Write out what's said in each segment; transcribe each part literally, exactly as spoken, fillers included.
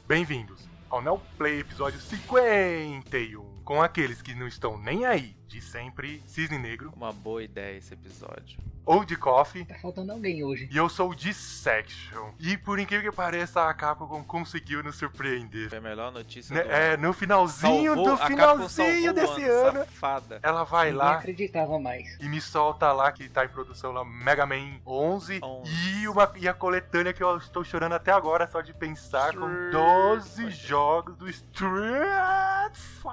Bem-vindos ao Neoplay episódio cinquenta e um, com aqueles que não estão nem aí, de sempre, Cisne Negro. Uma boa ideia esse episódio. Old Coffee. Tá faltando alguém hoje. E eu sou o Dissection. E por incrível que pareça, a Capcom conseguiu nos surpreender. Foi a melhor notícia né? do É, ano. no finalzinho Salvou, do a finalzinho Capcom desse salvou o ano, safada. ela vai Ninguém lá acreditava mais. e me solta lá que tá em produção lá Mega Man onze, onze. E, uma, e a coletânea que eu estou chorando até agora só de pensar, com Street doze Fighter. jogos do Street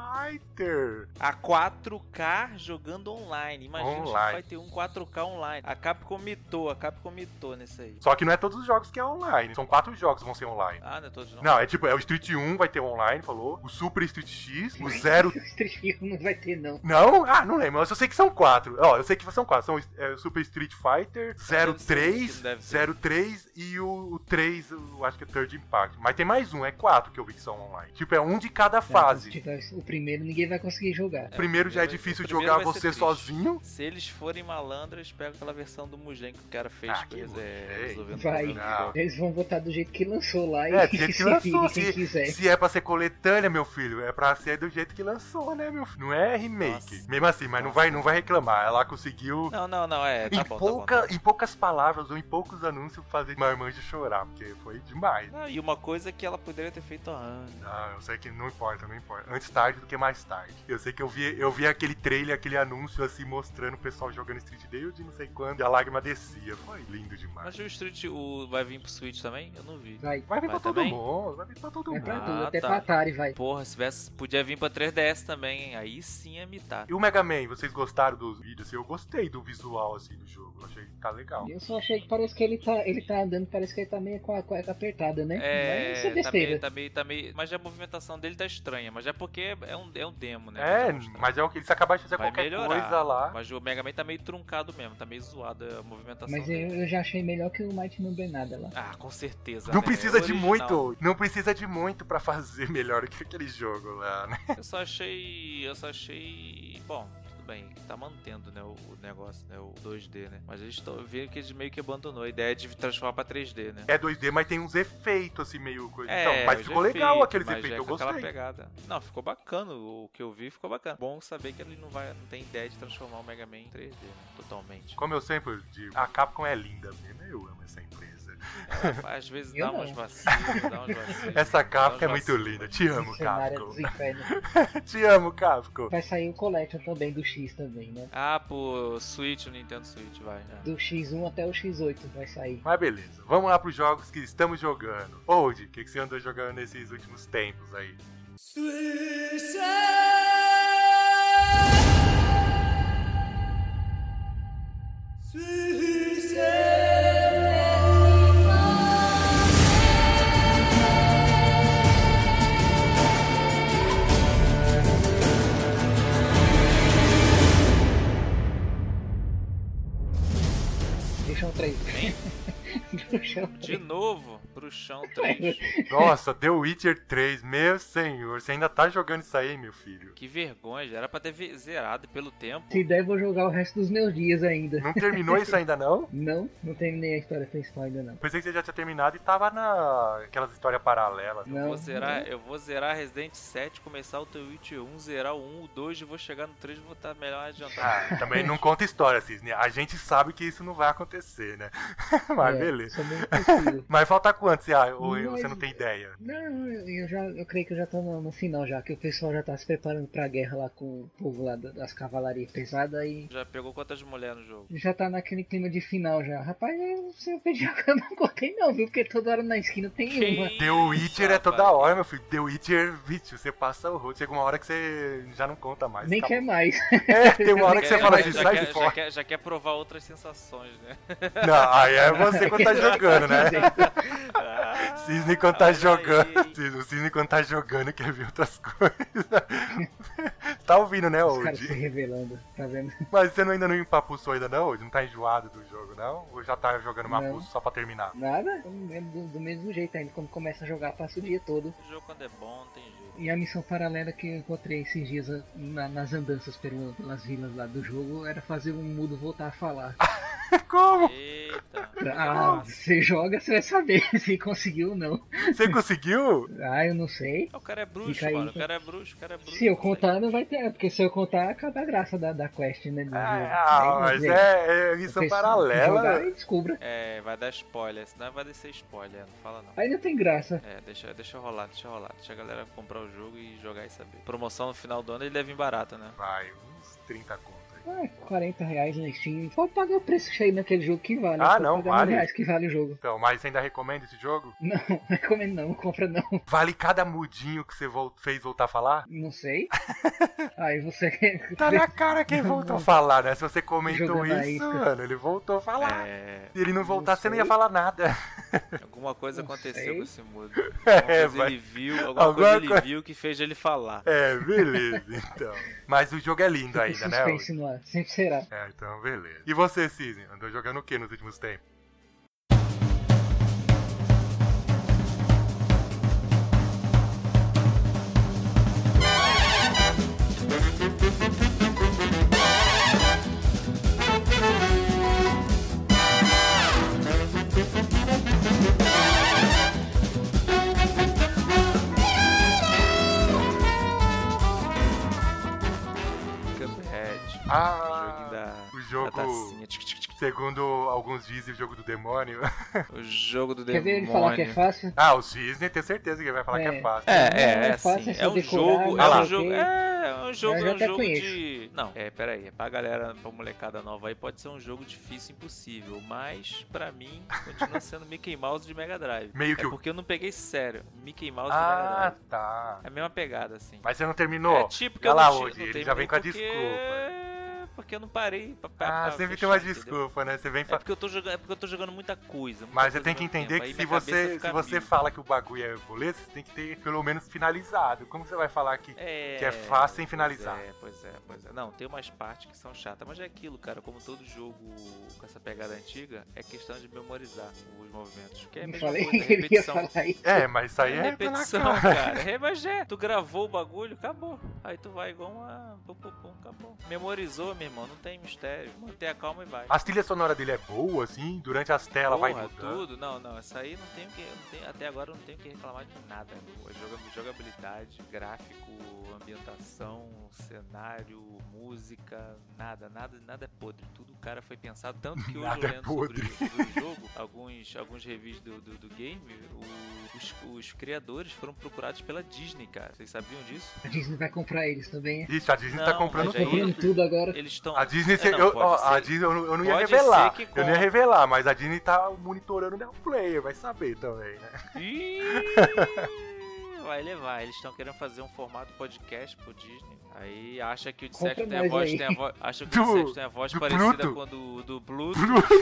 Fighter. A quatro K jogando online. Imagina Online. se vai ter um quatro K online. A Capcom mitou, a Capcom mitou nesse aí. Só que não é todos os jogos que é online, são quatro jogos que vão ser online. Ah, não é todos não. Não, é tipo, é o Street um vai ter online, falou. O Super Street X, o Zero... O Street Fighter não vai ter, não. Não? Ah, não lembro, mas eu sei que são quatro. Ó, eu sei que são quatro. São é, o Super Street Fighter, Zero três, deve ter. Zero três e o, o três, eu acho que é Third Impact. Mas tem mais um, é quatro que eu vi que são online. Tipo, é um de cada fase. Se tiver o primeiro, ninguém vai conseguir jogar. O primeiro já é vai- difícil o de primeiro jogar vai ser você triste. sozinho. Se eles forem malandros, pegam aquela versão do Mugen que o cara fez Ah, pra que eles, é, Mugen. resolvendo Vai. problema. Não. Eles vão botar do jeito que lançou lá É, e do jeito que se lançou. vire quem Se, quiser. se é pra ser coletânea, meu filho, é pra ser do jeito que lançou, né, meu filho? Não é remake. Nossa. Mesmo assim, mas não Nossa. vai, não vai reclamar. Ela conseguiu... Não, não, não, é, tá em, bom, pouca, tá bom. Tá bom. em poucas palavras ou em poucos anúncios fazer Marmanjo chorar, porque foi demais. Não, e uma coisa que ela poderia ter feito há anos. Ah, eu sei que não importa, não importa. Antes tarde do que mais tarde. Eu sei que eu vi, eu vi aquele trailer, aquele anúncio assim, mostrando o pessoal jogando Street Day de não sei quando, e a lágrima descia. Foi lindo demais. Mas o Street o, vai vir pro Switch também? Eu não vi. Vai. Vai vir pra Vai todo também? mundo, vai vir pra todo Vai mundo. pra Ah, tudo, até tá. pra Atari vai. Porra, se tivesse, podia vir pra três D S também, hein? Aí sim é mitar. E o Mega Man, vocês gostaram dos vídeos? Assim, eu gostei do visual assim do jogo, eu achei que tá legal. Eu só achei que parece que ele tá, ele tá andando, parece que ele tá meio com a cueca apertada, né? Mas isso é É, tá besteira. meio, tá meio, tá meio. Mas a movimentação dele tá estranha, mas é porque é um, é um demo, né? É, que tá mostrando. mas é o que eles acabaram de fazer Vai qualquer melhorar. coisa lá. Mas o Mega Man tá meio truncado mesmo, tá meio zoado a movimentação Mas dele. eu, eu já achei melhor que o Mighty Number Nada lá. Ah, com certeza. Não né? precisa É de original. muito, não precisa de muito pra fazer melhor que aquele jogo lá, né? Eu só achei. Eu só achei. Bom, tudo bem, tá mantendo, né, o, o negócio, né? O dois D, né? Mas eles estão vendo que eles meio que abandonou a ideia de transformar pra três D, né? É dois D, mas tem uns efeitos assim meio coisa. É, então, mas os ficou legal efeitos, aqueles mas efeitos, é eu com aquela gostei. pegada. Não, ficou bacana. O que eu vi ficou bacana. Bom saber que ele não vai, não tem ideia de transformar o Mega Man em três D, né? Totalmente. Como eu sempre digo, a Capcom é linda mesmo, eu amo essa empresa. Ela, às vezes Eu dá não. umas vacilas, dá uns vacilos. Essa dá Capcom uns é muito vacilos. linda, te amo, Cenário Capcom. dos infernos. Te amo, Capcom. Vai sair o Collection também, do X também, né? Ah, pro Switch, o Nintendo Switch, vai. né? Do X um até o X oito vai sair. Mas beleza, vamos lá pros jogos que estamos jogando. Old, o que, que você andou jogando nesses últimos tempos aí? Bruxão três. Hein? Bruxão De três. novo, Bruxão três. Nossa, The Witcher três, meu senhor, você ainda tá jogando isso aí, meu filho? Que vergonha, já era pra ter ve- zerado pelo tempo. Se der, eu vou jogar o resto dos meus dias ainda. Não terminou isso ainda não? Não, não terminei a história principal ainda não. Pensei que você já tinha terminado e tava naquelas histórias paralelas. Não. Vou zerar, eu vou zerar Resident sete, começar o The Witcher um, zerar o um, o dois, e vou chegar no três e vou estar melhor adiantado. Ah, também não conta história, Cisne. A gente sabe que isso não vai acontecer, né? Mas É, beleza. sou muito possível. Mas falta quanto, você, ah, ou Mas- você não tem ideia? Não, eu, eu já, eu creio que eu já tô no, no final já, que o pessoal já tá se preparando pra guerra lá com o povo lá da- das cavalarias pesadas e Já pegou quantas mulheres no jogo? já tá naquele clima de final já. Rapaz, eu, se eu pedir eu não contei não, viu? Porque toda hora na esquina tem uma. The Witcher é toda hora, meu filho. The Witcher, vixe, você passa o rosto. Chega uma hora que você já não conta mais. Nem acabou. quer mais. É, tem uma hora que Já você quer- fala já assim, quer- sai já de quer- fora. Já quer, já quer provar outras sensações, né? Não, aí é você quando tá jogando, né? Ah, Cisne quando tá olha jogando. aí. Cisne- O Cisne quando tá jogando quer ver outras coisas. Tá ouvindo, né, Os caras se Old? revelando, tá vendo? Mas você não, ainda não empapuçou ainda não, Old? Não tá enjoado do jogo, não? Ou já tá jogando Mapuço só pra terminar? Nada, do, do mesmo jeito ainda. Quando começa a jogar, passa o dia todo. O jogo quando é bom, não tem jeito. E a missão paralela que eu encontrei esses dias na- nas andanças pelo- pelas vilas lá do jogo era fazer um mudo voltar a falar. Como? Eita. Ah, Nossa. você joga, você vai saber se conseguiu ou não. Você conseguiu? Ah, eu não sei. O cara é bruxo, Fica aí, mano. O então. cara é bruxo, o cara é bruxo. Se eu não sei. contar, não vai ter. Porque se eu contar, acaba a graça da, da quest, né? Do Ah, jogo. ah, mas Aí, é, é a missão pessoa paralela. jogar e descubra. É, vai dar spoiler, senão vai descer spoiler, não fala não. Aí não tem graça. É, deixa, deixa rolar, deixa rolar. Deixa a galera comprar o jogo e jogar e saber. Promoção no final do ano ele deve vir barato, né? Vai, uns trinta conto aí. Ah, quarenta reais na Steam. Pode pagar o preço cheio naquele jogo que vale. Ah, Pode não, pagar mil vale. reais que vale o jogo. Então, mas você ainda recomenda esse jogo? Não, recomendo não, compra não. Vale cada mudinho que você vol- fez voltar a falar? Não sei. Aí você. Tá na cara que ele voltou a falar, né? Se você comentou Jogando a isso, isca. mano, ele voltou a falar. É. Se ele não voltar, Não você não ia sei. falar nada. Alguma coisa Não aconteceu sei. com esse mudo. Alguma É, coisa vai- ele viu, alguma, alguma coisa ele coisa- viu que fez ele falar. É, beleza, então. Mas o jogo é lindo ainda, né? Suspense no ar, sempre será. É, então beleza. E você, Cisne? Andou jogando o que nos últimos tempos? Cuphead. Ah, Joguinho da, o da jogo, tacinha. Tchic, tchic, tchic. segundo alguns dizem, o jogo do demônio. O jogo do Quer ver ele demônio. falar que é fácil? Ah, o Cisne, tenho certeza que ele vai falar que é É. fácil. É, Não, é, é é fácil, assim. é só É um decorar, jogo. não É sei um o jogo. quê. É, é um jogo, Eu já é um até jogo conheço. de. Não, é, peraí. Pra galera, pra molecada nova aí, pode ser um jogo difícil, impossível. Mas, pra mim, continua sendo Mickey Mouse de Mega Drive. Meio que É o- porque eu não peguei sério. Mickey Mouse de Mega Ah, Drive. tá. É a mesma pegada, assim. Mas você não terminou? É tipo que Olha eu lá não, ti- hoje, não ele já vem com a terminei desculpa. Porque eu não parei pra, pra, Ah, pra sempre tem fechar, uma entendeu? desculpa, né? Você vem É fa... porque, eu tô jogando, é porque eu tô jogando muita coisa. muita Mas você coisa tem ao que mesmo entender tempo. que Aí se minha cabeça você, fica se você mil. fala que o bagulho é boleza, você tem que ter pelo menos finalizado. Como você vai falar que, É, que é fácil sem finalizar? Pois é, pois é, pois é. Não, tem umas partes que são chatas, mas é aquilo, cara. Como todo jogo com essa pegada antiga, é questão de memorizar os movimentos. Que é a Não mesma falei coisa, que ele ia repetição. falar isso. É, mas isso aí É é, repetição, pela cara. cara. É, mas é, tu gravou o bagulho, acabou. Aí tu vai igual uma. Pum, pum, pum, acabou. Memorizou, meu irmão, não tem mistério. Manter a calma e vai. A trilha sonora dele é boa, assim? Durante as telas vai Porra, mudando? tudo. Não, não, essa aí não tenho que. Não tenho, até agora eu não tenho que reclamar de nada. Pô. Joga- Jogabilidade, gráfico, ambientação, cenário, música, nada, nada, nada é podre. Tudo o cara foi pensado. Tanto que hoje Nada eu é lendo sobre, podre. o- sobre o jogo, alguns, alguns reviews do, do, do game, o- os, os criadores foram procurados pela Disney, cara. Vocês sabiam disso? A Disney vai comprar eles também. Ixi, a Disney tá Não, comprando mas aí- tudo. Comprando tudo agora. Eles estão. A Disney, É, não, eu, pode ó, a ser. Disney eu, não- eu não ia Pode revelar. ser que Eu não ia compre. revelar, mas a Disney tá monitorando o meu player, vai saber também, né? Ih, vai levar. Eles estão querendo fazer um formato podcast pro Disney. Aí acha que o Compra Dissect tem a nós voz, aí. tem a voz, acha que o Do- Dissect tem a voz do parecida Pluto. com a do, do Pluto.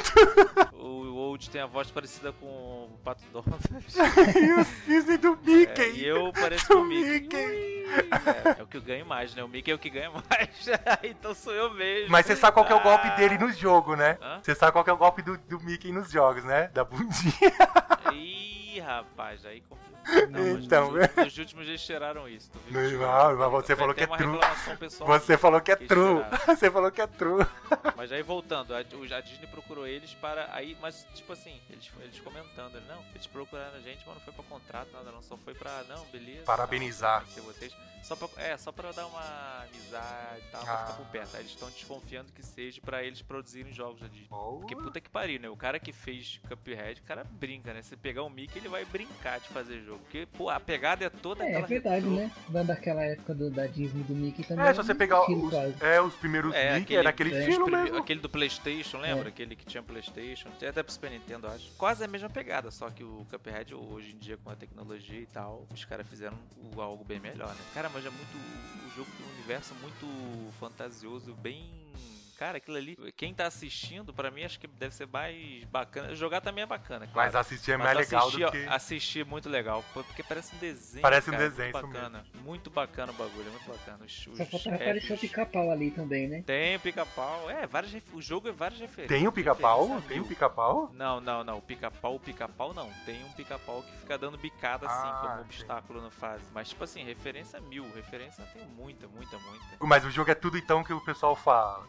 O Old tem a voz parecida com o Pato Donald. E o Disney do Mickey. É, e eu pareço Do com o Mickey. Mickey. Ui, É, é o que eu ganho mais, né? O Mickey é o que ganha mais. Então sou eu mesmo. Mas você sabe qual que é o golpe Ah. dele no jogo, né? Hã? Você sabe qual que é o golpe do, do Mickey nos jogos, né? Da bundinha. Ih, rapaz, aí complicou. Não, Nos Então, últimos- nos últimos eles tiraram isso. Tu viu? Não, Tiraram. mas você Foi falou até que é uma true. reclamação pessoal. Você falou que é Eles true. tiraram. Você falou que é true. Mas aí voltando, a, o- a Disney procurou eles para. Aí, mas tipo assim, eles, eles comentando, ele, não, eles procuraram a gente, mas não foi pra contrato, nada, não. Só foi pra. Não, beleza. Parabenizar. Tal, conhecer vocês. Só pra, é, só pra dar uma amizade e tal, Ah. pra ficar por perto. Aí eles estão desconfiando que seja pra eles produzirem jogos da Disney. Oh. Porque puta que pariu, né? O cara que fez Cuphead, o cara brinca, né? Se pegar o Mickey, ele vai brincar de fazer jogo. Porque, pô, a pegada é toda É, é aquela verdade, retrô. né? Dando aquela época do, da Disney do Mickey também. É, se você pegar estilo os, quase. é, os primeiros É, Mickey, aquele- era aquele é, estilo Prime- mesmo. Aquele do PlayStation, lembra? É. Aquele que tinha PlayStation, tinha até pro Super Nintendo, eu acho. Quase a mesma pegada, só que o Cuphead, hoje em dia, com a tecnologia e tal, os caras fizeram o- algo bem melhor, né? Cara, mas é muito. O jogo tem um universo muito fantasioso, bem. Cara, aquilo ali, quem tá assistindo, pra mim, acho que deve ser mais bacana. Jogar também é bacana, claro. Mas assistir é Mas mais legal assistir, do que... assistir é muito legal, porque parece um desenho. Parece um cara, desenho, muito isso bacana. Muito bacana o bagulho, é muito bacana. Os, os Só faltava aparecer o chefes- pica-pau ali também, né? Tem o pica-pau, é, várias ref- o jogo é várias referências. Tem o pica-pau? referência Tem o mil. pica-pau? Não, não, não, o pica-pau, o pica-pau não. Tem um pica-pau que fica dando bicada assim, Ah, como sim. obstáculo na fase. Mas, tipo assim, referência mil, referência tem muita, muita, muita. Mas o jogo é tudo então que o pessoal fala. Tudo,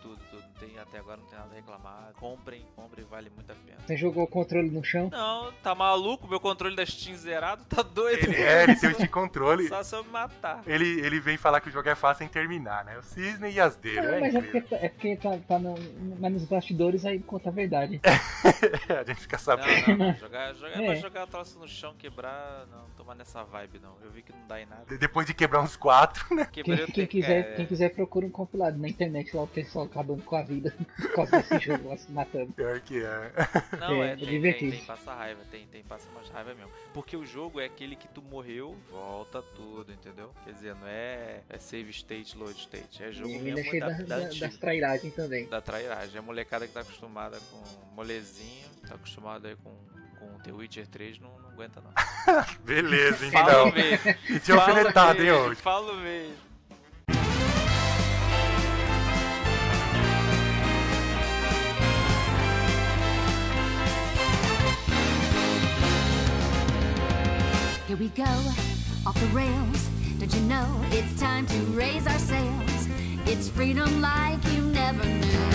tudo, tudo. Não tem, até agora não tem nada a reclamar. Comprem, comprem, vale muito a pena. Você jogou o controle no chão? Não, tá maluco? Meu controle da Steam zerado tá doido. Ele, é, ele tem o Steam Controle. Só se eu me matar. Ele, ele vem falar que o jogo é fácil sem terminar, né? O cisne e as dele. Não, É, mas é incrível. porque, é porque tá, tá no, mas nos bastidores aí conta a verdade. A gente fica Não, sabendo. não, não. Jogar, jogar, É. mas jogar troço no chão, quebrar, não, tomar nessa vibe, não. Eu vi que não dá em nada. De- Depois de quebrar uns quatro, né? Quebrei Quem, o quem te- quiser, é, quem quiser procura um compilado na internet lá, o pessoal acabando com a vida por causa desse jogo lá se matando. Pior que é. Não, É, é, é tem, divertido. tem, tem, passa raiva, tem, tem, passa mais raiva mesmo. Porque o jogo é aquele que tu morreu, volta tudo, entendeu? Quer dizer, não é, é save state, load state, é jogo E mesmo ainda cheio da, das, da das, antiga, das trairagens também. da trairagem. É a molecada que tá acostumada com molezinho, tá acostumada aí com, com The Witcher três, não, não aguenta não. Beleza, Falo então. mesmo, E tinha falo alfinetado, hein, mesmo, hoje. falo mesmo. Here we go, off the rails. Don't you know it's time to raise our sails? It's freedom like you never knew.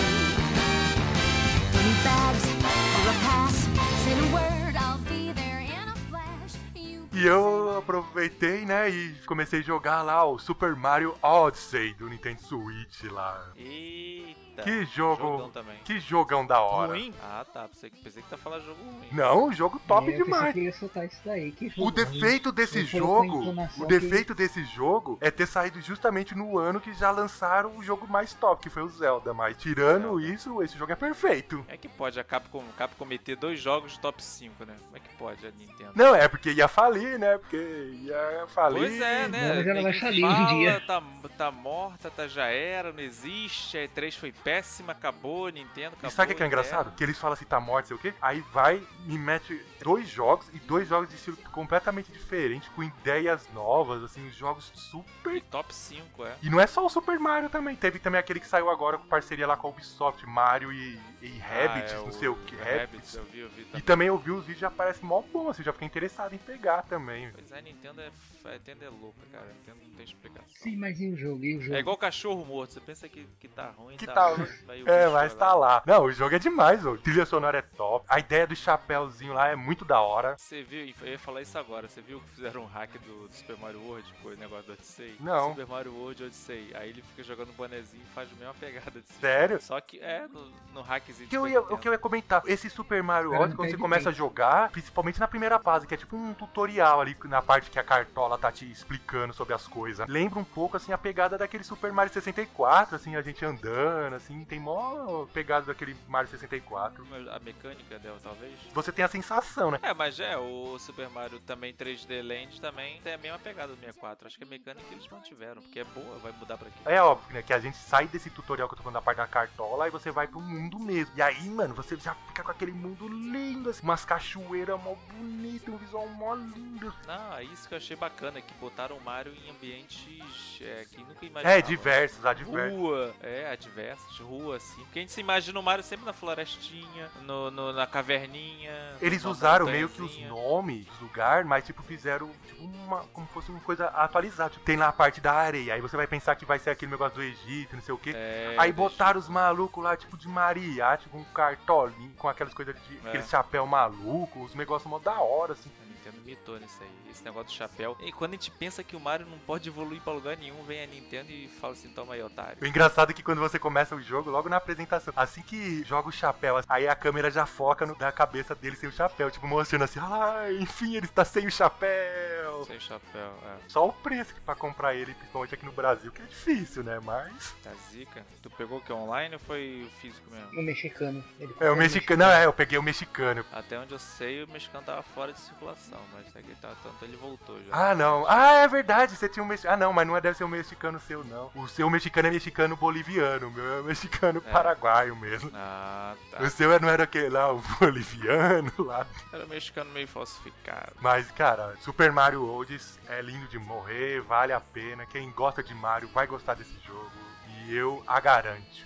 Don't need bags or a pass. Say the word, I'll be there in a flash. You E eu aproveitei, né, e comecei a jogar lá o Super Mario Odyssey do Nintendo Switch lá. Eita. Que jogo, Jogão também. que jogão da hora. Ruim? Ah, tá. Pensei, pensei que tá falando jogo ruim. Não, jogo top É, eu pensei demais. que ia soltar isso daí. Que O jogo defeito ruim. desse Ele falou com a jogo, entonação o que- defeito desse jogo é ter saído justamente no ano que já lançaram o jogo mais top, que foi o Zelda. Mas tirando Zelda. isso, esse jogo é perfeito. É que pode a Capcom, Capcom meter dois jogos de top cinco, né? Como é que pode a Nintendo? Não, é porque ia falir, né? Porque ia falir. Pois é, né? Não, mas ela Tem vai que falir hoje em fala, dia. Tá, tá morta, tá, já era, não existe. A E três foi péssima, acabou, Nintendo, acabou. E sabe o que é engraçado? Que eles falam assim, tá morto, sei o quê. Aí vai e mete dois jogos, e dois jogos de estilo completamente diferente, com ideias novas, assim, jogos E super. top cinco, é. E não é só o Super Mario também, teve também aquele que saiu agora com parceria lá com a Ubisoft, Mario e, e Rabbids, Ah, é não sei o que, Rabbids, Rabbids. eu vi, eu vi E também. também eu vi os vídeos, já parece mó bom, assim, já fiquei interessado em pegar também. Pois é, a Nintendo é, f- a Nintendo é louca, cara. A Nintendo não tem explicação. Sim, mas e o jogo? E o jogo? É igual cachorro morto, você pensa que, que tá ruim, Que tá, tá- ruim, vai o É, bicho mas vai tá lá. Não, o jogo é demais, ó. Trilha sonora é top. A ideia do chapéuzinho lá é muito da hora. Você viu, eu ia falar isso agora, você viu que fizeram um hack do, do Super Mario World, foi o negócio do Odyssey? Não. Super Mario World Odyssey, aí ele fica jogando bonezinho e faz a mesma pegada de Sério? Só que é no, no hackzinho O que, eu ia, o que eu ia comentar, esse Super Mario Cara, Odyssey, não quando você perde começa a tempo. jogar, principalmente na primeira fase, que é tipo um tutorial ali, na parte que a Cartola tá te explicando sobre as coisas. Lembra um pouco, assim, a pegada daquele Super Mario sessenta e quatro, assim, a gente andando, assim, tem mó pegada daquele Mario sessenta e quatro. A mecânica dela, talvez? Você tem a sensação, né? É, mas é, o Super Mario também três D Land também tem a mesma pegada do sessenta e quatro. Acho que a mecânica eles mantiveram, porque é boa, vai mudar pra quê? É óbvio, né, que a gente sai desse tutorial que eu tô falando da parte da Cartola e você vai pro mundo mesmo. E aí, mano, você já fica com aquele mundo lindo, assim, umas cachoeiras mó bonitas, um visual mó lindo. Não, é isso que eu achei bacana, que botaram o Mario em ambientes é, que nunca imaginava. É, diversos, adversos. Rua, é, adversas, rua, assim. Porque a gente se imagina o Mario sempre na florestinha, no, no- na caverninha. Eles numa usaram meio que os montanhazinha. nomes do lugar, mas tipo fizeram tipo uma, como se fosse uma coisa atualizada. Tipo, tem lá a parte da areia, aí você vai pensar que vai ser aquele negócio do Egito, não sei o quê. É, Aí deixa- botaram os malucos lá, tipo de Maria, tipo um cartolinho, com aquelas coisas de. É. Aquele chapéu maluco, os negócios mó da hora, assim. A Nintendo mitou nisso aí, esse negócio do chapéu. E quando a gente pensa que o Mario não pode evoluir pra lugar nenhum, vem a Nintendo e fala assim, toma aí, otário. O engraçado é que quando você começa o jogo, logo na apresentação, assim que joga o chapéu, aí a câmera já foca no, na cabeça dele sem o chapéu, tipo, mostrando assim, ah, enfim, ele está sem o chapéu. Sem chapéu, é. Só o preço que pra comprar ele, principalmente aqui no Brasil, que é difícil, né? Mas. Tá zica. Tu pegou o que, online ou foi o físico mesmo? O mexicano. Ele É, o mexicano. Não, é, eu peguei o mexicano. Até onde eu sei, o mexicano tava fora de circulação, mas aqui tá, tanto ele voltou já. Ah, não. Ah, é verdade, você tinha um mexicano. Ah, não, mas não é- deve ser um mexicano seu, não. O seu mexicano é mexicano boliviano, o meu é mexicano É. paraguaio mesmo. Ah, tá. O seu não era aquele lá, o boliviano lá. Era mexicano meio falsificado. Mas, cara, Super Mario Odyssey é lindo de morrer, vale a pena. Quem gosta de Mario vai gostar desse jogo. E eu a garanto.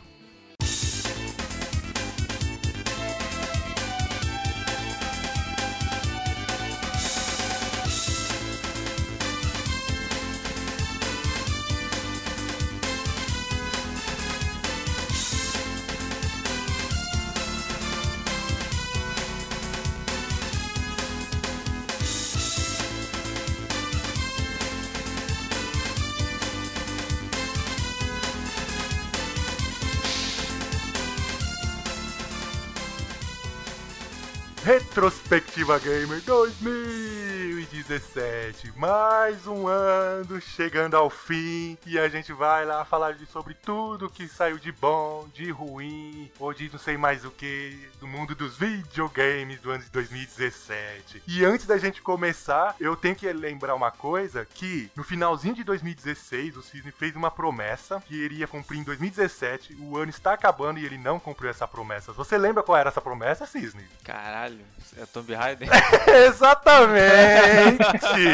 Retrospectiva Gamer dois mil e dezessete, mais um ano chegando ao fim e a gente vai lá falar de, sobre tudo que saiu de bom, de ruim ou de não sei mais o que do mundo dos videogames do ano de dois mil e dezessete. E antes da gente começar, eu tenho que lembrar uma coisa, que no finalzinho de dois mil e dezesseis o Cisne fez uma promessa que ele ia cumprir em dois mil e dezessete, o ano está acabando e ele não cumpriu essa promessa. Você lembra qual era essa promessa, Cisne? Caralho, é Tomb Raider? Exatamente!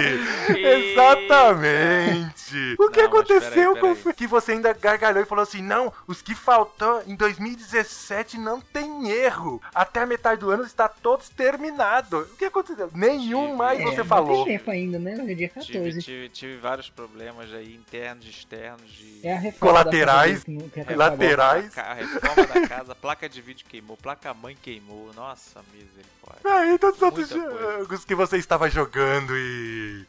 Exatamente! O que Não, aconteceu peraí, peraí. com que você ainda gargalhou e falou assim, não, os que faltam em dois mil e dezessete não tem erro. Até a metade do ano está todos terminado. O que aconteceu? Nenhum Tive- mais É, você não falou. tem tempo ainda, né? Hoje é dia Tive, quatorze. tive, tive vários problemas aí, internos e externos de... É a reforma Colaterais, da casa dele que não- que reforma acabou. laterais. da ca- A reforma da casa, placa de vídeo queimou, placa-mãe queimou, nossa, misericórdia. Aí todos os outros Muita coisa. jogos que você estava jogando e...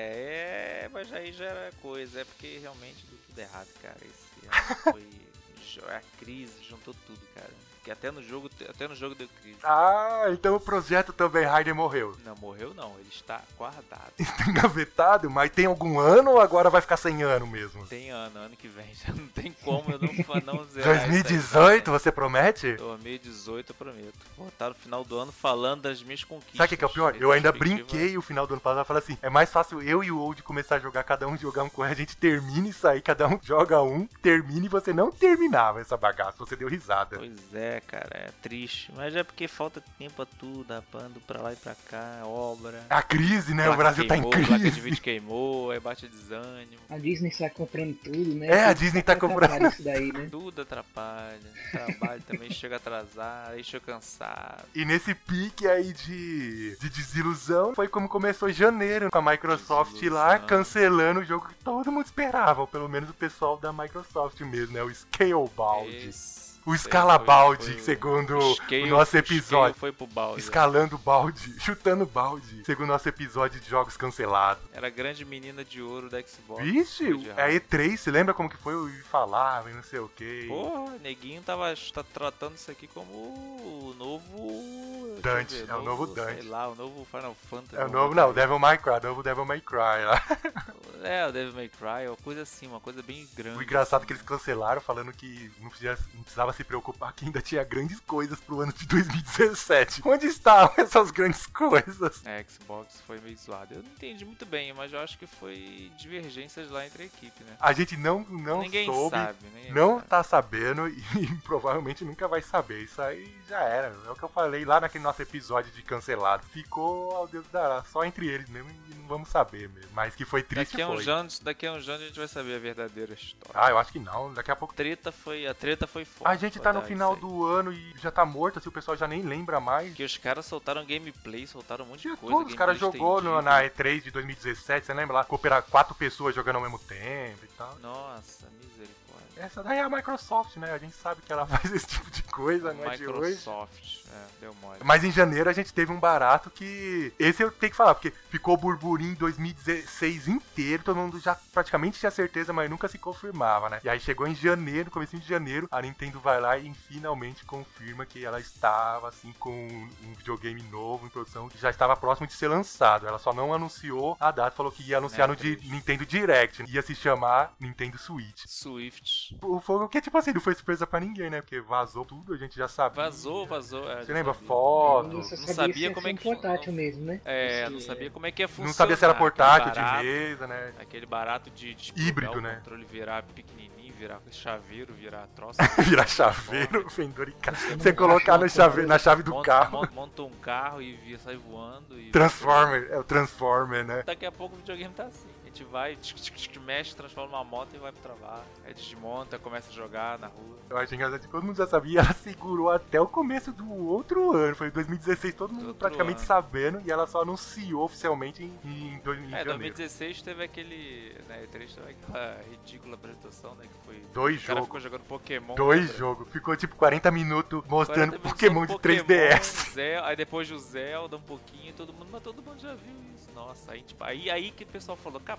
É, é, mas aí já era coisa, é porque realmente deu tudo errado, cara. Esse ano foi jo- a crise, juntou tudo, cara. Que até no jogo, até no jogo deu crise. Ah, então o projeto Tomb Raider morreu. Não morreu não, ele está guardado. Está engavetado, mas tem algum ano ou agora vai ficar sem ano mesmo? Tem ano, ano que vem, já não tem como eu não, fa- não zerar dois mil e isso aí, dezoito, né? você promete? dois mil e dezoito eu prometo. Vou estar no final do ano falando das minhas conquistas. Sabe o que, que é o pior? Eu ainda Retrospectiva. brinquei o final do ano passado e falei assim, é mais fácil eu e o Old começar a jogar, cada um jogar um com a gente termina isso aí, cada um joga um, termina e você não terminava essa bagaça, você deu risada. Pois é, cara, é triste. Mas é porque falta tempo a tudo, rapando pra lá e pra cá, obra. A crise, né? O Placa Brasil queimou, tá em placa de crise. vídeo queimou, aí bate desânimo. A Disney está comprando tudo, né? É, a Tudo Disney tá atrapalha comprando. Isso daí, né? Tudo atrapalha. Trabalho também chega atrasado, aí chega cansado. E nesse pique aí de, de desilusão, foi como começou em janeiro, com a Microsoft lá Desilusão. cancelando o jogo que todo mundo esperava, ou pelo menos o pessoal da Microsoft mesmo, né? O Scalebound. Esse- O esse aí Scalabaldi, foi- foi- segundo o scale- o nosso o episódio. scale foi pro balde. Escalando balde, chutando balde, segundo o nosso episódio de jogos cancelados. Era a grande menina de ouro da Xbox. Vixe, Foi de a E três, você lembra como que foi? Eu falava e não sei o que. Porra, neguinho tava tá tratando isso aqui como o novo... Dante, deixa eu ver, é o novo Dante. Sei lá, o novo Final Fantasy. É o novo, não, o Devil May Cry, o novo Devil May Cry lá. É, o Devil May Cry, uma coisa assim, uma coisa bem grande. O engraçado é assim. que eles cancelaram falando que não precisava, não precisava se preocupar, que ainda tinha grandes coisas pro ano de dois mil e dezessete. Onde estavam essas grandes coisas? É, Xbox foi meio zoado. Eu não entendi muito bem, mas eu acho que foi divergências lá entre a equipe, né? A gente não, não Ninguém soube, sabe, ninguém não sabe. tá sabendo e, provavelmente nunca vai saber. Isso aí já era. É o que eu falei lá naquele nosso episódio de cancelado. Ficou ao Deus dará, só entre eles mesmo e não vamos saber mesmo. Mas que foi triste Daqui a foi. uns anos, daqui a uns anos a gente vai saber a verdadeira história. Ah, eu acho que não. Daqui a pouco. Treta foi, a treta foi forte. A gente tá no verdade, final isso aí. do ano e já tá morto, assim, o pessoal já nem lembra mais. Que os caras soltaram gameplay, soltaram um monte de Tinha coisa. tudo, os caras gameplay jogou no, estendido. na E três de dois mil e dezessete, você lembra lá? Cooperar quatro pessoas jogando ao mesmo tempo e tal. Nossa, misericórdia. Essa daí é a Microsoft, né? A gente sabe que ela faz esse tipo de coisa, não é de hoje. Microsoft, é, deu mole. Mas em janeiro a gente teve um barato que... Esse eu tenho que falar, porque ficou burburinho em dois mil e dezesseis inteiro, todo mundo já praticamente tinha certeza, mas nunca se confirmava, né? E aí chegou em janeiro, comecinho de janeiro, a Nintendo vai lá e finalmente confirma que ela estava, assim, com um videogame novo em produção, que já estava próximo de ser lançado. Ela só não anunciou a data, falou que ia anunciar É, no di- triste. Nintendo Direct, ia se chamar Nintendo Switch. Swift. O fogo que, tipo assim, não foi surpresa pra ninguém, né? Porque vazou tudo, a gente já sabia. Vazou, vazou. é, Você já lembra? sabia. Foto. Eu só Não sabia se ia como ser é um que fun- portátil não- mesmo, né? É, Esse- não sabia como é que ia funcionar. Não sabia se era portátil, aquele barato, de mesa, né? Aquele barato de, de Híbrido, explodir né? o controle virar pequenininho, virar chaveiro, virar troço. Virar chaveiro, fendor e carro. Você não Você colocar no acha chave, uma na chave do monta, carro. Monta, monta um carro e via, sai voando. E Transformer, é o Transformer, né? Daqui a pouco o videogame tá assim. A gente vai, tch, tch, tch, mexe, transforma uma moto e vai pro trabalho. Aí desmonta, começa a jogar na rua. Eu acho engraçado que todo mundo já sabia, ela segurou até o começo do outro ano. Foi dois mil e dezesseis, todo mundo Outro praticamente ano. sabendo, e ela só anunciou oficialmente em, em, dois- em É, janeiro. dois mil e dezesseis teve aquele. Né, E três teve aquela ridícula apresentação, né? Que foi. Dois O cara jogos. ficou jogando Pokémon. Dois lembra? jogos. Ficou tipo quarenta minutos mostrando quarenta Pokémon minutos de três D S. Zel- aí depois do Zelda um pouquinho, todo mundo, mas todo mundo já viu isso. Nossa, aí, tipo, aí, aí que o pessoal falou, acabou.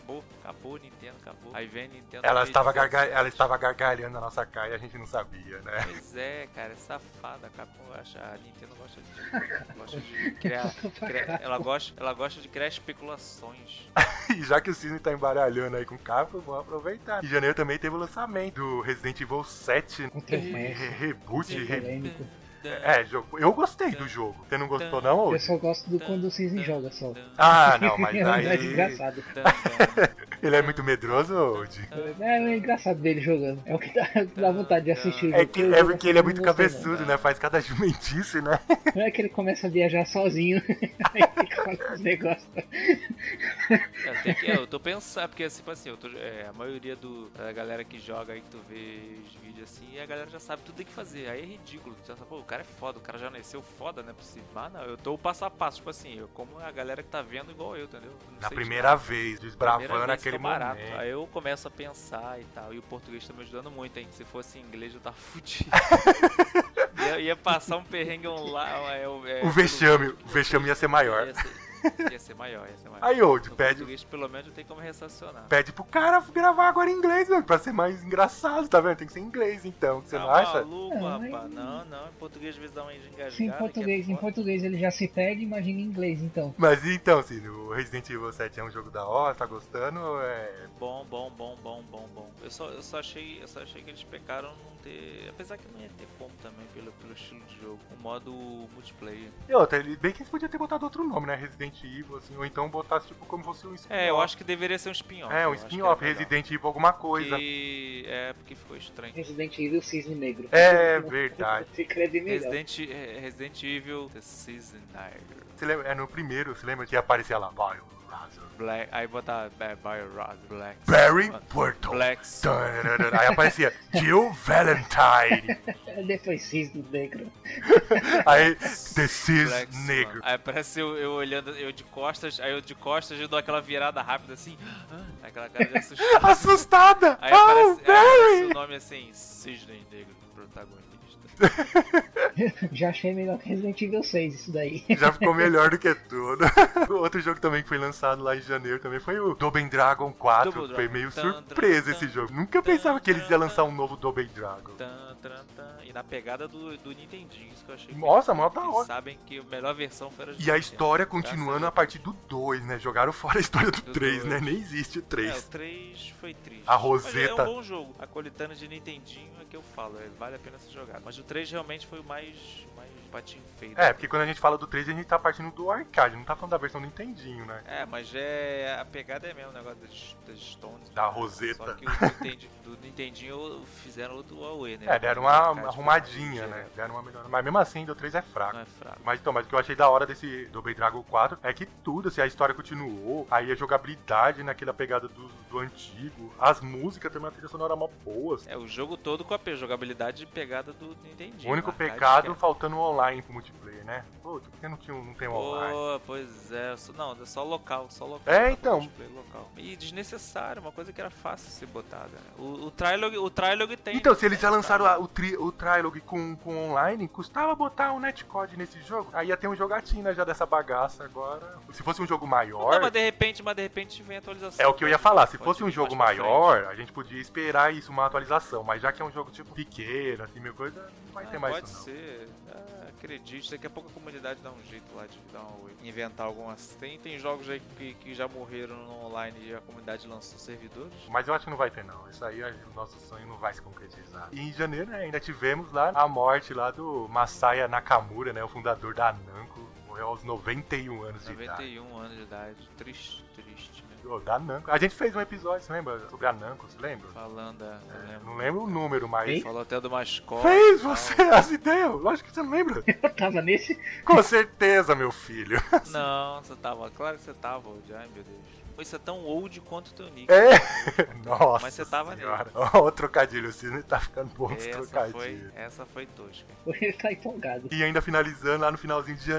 acabou, acabou, Nintendo, acabou. Aí vem Nintendo... Ela meio estava, de garga... dezessete. ela estava gargalhando na nossa cara e a gente não sabia, né? Pois é, cara, é safada, a Capcom acha, a Nintendo gosta de, gosta de criar, criar ela, gosta, ela gosta de criar especulações. E já que o Cisne tá embaralhando aí com o Capcom, vamos aproveitar. Em janeiro também teve o lançamento do Resident Evil sete. Controverso. Re- Reboot, Sim, re... polêmico. É, jogo. Eu gostei do jogo. Você não gostou não, Eu hoje? só gosto do quando o Cisne joga só. Ah, não, mas É um aí... engraçado. Ele é muito medroso, Old? É, é engraçado dele jogando. É o que dá, dá vontade de assistir o É, jogo. que, Eu é jogo porque ele é assim, muito não gostei, cabeçudo, né? Faz cada jumentice, né? não. Não é que ele começa a viajar sozinho. Aí fica com os negócios. Eu, tenho que, eu tô pensando, porque tipo assim, eu tô, é, a maioria do, da galera que joga aí, que tu vê os vídeos assim, e a galera já sabe tudo que tem que fazer. Aí é ridículo. Tu pensa, pô, o cara é foda, o cara já nasceu foda, não é possível. Mas não, eu tô o passo a passo, tipo assim, eu como a galera que tá vendo igual eu, entendeu? Eu não Na sei de primeira nada. vez, Primeira desbravando vez aquele fica barato. momento. Aí eu começo a pensar e tal, e o português tá me ajudando muito, hein? Se fosse em inglês eu tava fudido. ia, ia passar um perrengue online. É, é, O vexame, o vexame ia ser maior. Ia ser, ia ser maior, ia ser maior. Aí, Old, No pede, português, pelo menos, eu tenho como ressacionar. pede pro cara gravar agora em inglês, meu, pra ser mais engraçado, tá vendo? Tem que ser em inglês, então, que você Tá não acha? maluco, Não, rapaz? aí- Não, não. Em português às vezes dá uma engasgada. Se em português, que é em foda. português ele já se perde, imagina em inglês então. Mas então, assim, o Resident Evil sete é um jogo da hora, tá gostando? ou É... Bom, bom, bom, bom, bom, bom. Eu só, eu só achei, eu só achei que eles pecaram não ter, apesar que não ia ter como também pelo, pelo estilo de jogo, o modo multiplayer. E outra, ele- bem que eles podiam ter botado outro nome, né? Resident Evil, assim, ou então botasse tipo como fosse um spin-off. É, eu acho que deveria ser um spin-off. É, eu um acho que spin-off, era melhor. Resident Evil alguma coisa. Que... É, porque ficou estranho. Resident Evil Cisne Negro. É verdade. Fica de melhor. Resident, é, Resident Evil The Season Night. Você lembra, é no primeiro, você lembra que aparecia lá, Bio Hazard, Black, aí botar é, Bio Black. Barry Burton. Blacks. Tanarara. Aí aparecia Jill Valentine. Depois Cisne Negro. Aí The Cis Blacks, Negro. mano. Aí aparece eu, eu olhando, eu de costas, aí eu de costas eu dou aquela virada rápida assim, ah, aquela cara de assustado. Assustada! Aí Oh, aparece, aí aparece o Barry! nome assim, Cisne Negro, protagonista. Já achei melhor que Resident Evil seis isso daí. Já ficou melhor do que tudo. Outro jogo também que foi lançado lá em janeiro também foi o Double Dragon quatro. Double Foi Dragon. meio Tan, surpresa tan, esse tan, jogo. Nunca tan, pensava que eles tan, iam lançar tan. um novo Double Dragon. Tan, tan, tan. E na pegada do, do Nintendinho, isso que eu achei. Nossa, que mó da eles hora. sabem que a melhor versão foi a de E a Nintendo. história Graças continuando a a partir do dois, né? Jogaram fora a história do Do três, né? dois. Nem existe o É, o três. três foi triste. A Mas Rosetta. é um bom jogo. A coletânea de Nintendinho é que eu falo, é, vale a pena ser jogado. Mas o três realmente foi o mais, mais patinho feio. É, porque quando a gente fala do três, a gente tá partindo do arcade, não tá falando da versão do Nintendinho, né? É, mas é. A pegada é mesmo o negócio das, das Stones. Da né? Rosetta. Só que o Nintendo, do Nintendinho fizeram outro Huawei, né? É, deram O uma arcade arrumadinha, foi né? direto. Deram uma melhor. Mas mesmo assim, o três é fraco. Não é fraco. Mas então, mas o que eu achei da hora desse Double Dragon quatro é que tudo, assim, a história continuou, aí a jogabilidade naquela pegada do, do antigo, as músicas também, a trilha sonora mó boas. É, o jogo todo com a pe- jogabilidade e pegada do Nintendinho. O único arcade pecado que faltando o online pro multiplayer, né? Pô, por que não, tinha, não tem é. um online? Pô, pois é, só- não, é só local, só local. É, tá? então. Multiplayer local. E desnecessário, uma coisa que era fácil de ser botada. Né? O, o Trilog, o Trilog tem. Então, se eles já tem lançaram Trilog. a- o, tri, o Trilog com, com online, custava botar um netcode nesse jogo. Aí ia ter um jogatina já dessa bagaça agora. Se fosse um jogo maior... Não, mas de repente, mas de repente vem atualização. É o que eu ia falar, se Pode fosse um vir jogo mais pra maior, a gente podia esperar isso, uma atualização, mas já que é um jogo tipo pequeno, assim, meio coisa, não vai Ah, ter mais pode isso não. ser. Ah, acredite, daqui a pouco a comunidade dá um jeito lá de dar uma, inventar algumas. Tem, tem jogos aí que, que já morreram no online e a comunidade lançou servidores. Mas eu acho que não vai ter não, isso aí o nosso sonho não vai se concretizar. E em janeiro, né, ainda tivemos lá a morte lá do Masaya Nakamura, né, o fundador da Namco, morreu aos noventa e um anos de noventa idade. e um anos de idade. Triste, triste, né? Ô, da Namco. A gente fez um episódio, você lembra? Sobre a Namco, você lembra? Falando, é, eu lembro. Não lembro o número, mas... Ei? Falou até do mascote. Fez e tal. você as ideias, lógico que você não lembra. Eu tava nesse. Com certeza, meu filho. Não, você tava. Claro que você tava, old. Ai, meu Deus. Pô, isso é tão old quanto o teu nick. É. Nossa Mas você tava senhora. Ó, o trocadilho, o Cisne tá ficando bom os Essa trocadilhos. foi, essa foi tosca. Ele tá empolgado. E ainda finalizando lá no finalzinho de janeiro, tive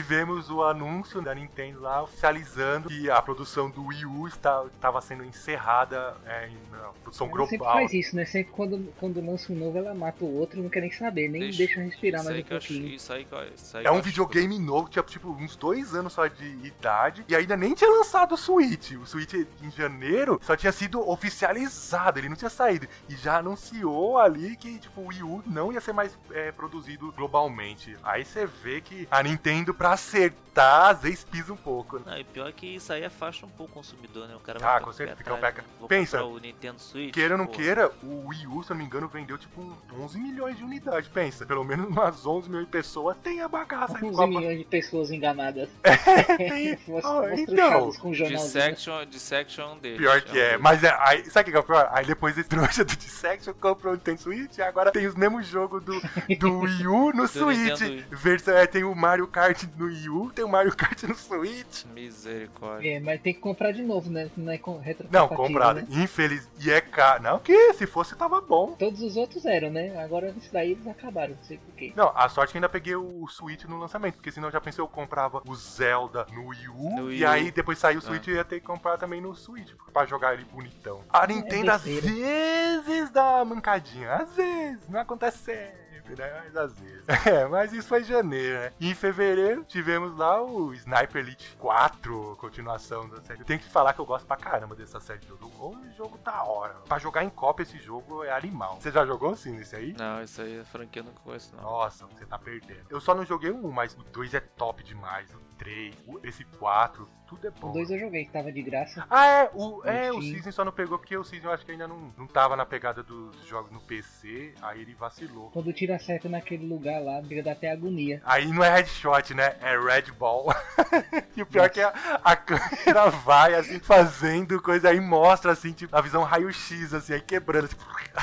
tivemos o anúncio da Nintendo lá oficializando que a produção do Wii U estava sendo encerrada é, em na produção Ela global. sempre faz isso, né? Sempre quando, quando lança um novo, ela mata o outro, não quer nem saber, nem deixa, deixa respirar mais um pouquinho. Isso aí, isso aí é um videogame novo, tinha tipo uns dois anos só de idade, e ainda nem tinha lançado o Switch. O Switch em janeiro só tinha sido oficializado, ele não tinha saído. E já anunciou ali que tipo, o Wii U não ia ser mais é, produzido globalmente. Aí você vê que a Nintendo, pra acertar, às vezes pisa um pouco. Né? Não, e pior que isso aí afasta um pouco o consumidor, né? O cara ah, vai com certeza, ficar fica um pé... Vou Pensa, o Nintendo Switch, queira ou não pô. queira, o Wii U, se eu não me engano, vendeu tipo onze milhões de unidades. Pensa, pelo menos umas onze milhões de pessoas tem a bagaça. onze milhões de pessoas enganadas. Tem... oh, então, com jornalzinho. Dissection, Dissection é um deles. Pior que é, um mas é, aí, sabe o que é o pior? Aí depois esse trouxa do Dissection comprou o Nintendo Switch e agora tem os mesmos jogos do, do Wii U no Switch. Versão, é, tem o Mario Kart no Wii U, tem o Mario Kart no Switch. Misericórdia. É, mas tem que comprar de novo, né? Não é com retro. Não, comprado. Né? Infeliz. E é caro. Não, que se fosse tava bom. Todos os outros eram, né? Agora isso daí eles acabaram, não sei porquê. Não, a sorte que ainda peguei o Switch no lançamento, porque senão já pensei eu comprava o Zelda no Wii U, no Wii U. E aí depois saiu o Switch e ah. ia ter que comprar também no Switch, pra jogar ele bonitão. A Nintendo é às vezes dá uma mancadinha, às vezes, não acontece sempre, né? Mas às vezes. É, mas isso foi em janeiro, né? E em fevereiro tivemos lá o Sniper Elite quatro, continuação da série. Eu tenho que falar que eu gosto pra caramba dessa série de jogo. O jogo tá hora. Pra jogar em cópia esse jogo é animal. Você já jogou sim esse aí? Não, isso aí é franquia, eu não conheço não. Nossa, você tá perdendo. Eu só não joguei um, mas o dois é top demais. O três, esse quatro, tudo é bom. O dois eu joguei, que tava de graça. Ah, é. O, é, o Season só não pegou porque o Season eu acho que ainda não, não tava na pegada dos jogos no P C. Aí ele vacilou. Quando tira certo naquele lugar lá, dá até agonia. Aí não é headshot, né? É Red Ball. E o pior é que a, a câmera vai, assim, fazendo coisa aí, mostra, assim, tipo, a visão raio-x, assim, aí quebrando, assim.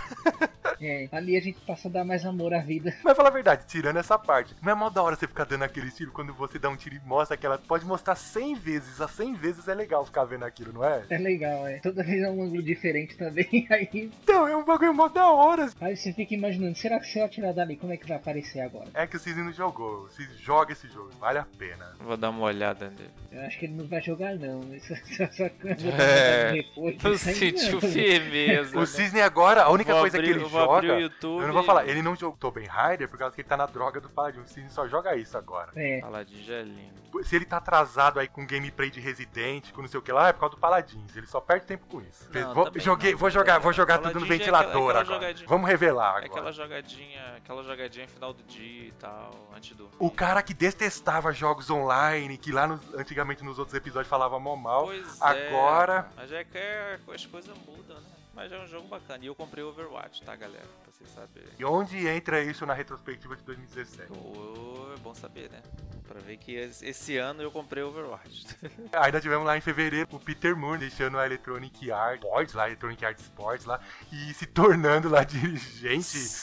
É, ali a gente passa a dar mais amor à vida. Mas falar a verdade, tirando essa parte, não é mó da hora você ficar dando aquele tiro quando você dá um tiro e mostra aquela... Pode mostrar cem vezes, a cem vezes é legal ficar vendo aquilo, não é? É legal, é. Toda vez é um ângulo diferente também, aí... Então, é um bagulho mó da hora. Aí você fica imaginando, será que se eu atirar dali, como é que vai aparecer agora? É que o Cisne não jogou. Se joga esse jogo, vale a pena. Vou dar uma olhada nele. Eu acho que ele não vai jogar não. Só, só, é, depois, não sentiu firmeza. O né? Cisne agora, a única vou coisa abrir, que ele eu joga... YouTube, eu não vou falar, ele não jogou Tomb Raider por causa que ele tá na droga do Paladin. O Cisne só joga isso agora. É. Paladin já é lindo. Se ele tá atrasado aí com gameplay de Resident, com não sei o que lá, é por causa do Paladins. Ele só perde tempo com isso. Não, vou, joguei, não, vou jogar, vou jogar Paladins tudo no é ventilador aquela, aquela aquela agora. Vamos revelar agora. É aquela jogadinha, aquela jogadinha final do dia e tal, antes do... O cara que detestava jogos online, que lá no, antigamente nos outros episódios falava mó mal, pois agora... É, mas é que é, as coisas mudam, né? Mas é um jogo bacana. E eu comprei Overwatch, tá, galera? Pra vocês saberem. E onde entra isso na retrospectiva de dois mil e dezessete? Oh, é bom saber, né? Pra ver que esse ano eu comprei Overwatch. Ainda tivemos lá em fevereiro o Peter Moon deixando a Electronic Arts Sports, lá, Electronic Arts Sports lá, e se tornando lá dirigente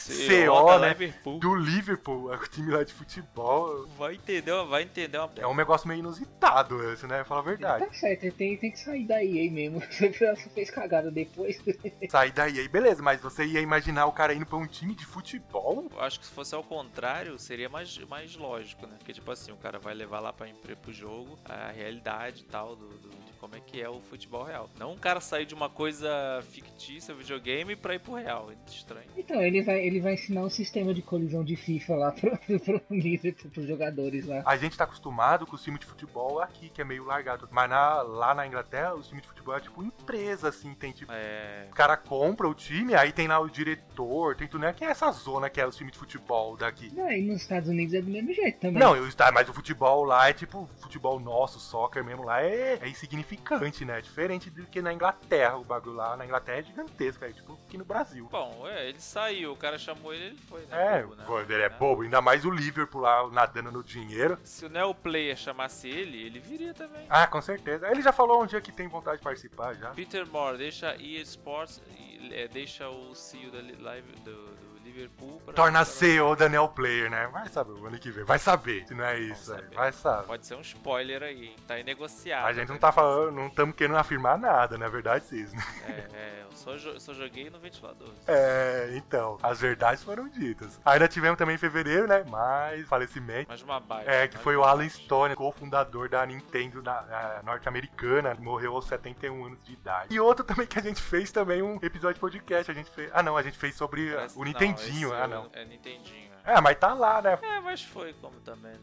C O, né, Liverpool. do Liverpool, o time lá de futebol. Vai entender, vai entender uma... É um negócio meio inusitado esse, né? Fala a verdade. Tá certo, ele tem, tem que sair daí aí mesmo. Você fez cagada depois. Sair daí aí, beleza, mas você ia imaginar o cara indo pra um time de futebol? Eu acho que se fosse ao contrário, seria mais, mais lógico, né? Porque, tipo assim, o cara vai levar lá pra, pro jogo a realidade e tal, do, do, de como é que é o futebol real. Não um cara sair de uma coisa fictícia, videogame, pra ir pro real. É estranho. Então, ele vai, ele vai ensinar um sistema de colisão de FIFA lá pro, pro líder, pros jogadores lá. A gente tá acostumado com o time de futebol aqui, que é meio largado. Mas na, lá na Inglaterra, o time de futebol é tipo empresa, assim, tem tipo... É... O cara compra o time, aí tem lá o diretor, tem tudo, né? Que é essa zona que é o time de futebol daqui. Não, e nos Estados Unidos é do mesmo jeito também. Não, eu, mas o futebol lá é tipo, futebol nosso, soccer mesmo lá é, é insignificante, né? É diferente do que na Inglaterra. O bagulho lá na Inglaterra é gigantesco, é tipo aqui no Brasil. Bom, é, ele saiu, o cara chamou ele, ele foi, né? É, bobo, né? Pô, ele é bobo, ainda mais o Liverpool lá nadando no dinheiro. Se o Neo Player chamasse ele, ele viria também. Ah, com certeza. Ele já falou um dia que tem vontade de participar já. Peter Moore, deixa a E A Sports, é, deixa o C E O da Live, do, do Liverpool pra... Torna pra... C E O da Neo Player, né? Vai saber o ano que vem. Vai saber se não é isso aí. Vai saber. Pode ser um spoiler aí, hein? Tá aí negociado. A gente não tá falando, não estamos querendo afirmar nada, na verdade, Cisne. É, é, eu só, eu só joguei no ventilador. É, então, as verdades foram ditas. Ainda tivemos também em fevereiro, né? Mais falecimento. Mais uma baixa. É, que mais foi o uma Alan baixa. Stone, cofundador da Nintendo na, a norte-americana, morreu aos setenta e um anos de idade. E outro também que a gente fez também um episódio de podcast, a gente fez... Ah, não, a gente fez sobre Parece- o Nintendinho, não, ah, esse não. É Nintendinho. É, mas tá lá, né? É, mas foi como também.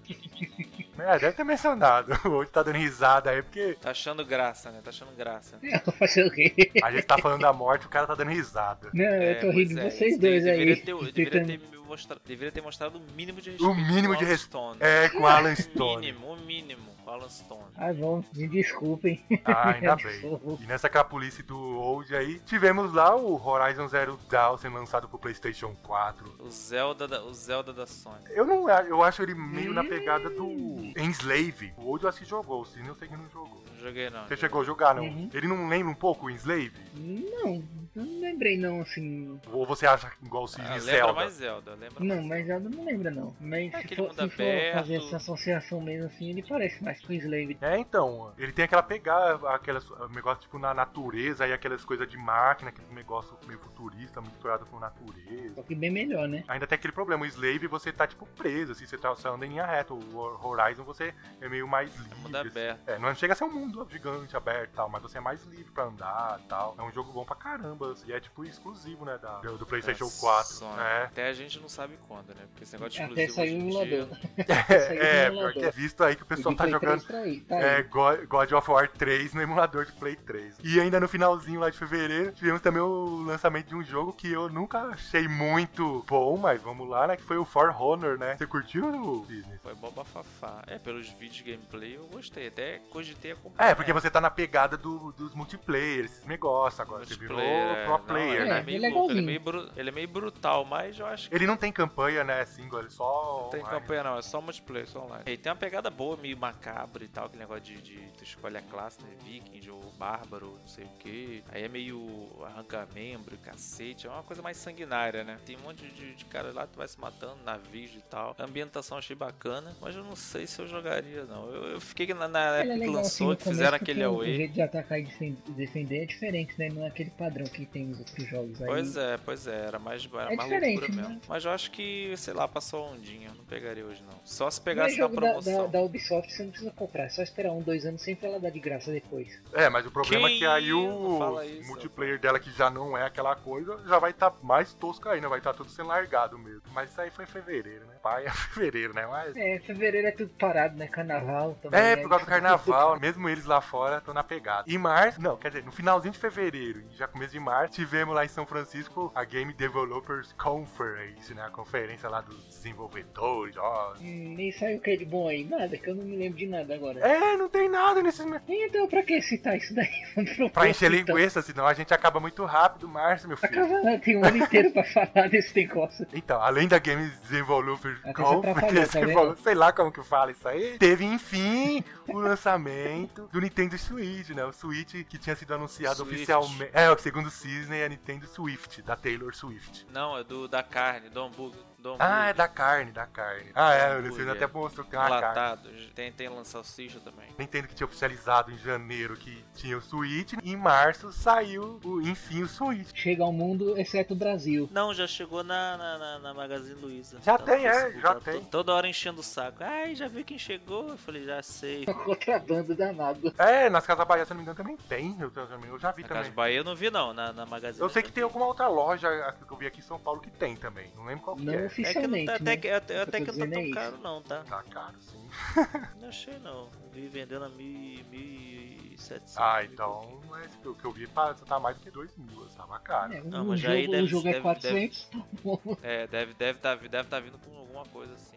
É, deve ter mencionado. Hoje tá dando risada aí, porque Tá achando graça, né? Tá achando graça. Eu vou fazer o quê? a gente tá falando da morte e o cara tá dando risada. Não, É, eu tô rindo de pois é, vocês isso dois deveria aí. Ter, deveria, tentando- ter me mostrado, deveria ter mostrado o mínimo de respeito. O mínimo com de Alan respeito. Stone. É, com Alan O Stone. mínimo, o mínimo com Alan Stone. Ah, bom, me desculpem. Ah, ainda Eu bem. sou- E nessa capulice do Old aí, tivemos lá o Horizon Zero Dawn sendo lançado pro PlayStation quatro. O Zelda da, o Zelda da Sony. Eu não eu acho ele meio na pegada do Enslave. O Old eu acho que jogou, o Cine eu sei que não jogou. Não joguei não. Você chegou a jogar, não? Uhum. Ele não lembra um pouco o Enslave? Não, não lembrei não, assim. Ou você acha igual o Cine Ah, lembra Zelda? mais Zelda, lembra Não, mais mas ela não lembra não. Mas É se aquele for, mundo se for aberto. fazer essa associação mesmo assim, ele parece mais com o Slave. É, então, ele tem aquela pegada, aquelas um negócio tipo na natureza, aí aquelas coisas de máquina, aquele negócio meio futurista, misturado com natureza. Só que bem melhor, né? Ainda tem aquele problema, o Slave você tá tipo preso, assim, você tá só anda em linha reta. O Horizon você é meio mais livre. mundo assim. aberto. É, não chega a ser um mundo gigante, aberto e tal, mas você é mais livre pra andar e tal. É um jogo bom pra caramba, assim, e é tipo exclusivo, né, da, do, do PlayStation Nossa, quatro. Sony. É, Até a gente não sabe quando, né? Porque esse negócio de Até exclusivo saiu o hoje em emulador. dia... Saiu é, no pior que é emulador. visto aí que o pessoal O de tá Play jogando três tá aí, tá aí. é, God God of War três no emulador de Play três. E ainda no finalzinho lá de fevereiro, tivemos também o lançamento de um jogo que eu nunca achei muito bom, mas vamos lá, né? Que foi o For Honor, né? Você curtiu, Disney? Foi bom bafafá. É, pelos vídeos de gameplay eu gostei. Até cogitei acompanhar. É, porque você tá na pegada do, dos multiplayer, esses negócios agora. Você virou Multiplayer, é. pro Não, player, ele né? é meio Ele é louco, ele é igualzinho. meio, bru- ele é meio brutal, mas eu acho que Ele não tem campanha, né? Single, ele só. não tem online. campanha não, é só multiplayer, só online. E tem uma pegada boa, meio macabro e tal, aquele negócio de, de tu escolhe a classe, né? Viking ou bárbaro, não sei o que. Aí é meio arranca-membro, cacete, é uma coisa mais sanguinária, né? Tem um monte de, de cara lá que tu vai se matando, navios e tal. A ambientação achei bacana, mas eu não sei se eu jogaria, não. Eu, eu fiquei na, na Ele época é que legal assim lançou, no que começo, fizeram porque aquele o away. jeito de atacar e defen- defender é diferente, né? Não é aquele padrão que tem nos outros jogos aí. Pois é, pois é, era mais, era É mais diferente, loucura né? mesmo. Mas eu acho que, sei lá, passou a ondinha, eu não pegaria hoje não. Só se Não é pegasse na jogo da, promoção. da, da Ubisoft, você não precisa comprar, é só esperar um, dois anos, sempre ela dá de graça depois. É, mas o problema é que aí Que o não fala isso, multiplayer dela, que já não é aquela coisa, já vai estar tá mais tosco ainda, vai estar tá tudo sendo largado mesmo. Mas isso aí foi em fevereiro, né? Pai é fevereiro, né? Mas. É, fevereiro é tudo parado, né? Carnaval também. É, né? por causa do carnaval, mesmo eles lá fora estão na pegada. Em março, não, quer dizer, no finalzinho de fevereiro e já começo de março, tivemos lá em São Francisco a Game Developers Conference, né? A conferência lá dos desenvolvedores, ó. Hum, e saiu o que de bom aí? Nada, que eu não me lembro de nada agora. É, não tem nada nesses. Então, pra que citar isso daí? Vamos pro Pra próximo, encher então. linguiça, senão a gente acaba muito rápido, março, meu filho. Acaba lá, tem um ano inteiro pra falar desse negócio. Então, além da Games Developers Até você atrapalhou, tá vendo? sei lá como que fala isso aí, teve enfim o lançamento do Nintendo Switch, né? O Switch que tinha sido anunciado Swift. oficialmente. É, o segundo o Disney é a Nintendo Swift, da Taylor Swift. Não, é do da carne, do hambúrguer. Do Ah, é hambúrger. da carne, da carne. Ah, é, o Hambúrguer. Luciano até mostrou que tem uma carne. Enlatado. Tem, tem lança salsicha também. Nintendo que tinha oficializado em janeiro que tinha o Switch, e em março saiu, o, enfim, o Switch. Chega ao mundo, exceto o Brasil. Não, já chegou na, na, na, na Magazine Luiza. Já Tá no tem, é, Facebook, já tá tem. to- Toda hora enchendo o saco. Ai, já viu quem chegou? Eu falei, já sei. Contrabando danado. É, nas Casas Bahia, se eu não me engano, também tem. Eu, também- eu já vi Na também. Casa Bahia eu não vi não, na, na Magazine. Eu sei já que tem vi. alguma outra loja que eu vi aqui em São Paulo que tem também. Não lembro qual que Não é. É que não oficialmente, tá, né? até, que, até, Eu até tô que não tá dizendo é tão isso. caro não, tá? Tá caro, sim. Não achei não. Eu vi vendendo a mil, mil e setecentos. Ah, então é, o que eu vi tá, tá mais do que dois mil. Tava caro. É, Não, o mas jogo, aí deve- o jogo é deve- quatrocentos, tá bom. É, deve deve tá, deve tá vindo com alguma coisa assim ao eu.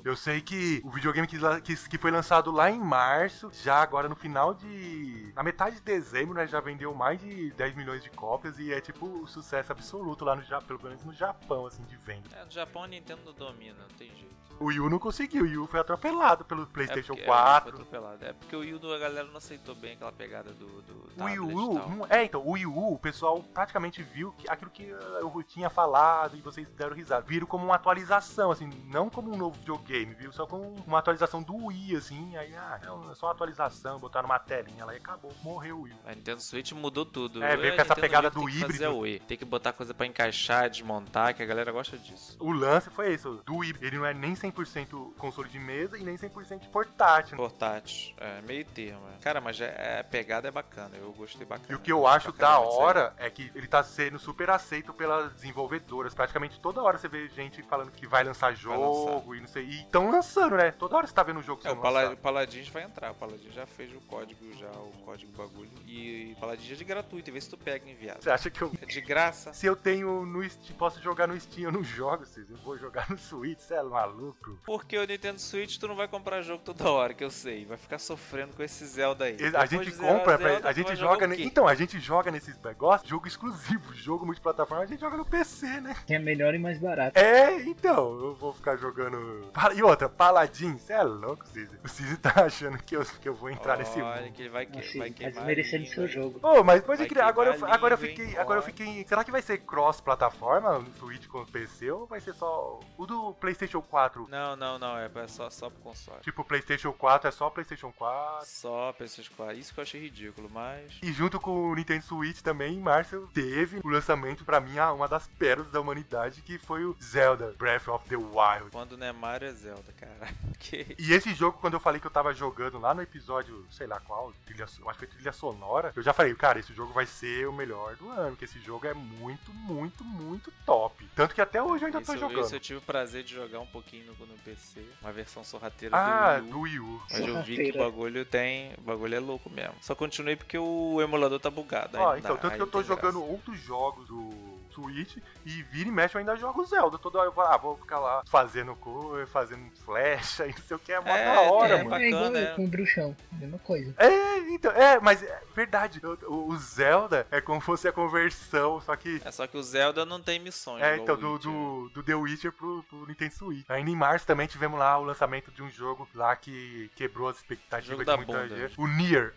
Eu sei que o videogame que, que, que foi lançado lá em março, já agora no final de... na metade de dezembro, né, já vendeu mais de dez milhões de cópias e é tipo um sucesso absoluto lá no Japão, pelo menos no Japão, assim, de venda. É, no Japão a Nintendo domina, não tem jeito. O Wii U não conseguiu, o Wii U foi atropelado pelo PlayStation é porque, quatro. É, foi atropelado. É porque o Wii U a galera não aceitou bem aquela pegada do, do O Wii tablet U, e tal. não- é, então, o Wii U, o pessoal praticamente viu que aquilo que eu tinha falado e vocês deram risada. Viram como uma atualização, assim, não como um novo videogame, viu? Só como uma atualização do Wii, assim, aí, ah, é só uma atualização, botaram uma telinha lá e acabou, morreu o Wii U. A Nintendo Switch mudou tudo. É, veio A com essa Nintendo pegada Wii tem do que híbrido. fazer o Wii. Tem que botar coisa pra encaixar, desmontar, que a galera gosta disso. O lance foi isso, do Wii, ele não é nem cem por cento console de mesa e nem cem por cento portátil. Portátil, é, meio termo. É. Cara, mas é, a pegada é bacana, eu gostei bacana. E o que eu acho Pra caramba da disso aí. hora é que ele tá sendo super aceito pelas desenvolvedoras. Praticamente toda hora você vê gente falando que vai lançar jogo lançar. e não sei. E estão lançando, né? Toda hora você tá vendo um jogo É, o sendo Pala- lançado. o Paladins vai entrar, o Paladins já fez o código, já o código bagulho. E o Paladins é de gratuito, vê se tu pega enviado. Você acha que eu... É de graça. Se eu tenho no Steam, posso jogar no Steam, eu não jogo, Cis. Eu vou jogar no Switch, você é maluco? Porque o Nintendo Switch tu não vai comprar jogo toda hora, que eu sei. Vai ficar sofrendo com esse Zelda aí. A Depois gente de zerar compra, Zelda, a tu gente vai joga... jogar o ne- quê? Então, a gente joga nesses negócios, jogo exclusivo, jogo multiplataforma, a gente joga no P C, né? Que é melhor e mais barato. É, então, eu vou ficar jogando... Pa- E outra, Paladin, você é louco, Cis. O Cis tá achando que eu, que eu vou entrar nesse Olha mundo. que ele vai, que, Assim, vai tá queimar. desmerecendo a seu língua. jogo. Ô, mas pode Vai crer, agora eu, queimar a agora eu língua, hein? fiquei, agora eu Ó. fiquei, será que vai ser cross-plataforma no Switch com o P C ou vai ser só o do PlayStation quatro? Não, não, não, é só, só pro console. Tipo, o PlayStation quatro é só PlayStation quatro. Só P S quatro. Isso que eu achei ridículo, mas. E junto com o Nintendo Switch também, em março, teve o lançamento, pra mim, uma das pérolas da humanidade, que foi o Zelda Breath of the Wild. Quando não é Mario é Zelda, cara. Que... E esse jogo, quando eu falei que eu tava jogando lá no episódio, sei lá qual, trilha, eu acho que foi trilha sonora, eu já falei, cara, esse jogo vai ser o melhor do ano, porque esse jogo é muito, muito, muito top. Tanto que até hoje eu ainda tô Esse, jogando. esse eu tive o prazer de jogar um pouquinho no, no P C, uma versão sorrateira Ah, do Wii U. do Wii U. Mas eu vi que o Sorrateira. bagulho tem. O bagulho é louco mesmo. Só continuei porque o emulador tá bugado. aí Ó, não então, dá, tanto aí que eu tô não tem jogando graça. outros jogos do Switch e vira e mexe eu ainda jogo Zelda. Toda hora eu falo, ah, vou ficar lá fazendo coisa, fazendo flecha e não sei o que, é mó É, da hora, é, mano. É igual bacana, eu é. com o bruxão, mesma coisa. É, então, é, mas é verdade. O, o Zelda é como se fosse a conversão, só que. É só que o Zelda não tem missões. É, igual então, o do, Witcher. do, do The Witcher pro, pro Nintendo Switch. Ainda em março também tivemos lá o lançamento de um jogo lá que quebrou as expectativas Jogo de da muita bunda. gente. O Nier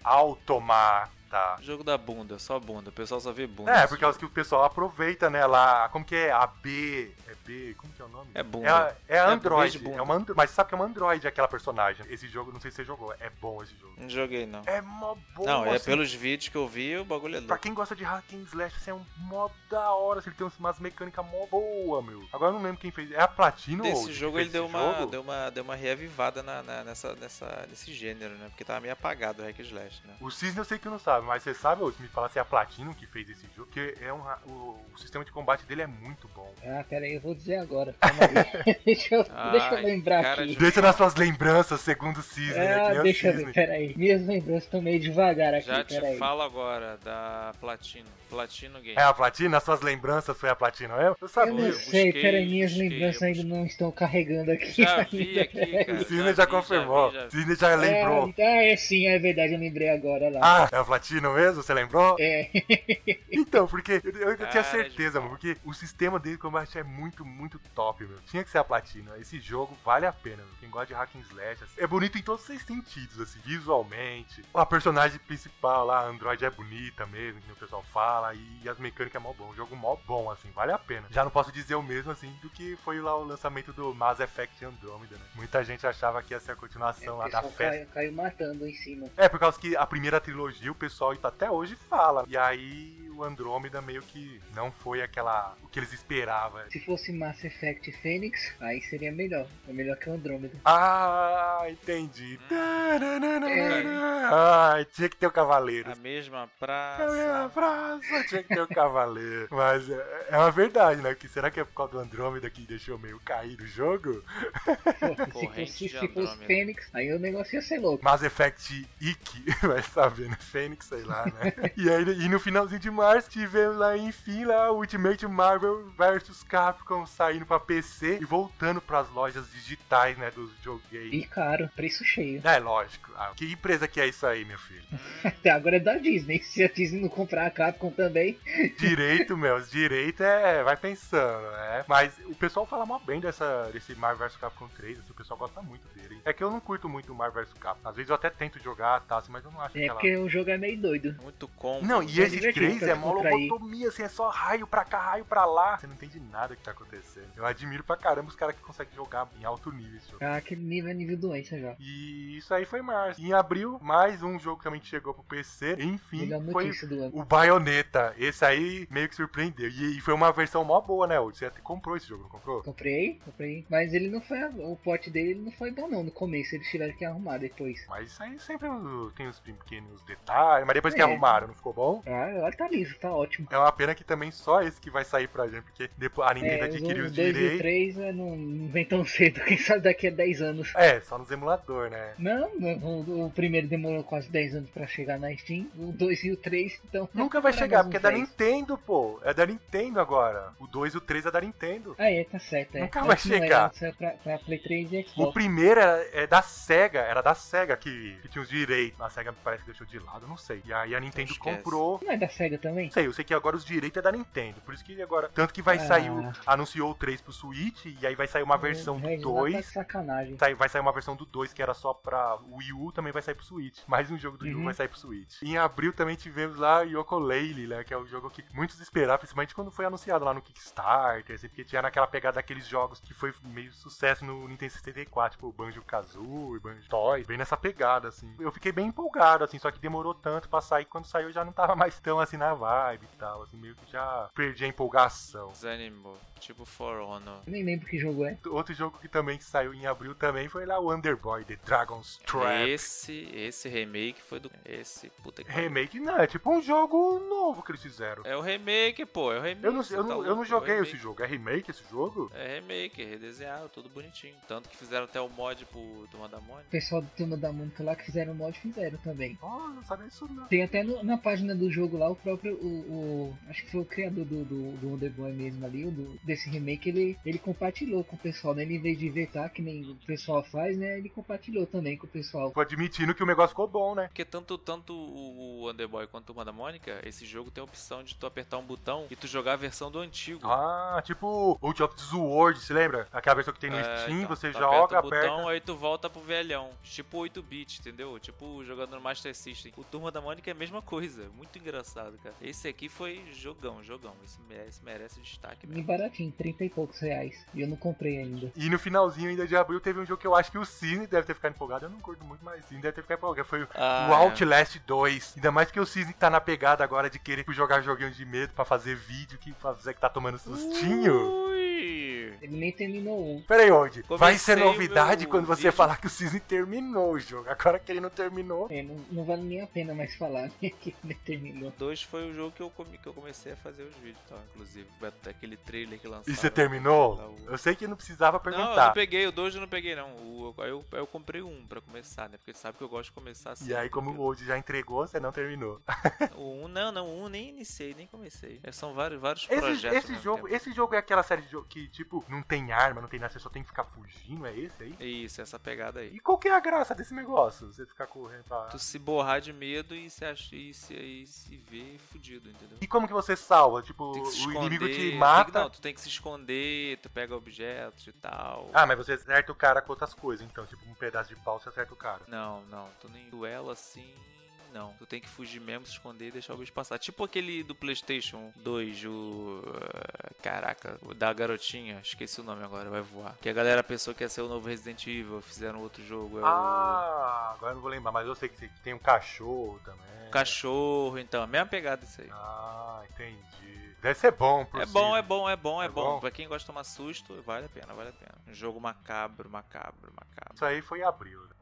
Automata. Jogo da bunda, só bunda. O pessoal só vê bunda. É, nesse por causa que o pessoal aproveita, né, lá, como que é? A B, é B, como que é o nome? É bunda. É, a- é a É Android, B de bunda. é uma, Andro- mas sabe que é uma Android aquela personagem. Esse jogo, não sei se você jogou, é bom esse jogo. Não joguei, não. É mó bom, não, é assim. pelos vídeos que eu vi, o bagulho é Pra louco. quem gosta de hack and slash, assim, é um mó da hora, assim, ele tem umas mecânicas mó boa, meu. Agora eu não lembro quem fez, é a Platino ou Desse que jogo fez ele deu esse uma, jogo? deu uma deu uma reavivada na, na- nessa, nessa, nesse gênero, né? Porque tava meio apagado o hack and slash, né? O Cisne eu sei que não sabe, mas você sabe, ou me fala se é a Platino que fez esse jogo, porque é um, ra- o, o sistema de combate dele é muito bom. Ah, pera aí, eu vou dizer agora. Calma aí. deixa, eu, Ai, deixa eu lembrar cara aqui. de- Deixa nas suas lembranças, segundo o Cisne, né? Ah, Quem é o deixa eu Cisne? ver, pera aí. Minhas lembranças estão meio devagar aqui, Já te pera aí. falo agora da Platino. Platino Game. É a Platino? Nas suas lembranças foi a Platino? Eu, eu Eu sabia. não eu sei, busquei, pera aí, minhas busquei, lembranças eu ainda não estão carregando aqui. Já ainda, vi aqui, peraí. cara. O Cisne já, vi, confirmou. vi, já O vi. Cisne já lembrou. Ah, ah, é sim, é verdade, eu lembrei agora lá. Ah, é a Platino mesmo? Você lembrou? É. Então, porque eu, eu tinha Cara certeza, de mano, porque o sistema dele de combate é muito, muito top, meu. Tinha que ser a Platina. Esse jogo vale a pena, meu. Quem gosta de hack and slash, assim, é bonito em todos os sentidos, assim, visualmente. A personagem principal lá, a Android, é bonita mesmo, que o pessoal fala, e as mecânicas é mó bom. Um jogo mó bom, assim, vale a pena. Já não posso dizer o mesmo, assim, do que foi lá o lançamento do Mass Effect Andromeda, né? Muita gente achava que ia ser a continuação O lá da pessoal festa. caiu, caiu matando em cima. É, por causa que a primeira trilogia o pessoal até hoje fala. E aí o Andrômeda meio que não foi aquela. O que eles esperavam. Se fosse Mass Effect Phoenix, aí seria melhor. É melhor que o Andrômeda. Ah, entendi. Ai, tinha que ter o Cavaleiro. A mesma É a praça. praça, tinha que ter o Cavaleiro. Mas é, é uma verdade, né? Que será que é por causa do Andrômeda que deixou meio cair o jogo? Se Corrente fosse, de se fosse Andrômeda. Fênix, aí o negócio ia ser louco. Mass Effect Ikki, vai saber, né? Fênix, sei lá, né? E aí, e no finalzinho de março março, tivemos lá, enfim, lá, Ultimate Marvel versus. Capcom saindo pra P C e voltando pras lojas digitais, né, dos videogames. E caro, preço cheio. É, lógico. Ah, que empresa que é isso aí, meu filho? Até agora é da Disney. Se a Disney não comprar a Capcom também. Direito, meu. Direito é... vai pensando, né? Mas o pessoal fala mal bem dessa, desse Marvel versus. Capcom três. Assim, o pessoal gosta muito dele. É que eu não curto muito o Marvel versus. Capcom. Às vezes eu até tento jogar, tá, assim, mas eu não acho É aquela... porque o jogo é meio doido. Muito combo. Não, e É esse divertido três pra é mó descontrair. lobotomia, assim, é só raio pra cá, raio pra lá. Você não entende nada que tá acontecendo. Eu admiro pra caramba os caras que conseguem jogar em alto nível esse jogo. Ah, aquele nível é nível doença já. E isso aí foi em março. Em abril, mais um jogo também que chegou pro P C. Enfim, Melhor foi notícia do ano. o Bayonetta. Esse aí meio que surpreendeu. E, e foi uma versão mó boa, né, Woody? Você até comprou esse jogo, não comprou? Comprei, comprei. Mas ele não foi. O pote dele ele não foi bom não no começo. Eles tiveram que arrumar depois. Mas isso aí sempre tem os pequenos detalhes. Mas depois que É. arrumaram, não ficou bom? Ah, agora tá liso, tá ótimo. É uma pena que também só esse que vai sair pra gente. Porque depois a Nintendo É, adquiriu os os dois e o direitos. três não, não vem tão cedo. Quem sabe daqui a dez anos. É, só nos emuladores, né? Não, o, o primeiro demorou quase dez anos pra chegar na Steam. O dois e o três, então. Nunca vai pra chegar, mais porque é uns da dez. Nintendo, pô. É da Nintendo agora. O dois e o três é da Nintendo. Ah, é, tá certo. É. Nunca vai Antes não era, chegar. antes era pra, pra Play três e O Xbox. primeiro era, é da SEGA, era da SEGA que, que tinha os direitos. A SEGA parece que deixou de lado, não sei. E aí a Nintendo esquece. comprou. Não é da SEGA também? Não sei, eu sei que agora os direitos é da Nintendo. Por isso que agora. Tanto que vai Ah. sair. O, anunciou o três pro Switch. E aí vai sair uma versão do Reis lá tá de dois. sacanagem. Sai- Vai sair uma versão do dois que era só pra Wii U, também vai sair pro Switch. Mais um jogo do Wii U Uhum. vai sair pro Switch. Em abril também tivemos lá Yooka-Laylee, né? Que é o jogo que muitos esperavam, principalmente quando foi anunciado lá no Kickstarter, assim, porque tinha naquela pegada daqueles jogos que foi meio sucesso no Nintendo sessenta e quatro, tipo Banjo-Kazooie, Banjo-Toy, bem nessa pegada, assim. Eu fiquei bem empolgado, assim, só que demorou tanto pra sair, quando saiu já não tava mais tão, assim, na vibe e tal, assim, meio que já perdi a empolgação. Desanimou. Tipo For Honor. Eu nem lembro que jogo é. Outro jogo que também saiu em abril também foi lá o Underboy, The Dragon's Trap. Esse, esse remake foi do... Esse, puta que pariu. Remake não, é tipo um jogo novo que eles fizeram. É o remake, pô. É o remake. Eu não, você eu tá não, louco, eu não é o joguei remake. esse jogo. É remake esse jogo? É remake, é redesenhado, tudo bonitinho. Tanto que fizeram até o mod pro Turma da O Mônica. pessoal do Turma da Mônica lá que fizeram o mod fizeram também. Oh, não sabia isso não. Tem até no- na página do jogo lá o próprio. O, o- acho que foi o criador do, do, do Wonderboy mesmo ali, o do- desse remake, ele, ele compartilhou com o pessoal, né? Ele, em vez de vetar, que nem o pessoal faz, né? Ele compartilhou também com o pessoal. Tô admitindo que o negócio ficou bom, né? Porque tanto, tanto o o Underboy quanto o Turma da Mônica, esse jogo tem a opção de tu apertar um botão e tu jogar a versão do antigo. Ah, tipo Ult of the Sword, se lembra? Aquela versão que tem no É, Steam, então, você tu joga, aperta o aperta. botão, aí tu volta pro velhão. Tipo oito bit, entendeu? Tipo jogando no Master System. O Turma da Mônica é a mesma coisa. Muito engraçado, cara. Esse aqui foi jogão, jogão. Esse merece, merece destaque E mesmo. baratinho, trinta e poucos reais. E eu não comprei ainda. E no finalzinho ainda de abril teve um jogo que eu acho que o Cisne deve ter ficado empolgado. Eu não curto muito, mas o Cisne deve ter ficado empolgado. Foi o Ah, o é. Outlast dois. Ainda mais que o Cisne tá na pegada agora de querer jogar joguinho de medo pra fazer vídeo, que fazer que tá tomando sustinho. Ui! Ele nem terminou um. Pera aí, onde? Vai ser Comecei novidade meu quando você vídeo. falar que o Cisne terminou o jogo. Agora que ele não terminou. É, não, não vale nem a pena mais falar que ele nem terminou. dois foi o jogo que eu, come- que eu comecei a fazer os vídeos, tá? Inclusive, aquele trailer que lançaram. E você terminou? Lá, o- Eu sei que não precisava Não, eu perguntar. não peguei, o dois eu não peguei não. O, aí eu, aí eu comprei um pra começar, né? Porque você sabe que eu gosto de começar assim. E aí, como o Old já entregou, você não terminou. O um, não, não, o um nem iniciei, nem comecei. É, são vários, vários Esse, projetos. ao esse mesmo jogo, tempo. esse jogo é aquela série de jogo que, tipo, não tem arma, não tem nada, você só tem que ficar fugindo, é esse aí? Isso, essa pegada aí. E qual que é a graça desse negócio? Você ficar correndo pra... Tu se borrar de medo e se, ach... e se, e se ver fudido, entendeu? E como que você salva? Tipo, Tem que se o esconder, inimigo te tem que- mata... não, tu tem que se esconder, tu pega objetos e tal. Ah, mas você acerta o cara com outras coisas, então, tipo, um pedaço de pau você acerta o cara. Não, não, tu nem duelo assim. Não, tu tem que fugir mesmo, se esconder e deixar o bicho passar. Tipo aquele do PlayStation dois, o. uh, Caraca, o da garotinha, esqueci o nome agora, vai voar. Que a galera pensou que ia ser o novo Resident Evil, fizeram outro jogo. É Ah, agora eu não vou lembrar, mas eu sei que tem um cachorro também. o Cachorro, então, a mesma pegada isso aí. Ah, entendi. Deve ser bom, por É si. bom, é bom, é bom, é, É bom. bom? Pra quem gosta de tomar susto, vale a pena, vale a pena. Um jogo macabro, macabro, macabro. Isso aí foi em abril, né?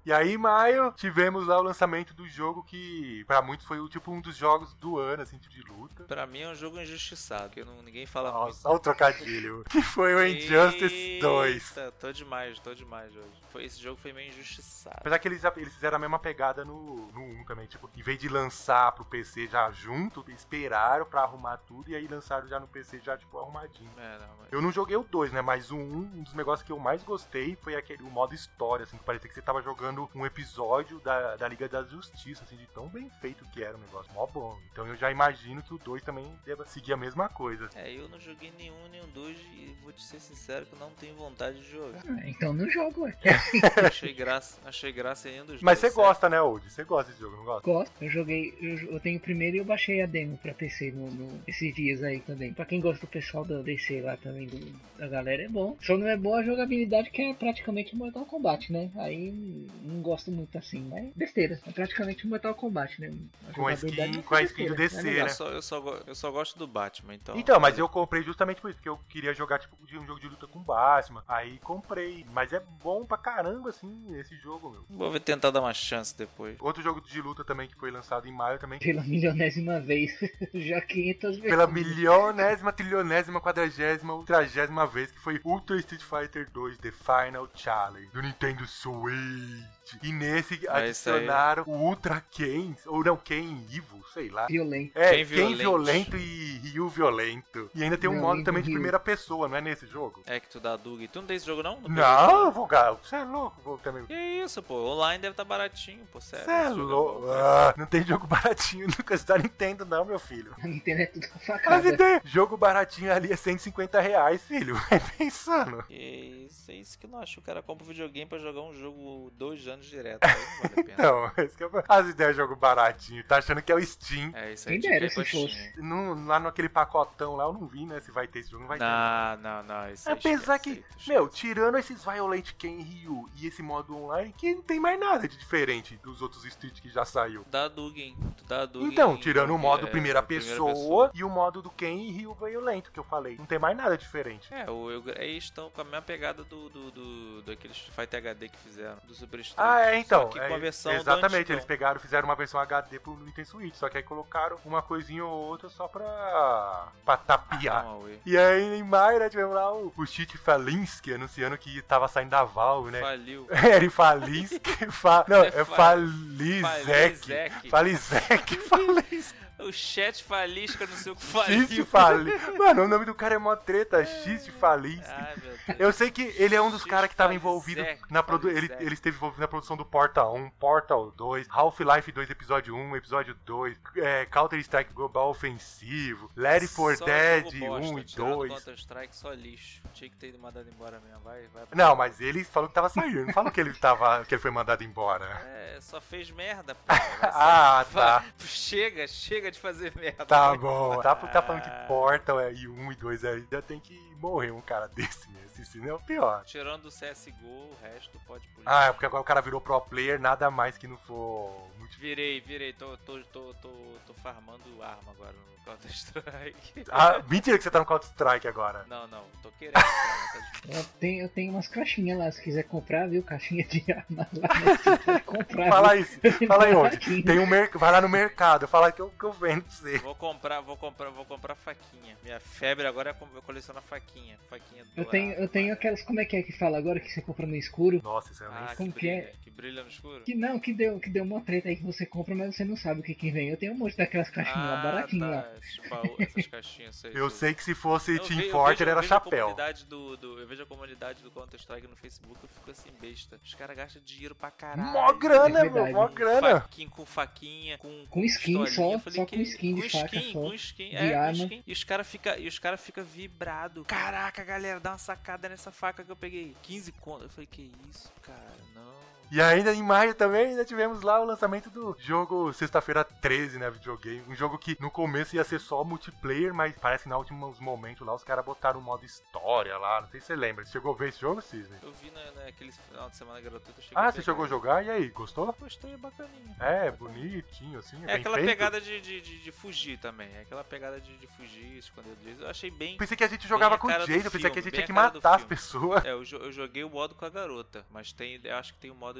E aí, em maio, tivemos lá o lançamento do jogo que, pra muitos, foi tipo um dos jogos do ano, assim, de luta. Pra mim é um jogo injustiçado, porque não, ninguém fala Nossa, olha o trocadilho. Que foi o Injustice dois. Eita, tô demais, tô demais hoje. Foi, esse jogo foi meio injustiçado. Apesar que eles, eles fizeram a mesma pegada no, no um também, tipo, em vez de lançar pro P C já junto, esperaram pra arrumar tudo e aí lançaram já no P C já, tipo, arrumadinho. É, não, mas... Eu não joguei o dois, né, mas o um, um dos negócios que eu mais gostei foi aquele, o modo história, assim, que parecia que você tava jogando um episódio da, da Liga da Justiça, assim, de tão bem feito que era o negócio, mó bom. Então eu já imagino que o dois também deva seguir a mesma coisa. É, eu não joguei nenhum, nem o dois e vou te ser sincero que eu não tenho vontade de jogar. Ah, então não jogo, ué. achei graça, achei graça em um dos Mas você dois, gosta, né, Old? Você gosta desse jogo, não gosta? Gosto. Eu joguei, eu, eu tenho o primeiro e eu baixei a demo pra P C no, no, esses dias aí também. Pra quem gosta do pessoal da D C lá também, do, da galera, é bom. Só não é boa a jogabilidade, que é praticamente Mortal Kombat, né? Aí não gosto muito assim, mas besteira. É praticamente Mortal Kombat, né? A Com a skin, com a skin do D C, é Eu né? só, eu, só, go- eu só gosto do Batman, então... Então, mas eu comprei justamente por isso, porque eu queria jogar tipo de um jogo de luta com Batman. Aí comprei. Mas é bom pra caramba, assim, esse jogo, meu. Vou ver- tentar dar uma chance depois. Outro jogo de luta também que foi lançado em maio também. Pela milionésima vez. Já quinhentas vezes. Pela milionésima, trilionésima, quadragésima, ultragésima vez, que foi Ultra Street Fighter dois The Final Challenge do Nintendo Switch. E nesse É isso aí. adicionaram o Ultra Ken, ou não, Ken Evil, sei lá. Violento. É, Ken Ken Violente. violento e Ryu violento. E ainda tem um modo Violento também de Ryu. primeira pessoa, não é nesse jogo? É que tu dá Dug. Tu não tem esse jogo não? Não, vou gar- você é louco, vou também. Que isso, pô. Online deve estar baratinho, pô. Sério. Você é esse jogo louco. bom. Ah, não tem jogo baratinho no caso da Nintendo, não, meu filho. A Nintendo é tudo Mas facada. ideia, jogo baratinho ali é cento e cinquenta reais, filho. Vai pensando. Que isso, é isso que eu não acho. O cara compra um videogame pra jogar um jogo dois anos direto. Aí não vale a pena. Não, esse que é o- as ideias de jogo baratinho. Tá achando que é o Steam. É isso aí. Quem tinha que dera ir pra se fosse. Steam. No, lá naquele pacotão lá eu não vi, né? Se vai ter esse jogo, não vai ter. Não, não, não. Isso aí Apesar esquece, que, aí tu meu, esquece. tirando esses Violent Ken Ryu e esse modo online, que não tem mais nada de diferente dos outros Street que já saiu. Dá Dug, hein? Tu dá Dug. Então, em- tirando o modo é, primeira, primeira pessoa, e o modo do Ken e Ryu violento que eu falei. Não tem mais nada diferente. É, o, eu, eles estão com a mesma pegada do, do, do, daquele Street Fighter H D que fizeram, do Super Street. Ah, é, então. Só que com é, a versão do exatamente, antigão. eles pegaram, fizeram uma versão H D pro Nintendo Switch, só que aí colocaram uma coisinha ou outra só pra, pra tapear. Não, ué. E aí em maio, né, tivemos lá o, o Chit Falinsky anunciando que tava saindo da Valve, né? Faliu. Ele Falinsky, fa... não, É é fa- Falizek. Falizek. Falizek, Falinsky. O chat falisca no seu X faliu. Fali. Mano, o nome do cara é mó treta, X Falinsky. Ai, meu Deus. Eu sei que ele é um dos X caras que tava Falizek, envolvido na produção. Ele, Falizek. ele esteve envolvido na produção do Portal um, Portal dois, Half-Life dois, episódio um, episódio dois, é, Counter-Strike Global Ofensivo, Left four Só Dead jogo bosta, um e tirando dois. Counter-Strike, só lixo. Tinha que ter mandado embora mesmo. Vai, vai. Não, mas ele falou que tava saindo. Não falou que ele tava, que ele foi mandado embora. É, só fez merda, pô. Vai Ah, ser- tá. Chega, chega de fazer merda. Tá Vai. bom. Tá, tá falando que Portal é, e um e dois ainda tem que morrer um cara desse mesmo. Esse sim é o pior. Tirando o C S G O, o resto pode pulir. Ah, é porque agora o cara virou pro player, nada mais que não for multi- Virei, virei. Tô, tô, tô, tô, tô farmando arma agora no Counter-Strike. Ah, mentira que você tá no Counter-Strike agora. Não, não. Tô querendo. Cara, tá difícil. Eu tenho, eu tenho umas caixinhas lá, se quiser comprar, viu? Caixinha de arma lá, né? Se quiser comprar. Fala viu? isso. Fala aí onde? Aqui. Tem um merc... Vai lá no mercado. Fala que eu, que eu vendo pra você. Vou comprar, vou comprar, vou comprar faquinha. Minha febre agora é com- eu coleciono faquinha. Faquinha Eu dourada. tenho, eu tenho aquelas, como é que é que fala agora que você compra no escuro? Nossa, isso é nem... Ah, que Como que brilha. é? Que brilha no escuro? Que não, que deu, que deu uma treta aí que você compra, mas você não sabe o que que vem. Eu tenho um monte daquelas caixinhas lá, baratinho tá. lá. Esses baú- essas caixinhas, sei, Eu sei que se fosse Eu Team ve- eu Fortress vejo- eu era vejo a chapéu. comunidade do, do- eu vejo a comunidade do Counter-Strike no Facebook, eu fico assim, besta. Os caras gastam dinheiro pra caralho. Mó grana, É meu. verdade. Mó grana. Faquinha, com faquinha, com, Com skin pistolinha. só, Eu falei, só que- com skin de com faca skin, só, com skin, de é, com arma. skin. E os caras ficam e os cara fica vibrado. Caraca, galera, dá uma sacada nessa faca que eu peguei. quinze conto. Eu falei, que isso, cara, não. E ainda em maio também ainda tivemos lá o lançamento do jogo Sexta-feira treze, né, videogame. Um jogo que no começo ia ser só multiplayer, mas parece que nos últimos momentos lá os caras botaram um modo história lá. Não sei se você lembra. Você chegou a ver esse jogo, Cisne? Eu vi na, naquele final de semana gratuito. eu cheguei Ah, a você pegar. chegou a jogar? E aí, gostou? Gostei, é bacaninha. É, bonitinho, assim, É bem aquela feito. pegada de, de, de, de fugir também. É aquela pegada de, de fugir, esconder dias. Eu achei bem. Pensei que a gente jogava a com cara do jeito, pensei que a filme, gente bem tinha que a cara do matar as filme. pessoas. É, eu, jo- eu joguei o modo com a garota, mas tem, eu acho que tem o modo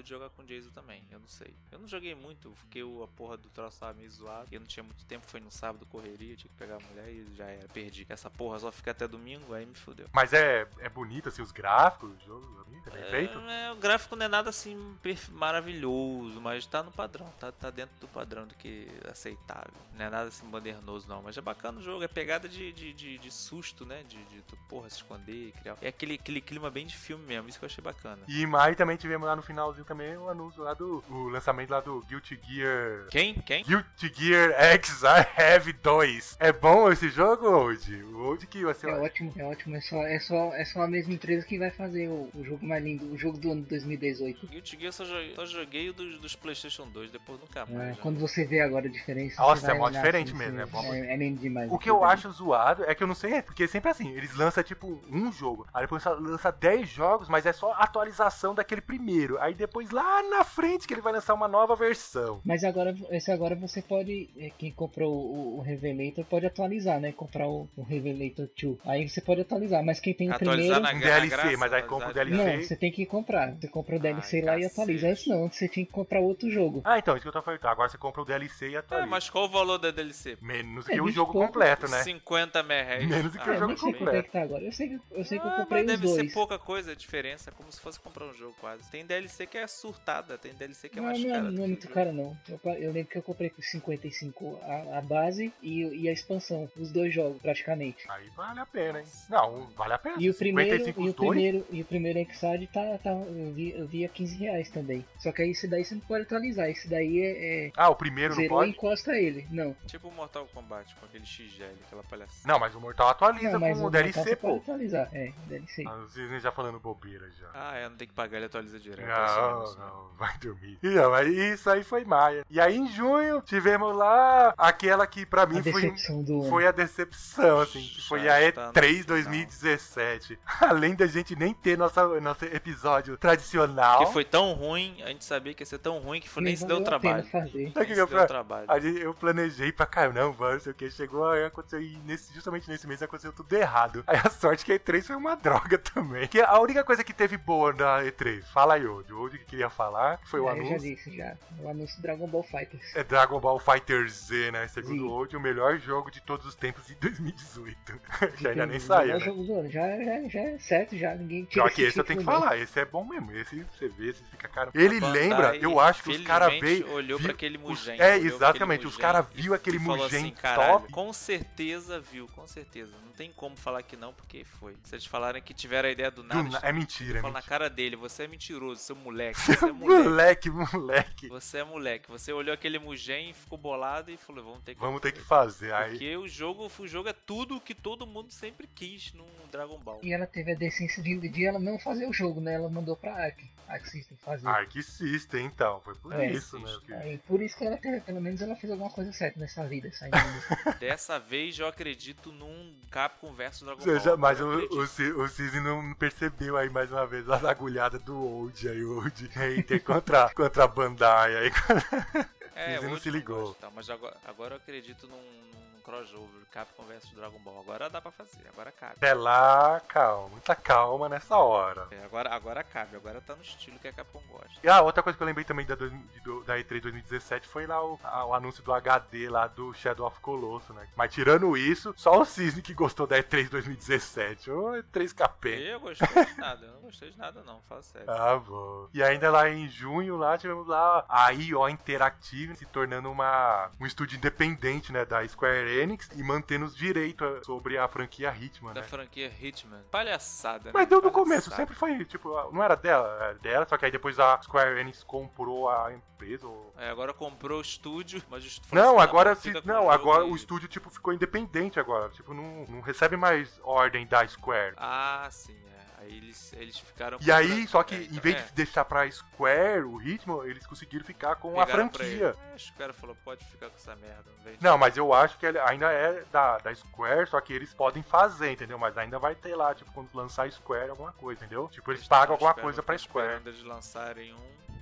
de jogar com o Jason também, eu não sei. Eu não joguei muito, porque a porra do troço tava meio zoado. Eu não tinha muito tempo, foi no sábado, correria, tinha que pegar a mulher e já era. Perdi. Essa porra só fica até domingo, aí me fudeu. Mas é, é bonito, assim, os gráficos do jogo, é bem feito? É, é, o gráfico não é nada assim maravilhoso, mas tá no padrão, tá, tá dentro do padrão do que é aceitável. Não é nada assim modernoso não, mas é bacana o jogo, é pegada de, de, de, de susto, né? De, de, de porra, se esconder, criar. É aquele, aquele clima bem de filme mesmo, isso que eu achei bacana. E aí também tivemos lá no finalzinho também o anúncio lá do o lançamento lá do Guilty Gear. Quem? Quem? Guilty Gear X I Have dois. É bom esse jogo, Old? O Old que você É ótimo, é ótimo, é só, é só, é só a mesma empresa que vai fazer o, o jogo mais lindo, o jogo do ano de dois mil e dezoito. Guilty Gear eu só joguei, só joguei o dos, dos PlayStation dois, depois nunca mais. É, já. quando você vê agora a diferença. Nossa, você vai é mó olhar diferente assim, mesmo, você- é bom. É, é lindo demais. O que eu acho zoado é que eu não sei, porque sempre assim, eles lançam tipo um jogo, aí depois lança dez jogos, mas é só atualização daquele primeiro. Aí depois lá na frente que ele vai lançar uma nova versão. Mas agora, esse agora você pode, é, quem comprou o, o Revelator pode atualizar, né? Comprar o, o Revelator dois. Aí você pode atualizar, mas quem tem o Atualizar primeiro... na Um na D L C, graça, mas aí atualizar compra o de D L C. graça. Não, você tem que comprar. Você compra o D L C Ai, lá e cacete. atualiza. Aí senão você tinha que comprar outro jogo. Ah, então, isso que eu tô falando. Agora você compra o D L C e É, atualiza. mas qual o valor da D L C? Menos É, que o vinte jogo pouco. completo, né? cinquenta merréis. Menos do que o É, jogo nem sei completo. quanto é que tá agora. Eu sei que eu, sei que eu Ah, comprei mas os deve dois. ser pouca coisa a diferença, é como se fosse comprar um jogo quase. Tem D L C que é surtada, tem D L C que é Não, mais não, é- cara. não do é que o muito jogo. caro não. Eu, pa- eu lembro que eu comprei por cinquenta e cinco a, a base e, e a expansão. Os dois jogos, praticamente. Aí vale a pena, hein? Não, vale a pena. E o primeiro, cinquenta e cinco e o os dois? primeiro, e o primeiro Exide tá, tá eu, vi, eu vi a quinze reais também. Só que aí esse daí você não pode atualizar. Esse daí é, é Ah, o primeiro não zerou e pode? encosta ele. Não. Tipo o Mortal Kombat com aquele X G L, aquela palhaçada. Não, mas o Mortal atualiza Não, mas com o o D L Mortal C, você pode pô. atualizar. É, D L C. Ah, vocês já falando bobeira já. Ah, é, não tem que pagar, ele atualiza direto. Não, Assim, não, vai dormir. E, não, mas isso aí foi maia. E aí em junho tivemos lá aquela que pra mim A foi, decepção do ano. foi a decepção, assim, que foi a E Já tá no três final. dois mil e dezessete. Além da gente nem ter nossa, nosso episódio tradicional. Que foi tão ruim, a gente sabia que ia ser tão ruim que foi, nem se deu valeu a pena trabalho. fazer. Sabe o que Nem que se eu deu pra- trabalho. A gente- eu planejei pra caramba, não, não sei o que. Chegou a acontecer e nesse, justamente nesse mês aconteceu tudo errado. Aí a sorte que a E três foi uma droga também. Que a única coisa que teve boa na E três, fala aí, Old. O Old que queria falar, que foi o É, eu já anúncio. disse, já. O anúncio do Dragon Ball Fighters. É Dragon Ball Fighter Z, né? Segundo Sim. o Old, o melhor jogo de todos os tempos de dois mil e dezoito. Já ainda nem O saiu, melhor né? jogo do ano. Já, já, já é certo, já. Ninguém tira Só que esse eu tenho que título, não. falar, esse é bom mesmo. Esse você vê, você fica cara. Ele A Bandai, lembra, eu acho que os caras felizmente, veio. olhou viu- pra aquele os- Mugen. É, olhou pra exatamente. aquele Os Mugen caras e- viu aquele e falou Mugen assim, caralho, top. com certeza viu, com certeza. Não tem como falar que não, porque foi. Se eles falarem que tiveram a ideia do nada, Do na- eles é mentira, é falam na mentira. cara dele, você é mentiroso, seu moleque, você é moleque. Moleque, moleque. Você é moleque. Você olhou aquele Mugen e ficou bolado e falou, vamos ter que Vamos ter que fazer. Aí, Porque o jogo, o jogo é tudo que todo mundo sempre quis no Dragon Ball. E ela teve a decência de, de ela não fazer o jogo, né? Ela mandou pra Ark. Ark System fazer. Arc System, então. Foi por É, isso, né? que- Aí, por isso que ela teve, pelo menos ela fez alguma coisa certa nessa vida, saindo. do- Dessa vez eu acredito num Capcom versus Dragon Ou Ball. seja, mas eu o, acredito. o, Ci- o Cisne não percebeu aí mais uma vez a agulhada do Old aí, o Old hater contra, contra a Bandai aí. É, Cisne não hoje se ligou. gosto, tá, mas agora, agora eu acredito num, num crossover, Capcom versus Dragon Ball. Agora dá pra fazer, agora cabe. Até lá, calma, muita calma nessa hora. É, agora, agora cabe, agora tá no estilo que a Capcom gosta. E a outra coisa que eu lembrei também da, dois- do- da E três dois mil e dezessete foi lá o, a- o anúncio do H D lá do Shadow of Colossus, né? Mas tirando isso, só o Cisne que gostou da E três dois mil e dezessete. Ô, E três K P. Eu gostei de nada, eu não gostei de nada não, fala sério. Ah, bom. E ainda lá em junho, lá tivemos lá a I O Interactive se tornando uma, um estúdio independente, né, da Square Enix e mantendo os direitos sobre a franquia Hitman, Da né? franquia Hitman. Palhaçada, né? Mas desde o Palhaçada. começo, sempre foi, tipo, não era dela, era dela, só que aí depois a Square Enix comprou a empresa. Ou... É, agora comprou o estúdio, mas o estúdio falou Não, assim, agora, fica se, com o não, jogo agora e- o estúdio, tipo, ficou independente agora. Tipo, não, não recebe mais ordem da Square. Ah, sim, é. Aí eles, eles ficaram... E aí, comprando- só que é, em então, vez é. de deixar pra Square o Hitman, eles conseguiram ficar com a Pegaram pra franquia. ele. É, o cara falou, pode ficar com essa merda. Não, vem. Não, mas eu acho que ele ainda é da, da Square, só que eles podem fazer, entendeu? Mas ainda vai ter lá, tipo, quando lançar Square alguma coisa, entendeu? Tipo, eles pagam alguma Esperam- coisa pra tô Square. esperando eles lançarem um...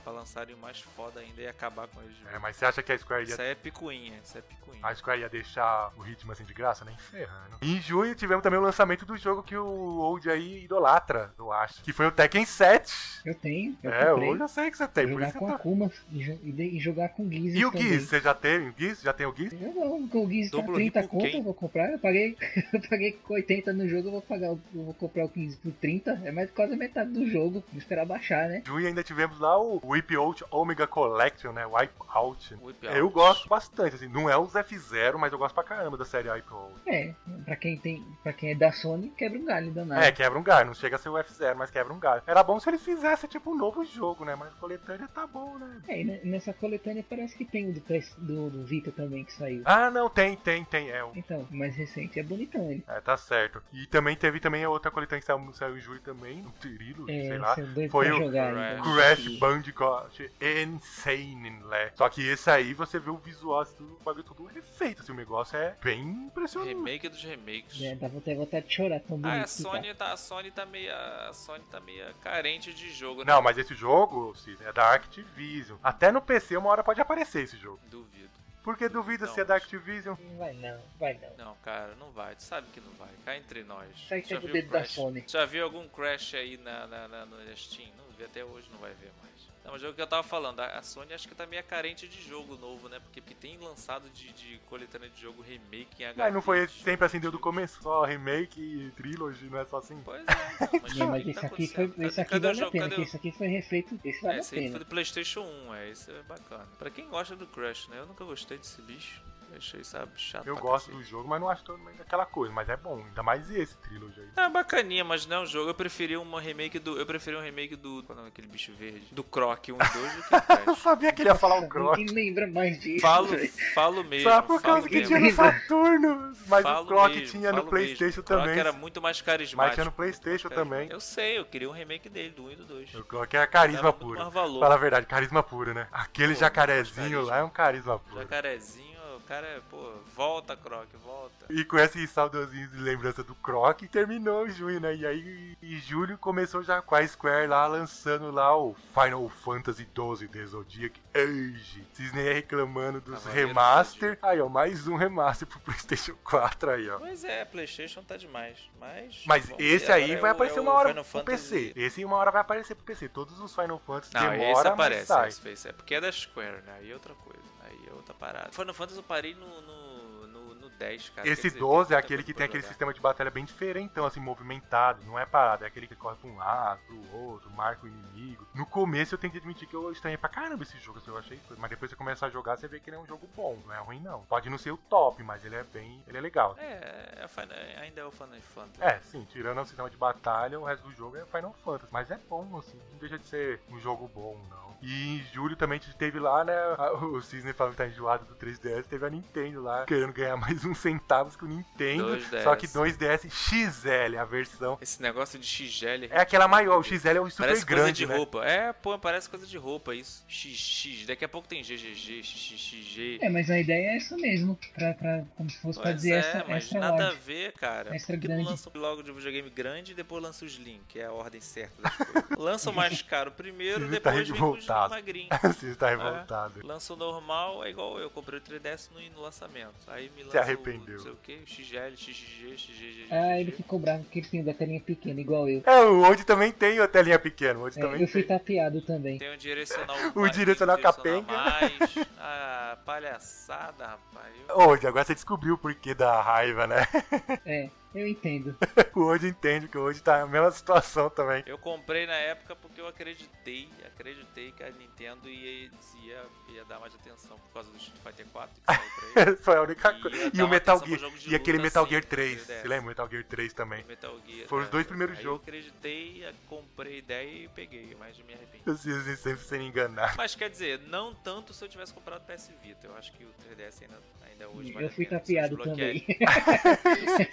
pra lançarem o mais foda ainda e acabar com eles. É, mas você acha que a Square ia... Isso aí é picuinha, isso é picuinha. A Square ia deixar o ritmo assim de graça? Nem ferrando. E em junho tivemos também o lançamento do jogo que o Old aí idolatra, eu acho. Que foi o Tekken sete. Eu tenho, eu É, comprei. hoje eu sei que você tem. Por Jogar isso com que eu a tô... Akuma e, jo- e de- e jogar com o Giz E o também. Giz? Você já tem o Giz? Já tem o Giz? Eu não, com o Giz tá Duplo trinta Ripo conto, quem? eu vou comprar. Eu paguei, eu paguei oitenta no jogo, eu vou pagar, o- eu vou comprar o quinze por trinta. É mais quase a metade do jogo. Vou esperar baixar, né? Em junho ainda tivemos lá o Wipeout Omega Collection, né? Wipeout. Whip Eu Out. gosto bastante, assim. Não é os F zero, mas eu gosto pra caramba da série Wipeout. É, pra quem tem, pra quem é da Sony, quebra um galho danado. É, quebra um galho. Não chega a ser o F zero, mas quebra um galho. Era bom se eles fizessem, tipo, um novo jogo, né? Mas coletânea tá bom, né? É, e ne- nessa coletânea parece que tem o do, P S do, do Vita também que saiu. Ah, não, tem, tem, tem. É, o- Então, o mais recente é bonitão ele. é, tá certo. E também teve também a outra coletânea que saiu, saiu em julho também, um Tirilo, É, sei lá. esse é doido Foi pra o jogar. Crash. então. Crash E- Bandicoot Insane, né? Só que esse aí você vê o visual, assim, tudo, o bagulho tudo refeito, assim, o negócio é bem impressionante. Remake dos remakes. É, dá até vontade de chorar tão bonito Ah, a que Sony tá, a Sony tá meio, a Sony tá meio carente de jogo, né? Não, mas esse jogo, Cid, é da Activision. Até no P C uma hora pode aparecer esse jogo. Duvido. Por que duvida Não, se é da mas- Activision? tá. Não vai não, vai não. Não, cara, não vai. Tu sabe que não vai. Cá entre nós. Isso aí Já tem o viu dedo da Crash? Sony. Já viu algum Crash aí na, na, na, no Steam? Não vi, até hoje não vai ver mais. Não, mas é o que eu tava falando, a a Sony acho que tá meio carente de jogo novo, né? Porque, porque tem lançado de, de coletânea de jogo remake em H D. Mas não foi de- sempre assim desde o começo, só remake e trilogy, não é só assim? Pois é, então, mas, Não, o mas que esse tá aqui foi, acontecendo? esse aqui Cadê o vale a jogo? pena, Cadê porque o- esse aqui foi refeito, esse É, vale a esse aí foi pena. do PlayStation um, é, esse é bacana. Pra quem gosta do Crash, né? Eu nunca gostei desse bicho. Eu achei, sabe, chato. Eu pra gosto cacete. do jogo, mas não acho todo mundo aquela coisa, mas é bom, ainda mais esse trilogy aí. É bacaninha, mas não é um jogo. Eu preferi uma remake do. Eu preferi um remake do. Qual é o nome daquele bicho verde? Do Croc um e dois do que o Eu Crash. sabia que ele ia falar o Croc. Ninguém lembra mais disso. Falo, velho. falo mesmo. Só por causa falo que mesmo. tinha no Saturno. Mas Falo o Croc mesmo, tinha no falo PlayStation mesmo. O Croc também. era muito mais carismático. Mas tinha no PlayStation muito mais também. carismático. Eu sei, eu queria um remake dele, do um e do dois. O Croc é carisma Dava muito puro. mais valor. Fala a verdade, carisma puro, né? Aquele Pô, jacarezinho carisma. lá é um carisma puro. Jacarezinho, o cara é, pô, volta, Croc, volta. E com esse saudosinho de lembrança do Croc, terminou em junho, né? E aí, em julho, começou já com a Square lá, lançando lá o Final Fantasy doze The Zodiac Age. Cisne aí reclamando dos Cavaleiro remaster. Aí, ó, mais um remaster pro PlayStation quatro aí, ó. Pois é, PlayStation tá demais. Mas. Mas vamos esse ver, aí agora vai é o- aparecer é uma o hora Final pro Fantasy. P C. Esse uma hora vai aparecer pro P C. Todos os Final Fantasy Não, demora, esse mas aparece, sai. esse, esse é porque é da Square, né? Aí é outra coisa. Aí é outra parada. Final Fantasy eu parei no, no, no, no dez, cara. Esse quer dizer, doze tem é muita aquele coisa que pra tem aquele jogar. sistema de batalha bem diferentão, assim, movimentado. Não é parado, é aquele que corre pra um lado, pro outro, marca o inimigo. No começo eu tenho que admitir que eu estranhei pra caramba esse jogo, assim, eu achei coisa. Mas depois você começa a jogar, você vê que ele é um jogo bom, não é ruim não. Pode não ser o top, mas ele é bem, ele é legal. É, é Final- ainda é o Final Fantasy. É, sim, tirando o sistema de batalha, o resto do jogo é Final Fantasy. Mas é bom, assim, não deixa de ser um jogo bom, não. E em julho também teve lá, né, a- o Cisne falando que tá enjoado do três D S, teve a Nintendo lá, querendo ganhar mais uns centavos que o Nintendo. dois D S. Só que dois D S X L, a versão. Esse negócio de X L. É aquela maior, o X L é o super Parece grande, coisa de né? roupa. É, pô, parece coisa de roupa isso. X X. Daqui a pouco tem G G G, X X X G. É, mas a ideia é essa mesmo. Pra, pra, como se fosse pra Pois dizer é, extra, mas extra nada a large. ver, cara. Extra Por que não grande. lança logo de videogame grande e depois lança o Slim, que é a ordem certa das coisas. Lança o mais caro primeiro, Cisne tá depois vem com o Slim revoltado. magrinho. O Cisne tá revoltado. Lança o normal, é igual eu, comprei o três D S no, no lançamento. Aí me lança Se arrependeu. o não sei o que, o X L, X G, X G G. Ah, ele ficou bravo porque ele tinha da telinha pequena, igual eu. É, o onde também tem a telinha pequena, o onde É, também eu fui tem. tapeado também. Tem o direcional O direcional capenga. mais, a palhaçada, rapaz. Eu- Onde, agora você descobriu o porquê da raiva, né? É, eu entendo. O hoje entende que hoje tá na mesma situação também. Eu comprei na época porque eu acreditei, acreditei que a Nintendo ia, ia, ia dar mais atenção por causa do Street Fighter quatro que saiu pra ele. Foi a única E coisa. ia E dar o uma Metal atenção Gear. pro jogo de E aquele luta, Metal assim, Gear do três. três D S. Você lembra? Metal Gear três também. Metal Gear. Foram os né? dois primeiros Aí jogos. Eu acreditei, comprei a ideia e peguei, mas me arrependi. Eu sempre sempre sendo enganado. Mas quer dizer, não tanto se eu tivesse comprado P S Vita. Eu acho que o três D S ainda, ainda hoje Eu vale a fui pena. tapeado Se eu desbloquear também. ele-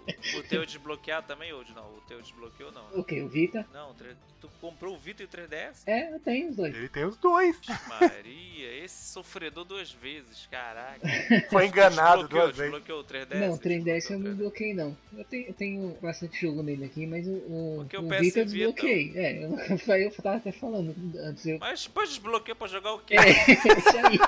o teu desbloquear também, hoje não? O teu desbloqueou não? O que? O Vita? Não, tu comprou o Vita e o três D S? É, eu tenho os dois. Ele tem os dois. Maria, esse sofredor duas vezes, caraca. Foi enganado Desbloqueou, duas vezes. Desbloqueou o três D S? Não, o três D S eu Desbloqueou não o bloqueei não. Eu tenho, eu tenho bastante jogo nele aqui, mas o, o, Porque o o P S Vita eu Vita- desbloqueei. É, eu, eu tava até falando antes. Eu... Mas depois desbloqueou pra jogar o quê? É, isso aí.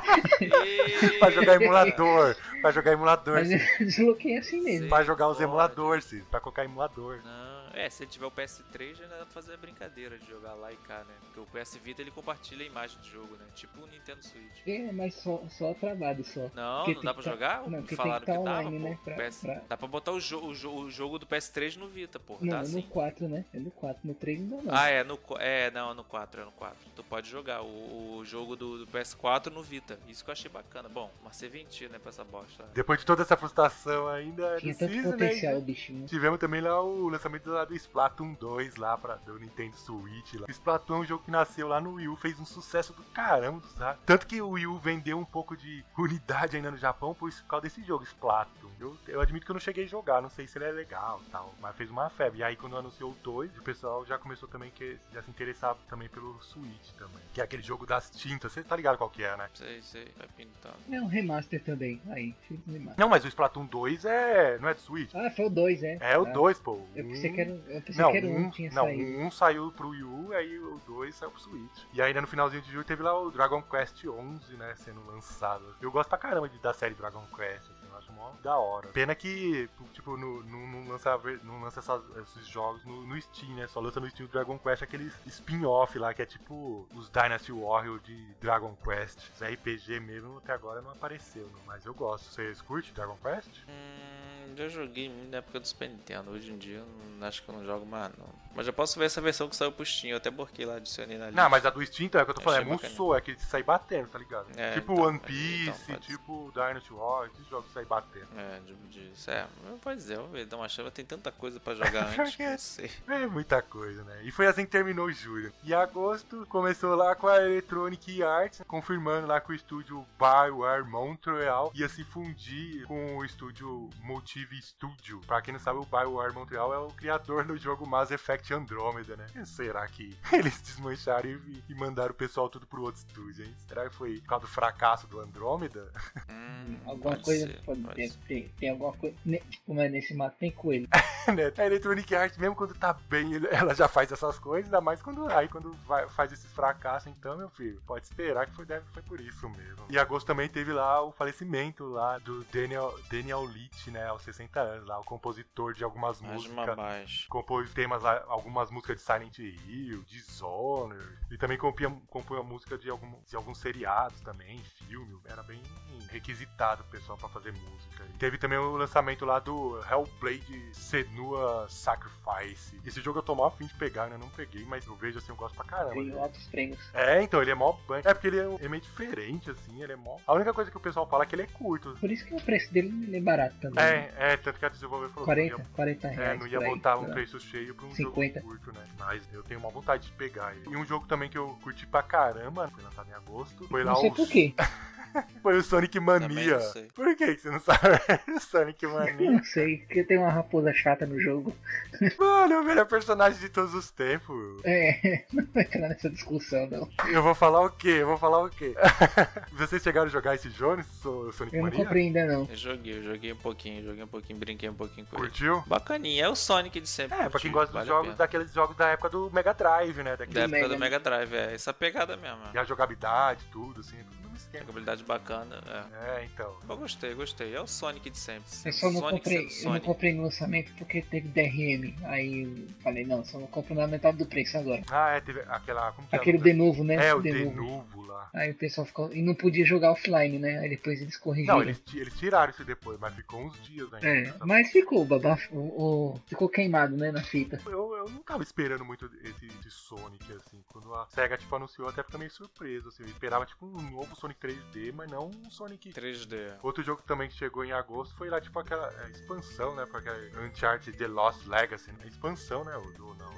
E... Pra jogar emulador. Pra jogar emulador, Mas sim. eu desbloqueei assim mesmo. Pra jogar os Pode. emuladores, sim. Pra colocar emulador. Não, é, se ele tiver o P S três, ainda dá pra fazer a brincadeira de jogar lá e cá, né? Porque o P S Vita ele compartilha a imagem de jogo, né? Tipo o Nintendo Switch. É, mas só, só travado só. Não, Porque não tem dá que pra tá- jogar? não, porque Falaram tem que, que tá dava, online, pô. né? Pra- P S pra- Dá pra botar o, jo o, jo o jogo do P S três no Vita, pô. Não, Tá é assim. no quatro, né? É no quatro. No três não dá não. Ah, é no qu- é, não, é no quatro, é no quatro. Tu pode jogar o, o jogo do, do P S quatro no Vita. Isso que eu achei bacana. Bom, uma serventia, né, pra essa bosta. Depois de toda essa frustração ainda Tinha do tanto Season, potencial né? o bichinho. Tivemos também lá o lançamento lá do Splatoon dois lá pra, do Nintendo Switch lá. O Splatoon é um jogo que nasceu lá no Wii U, fez um sucesso do caramba, sabe? Tanto que o Wii U vendeu um pouco de unidade ainda no Japão por causa desse jogo, Splatoon. Eu, eu admito que eu não cheguei a jogar, não sei se ele é legal e tal, mas fez uma febre. E aí quando anunciou o dois, o pessoal já começou também que já se interessar também pelo Switch também. Que é aquele jogo das tintas, você tá ligado qual que é, né? Sei, sei, vai pintando. É um remaster também. Aí, fiz um remaster. Não, mas o Splatoon dois é. Não é do Switch? Ah, foi o dois, é. É o Ah, dois, pô. Eu pensei Um- que era, eu pensei Não, que era um, um, tinha não, saído. um saiu pro Wii U, aí o dois saiu pro Switch. E ainda no finalzinho de julho teve lá o Dragon Quest onze, né, sendo lançado. Eu gosto pra caramba de, da série Dragon Quest, assim, eu acho mó da hora. Pena que, tipo, não, não, não lança, a ver- não lança essas- esses jogos no, no Steam, né, só lança no Steam o Dragon Quest aqueles spin-off lá, que é tipo os Dynasty Warrior de Dragon Quest. Os R P G mesmo até agora não apareceu, não, mas eu gosto. Vocês curtem Dragon Quest? Hum, já joguei muito na época do Super Nintendo. Hoje em dia, eu não- acho que eu não jogo mais, não. Mas já posso ver essa versão que saiu pro Steam. Eu até borquei lá, adicionei na lista. Não, mas a do Steam, então, é o que eu tô falando, é Achei bacana. Musou, é que de sair batendo, tá ligado? É, tipo então, One então Piece, pode ser. tipo Dynasty Warrior, esses jogos de sair batendo. É, de, de, é, pode dizer, vamos ver, dá uma chance. Tem tanta coisa pra jogar antes que eu não sei. É muita coisa, né? E foi assim que terminou julho. E agosto começou lá com a Electronic Arts, confirmando lá que o estúdio BioWare Montreal ia se fundir com o estúdio Motive Studio. Pra quem não sabe, o BioWare Montreal é o criador do jogo Mass Effect Andromeda, né? E será que eles desmancharam e, e mandaram o pessoal tudo pro outro estúdio, hein? Será que foi por causa do fracasso do Andromeda? Hum, Alguma pode coisa ser, pode pode ter, ser. tem, tem alguma coisa. ne- Tipo, mas nesse mato tem coelho. Né? A Electronic Arts, mesmo quando tá bem, ele- ela já faz essas coisas, ainda mais quando aí quando vai- faz esses fracassos, então, meu filho, pode esperar que foi, deve, foi por isso mesmo. E agosto também teve lá o falecimento lá do Daniel, Daniel Leach, né, aos sessenta anos, lá, o compositor de algumas Mais uma músicas. baixa. Compôs temas, lá, algumas músicas de Silent Hill, Dishonored, e também compia, compôs a música de, algum, de alguns seriados também, filme, era bem requisitado o pessoal pra fazer música. E teve também o lançamento lá do Hellblade Senua Sacrifice. Esse jogo eu tô mó afim de pegar, né? Eu não peguei, mas eu vejo assim, eu gosto pra caramba. Tem dele. altos prêmios. É, então, ele é mó bunk. É porque ele é, é meio diferente, assim, ele é mó... A única coisa que o pessoal fala é que ele é curto. Por isso que o preço dele ele é barato também. né? É, é, tanto que a desenvolvedora falou quarenta, que não ia, quarenta é, reais. não ia por aí, botar um sei lá. preço cheio pra um cinquenta. jogo curto, né? Mas eu tenho uma vontade de pegar ele. E um jogo também que eu curti pra caramba, foi lançado em agosto, foi lá Não sei o... por quê. Foi o Sonic Também Mania. não sei. Por que que você não sabe? Sonic Mania. Não sei, porque tem uma raposa chata no jogo. Mano, é o melhor personagem de todos os tempos. É, não vai entrar nessa discussão, não. Eu vou falar o quê? Eu vou falar o quê? Vocês chegaram a jogar esse jogo, o Sonic Eu não Mania? comprei ainda, não. Eu joguei, eu joguei um pouquinho, joguei um pouquinho, brinquei um pouquinho com ele. Curtiu? Bacaninha, é o Sonic de sempre. É, pra curti, quem gosta dos vale a jogos, pena. daqueles jogos da época do Mega Drive, né? Da Daquele... época Mega, do né? Mega Drive, é essa pegada mesmo. E a jogabilidade, tudo, assim, tudo no esquema. Jogabilidade bacana, é. É, então. Eu gostei, gostei. É o Sonic de sempre. Eu só não Sonic comprei, sendo eu não Sonic. comprei no lançamento porque teve D R M. Aí eu falei, não, só não compro na metade do preço agora. Ah, é, teve aquela... Como que é? Aquele de novo, né? É, o de de novo. novo lá. Aí o pessoal ficou. E não podia jogar offline, né? Aí depois eles corrigiram. Não, eles, ti- eles tiraram isso depois, mas ficou uns dias ainda. É, mas ficou, babá. O, o- ficou queimado, né, na fita. Eu, eu não tava esperando muito esse, esse Sonic, assim. Quando a SEGA, tipo, anunciou, eu até fiquei meio surpreso, assim. Eu esperava, tipo, um novo Sonic três D, mas não um Sonic... três D. Outro jogo também que chegou em agosto foi lá, tipo, aquela é, expansão, né? Porque Uncharted The Lost Legacy. É expansão, né? Ou ou não, nem sei.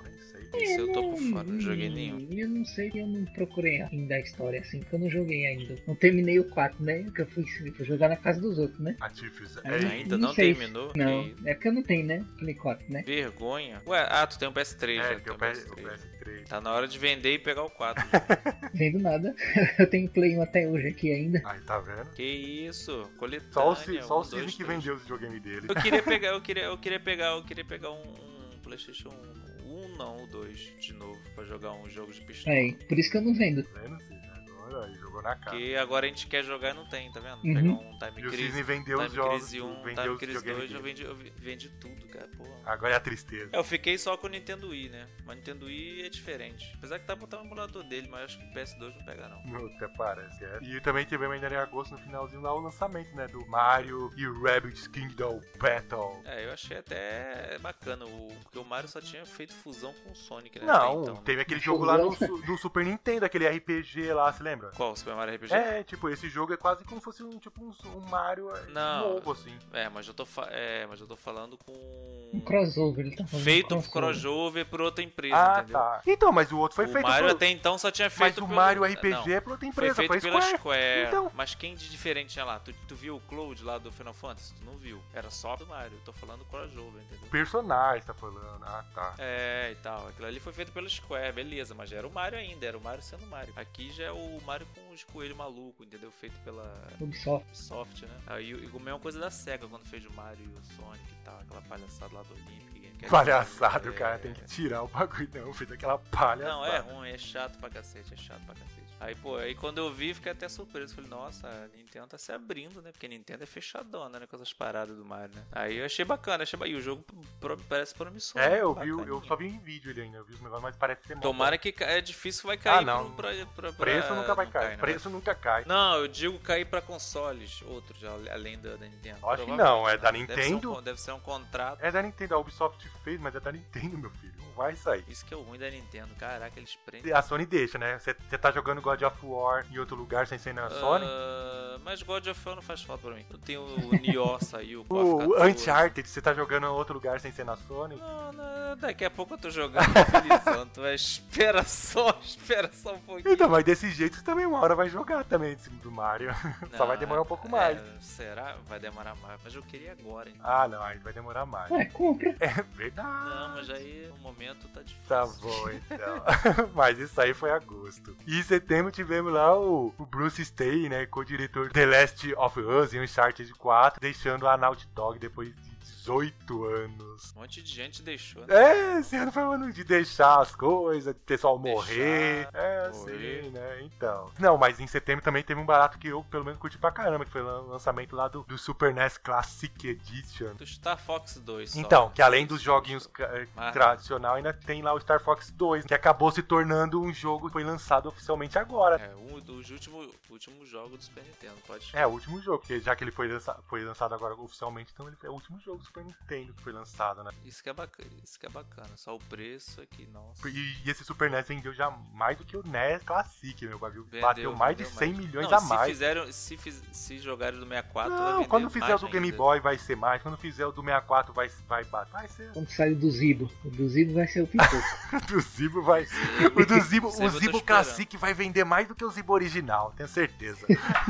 Isso eu tô por fora, não joguei nenhum. Eu não sei, eu não procurei ainda a história assim, porque eu não joguei ainda. Não terminei o quatro, né? Que eu fui, fui jogar na casa dos outros, né? A Tifes. Aí, É, Ainda não não sei. terminou? Não, Que é porque eu não tenho, né? Play quatro, né? vergonha. Ué, ah, tu tem um P S três, é né? que o Tu tem um P S o P S três. Tá na hora de vender e pegar o quatro. Vendo nada. Eu tenho Play um até hoje aqui ainda. Aí, tá vendo? Que isso? Coletânea. Só o, Ci- só o um, Cisne dois, que três. vendeu os videogame dele. Eu queria pegar, eu queria, eu queria pegar, eu queria pegar um, um PlayStation um, um não, o dois de novo pra jogar um jogo de pistola. É, por isso que eu não vendo. Tá vendo, Cisne? Agora aí, jogou na cara. Porque agora a gente quer jogar e não tem, tá vendo? Uhum. Pegar um Time E o Crisis, Cisne vendeu os Time jogos, Crisis um, vendeu Time os Crisis videogames dois, eu dele. vendi, eu ve- vendi tudo, cara, porra. Agora é a tristeza. É, eu fiquei só com o Nintendo Wii, né? Mas o Nintendo Wii é diferente. Apesar que tá botando o emulador dele, mas acho que o P S dois não pega não. Não, até parece. É. E também tivemos ainda em agosto, no finalzinho lá, o lançamento, né? Do Mario e Rabbids Kingdom Battle. É, eu achei até bacana, o, porque o Mario só tinha feito fusão com o Sonic, né? Não, até então, né? teve aquele jogo lá no, su- do Super Nintendo, aquele R P G lá, você lembra? Qual? Super Mario R P G? É, tipo, esse jogo é quase como se fosse um, tipo, um, um Mario é, Não. novo, assim. É, mas eu tô, fa- é, mas eu tô falando com... Um crossover, ele tá falando. Feito um um crossover por outra empresa, Ah, entendeu? tá. Então, mas o outro foi o feito Mario por... até então só tinha Mas feito o pelo- Mario R P G Não, é por outra foi empresa, feito foi pela Square. Square. Então. Mas quem de diferente tinha lá? Tu, tu viu o Cloud lá do Final Fantasy? Tu não viu. Era só do Mario. Eu tô falando crossover, entendeu? Personagem, tá falando. Ah, tá. É, e tal. Aquilo ali foi feito pela Square, beleza. Mas já era o Mario ainda. Era o Mario sendo o Mario. Aqui já é o Mario com os coelhos malucos, entendeu? Feito pela Ubisoft. Ubisoft, né? Aí e a mesma coisa da SEGA quando fez o Mario e o Sonic e tal. Aquela palhaçada lá do Olympic. Quer Palhaçado, dizer, cara. é- Tem que tirar o bagulho, não. Fez aquela palhaçada. Não, é ruim, é chato pra cacete, é chato pra cacete. Aí, pô, aí quando eu vi, fiquei até surpreso. Falei, nossa, a Nintendo tá se abrindo, né? Porque a Nintendo é fechadona, né? Com essas paradas do Mario, né? Aí eu achei bacana, achei bacana. E o jogo pro- parece promissor. É, né? eu vi, o- eu Bacaninha. só vi em vídeo ele ainda. Eu vi os negócios, mas parece ser mó Tomara bom. que ca- é difícil, vai cair Ah, não. pro- pra, pra, pra- Preço nunca vai não cair. cai, né? Preço nunca cai. Não, eu digo cair pra consoles, outros, a- além da, da Nintendo. Acho que Provavelmente, não, é da Deve ser um Nintendo. con- Deve ser um contrato. É da Nintendo, a Ubisoft fez, mas é da Nintendo, meu filho. Não vai sair. Isso que é o ruim da Nintendo. Caraca, eles prendem. A Sony deixa, né? Você tá jogando God of War em outro lugar sem ser na Sony? Ah, mas God of War não faz falta pra mim. Eu tenho o Nioh saiu, o O KOF quatorze. Uncharted, você tá jogando em outro lugar sem ser na Sony? Não, não, daqui a pouco eu tô jogando felizão. Tu vai, espera só, espera só um pouquinho. Então, mas desse jeito você também uma hora vai jogar também em cima do Mario. Só vai Não, demorar um pouco é, mais. Será? Vai demorar mais. Mas eu queria agora, hein? Ah, não, aí vai demorar mais. Ué, compra. É verdade. Não, mas aí no momento tá difícil. Tá bom, então. Mas isso aí foi agosto. E em setembro tivemos lá o, o Bruce Stay, né, co-diretor de The Last of Us e Uncharted quatro, deixando a Naughty Dog depois de dezoito anos. Um monte de gente deixou, né? É, esse ano foi um ano de deixar as coisas, de pessoal morrer. Deixar, É, morrer. assim, né? Então. Não, mas em setembro também teve um barato que eu, pelo menos, curti pra caramba, que foi o lançamento lá do, do Super N E S Classic Edition. Do Star Fox dois. só. Então, que além dos joguinhos ca- Ah. tradicional, ainda tem lá o Star Fox dois, que acabou se tornando um jogo que foi lançado oficialmente agora. É, um dos últimos, últimos jogos do Super Nintendo, pode É, o último jogo, porque já que ele foi, lança- foi lançado agora oficialmente, então ele é o último jogo do Super Nintendo que foi lançado, né? Isso que é bacana, isso que é bacana. Só o preço aqui, nossa. E, e esse Super N E S vendeu já mais do que o N E S Classic, meu bagulho. Vendeu, Bateu mais de vendeu cem mais. milhões Não, a se mais. Fizeram, se, fiz, se jogarem do sessenta e quatro, vai Não, vender quando fizer o mais do Game ainda. Boy vai ser mais, quando fizer o do sessenta e quatro vai, vai bater. Vai ser. Quando sair do Zibo. O do Zibo vai ser o pipoco. O do Zibo vai. O do Zibo, Zibo o eu tô Zibo esperando. Classic vai vender mais do que o Zibo original, tenho certeza.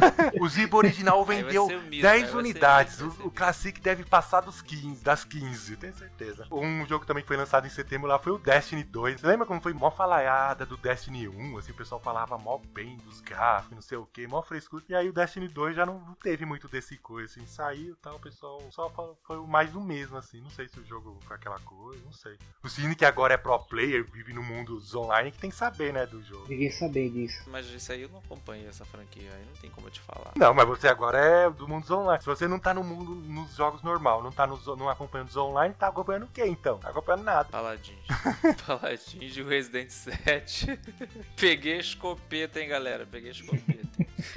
O Zibo original Aí vai vendeu ser o mito, aí dez vai ser unidades. mito, vai ser O, o mito. Classic deve passar dos quinze, das quinze, tenho certeza. Um jogo também que foi lançado em setembro lá foi o Destiny dois. Você lembra como foi mó falaiada do Destiny um? Assim, o pessoal falava mó bem dos gráficos, não sei o que, mó frescura. E aí o Destiny dois já não, não teve muito desse coisa, assim, saiu e tal, o pessoal só falou, foi mais do mesmo, assim. Não sei se o jogo foi aquela coisa, não sei. O Cine, que agora é pro player, vive no mundo dos online, que tem que saber, né, do jogo. Ninguém saber disso. Mas isso aí eu não acompanhei essa franquia, aí não tem como eu te falar. Não, mas você agora é do mundo dos online. Se você não tá no mundo, nos jogos normal, não tá nos, não acompanhando os online, tá acompanhando o quê, então? Tá acompanhando nada. Paladins. Paladins de Resident sete. Peguei a escopeta, hein, galera. Peguei a escopeta.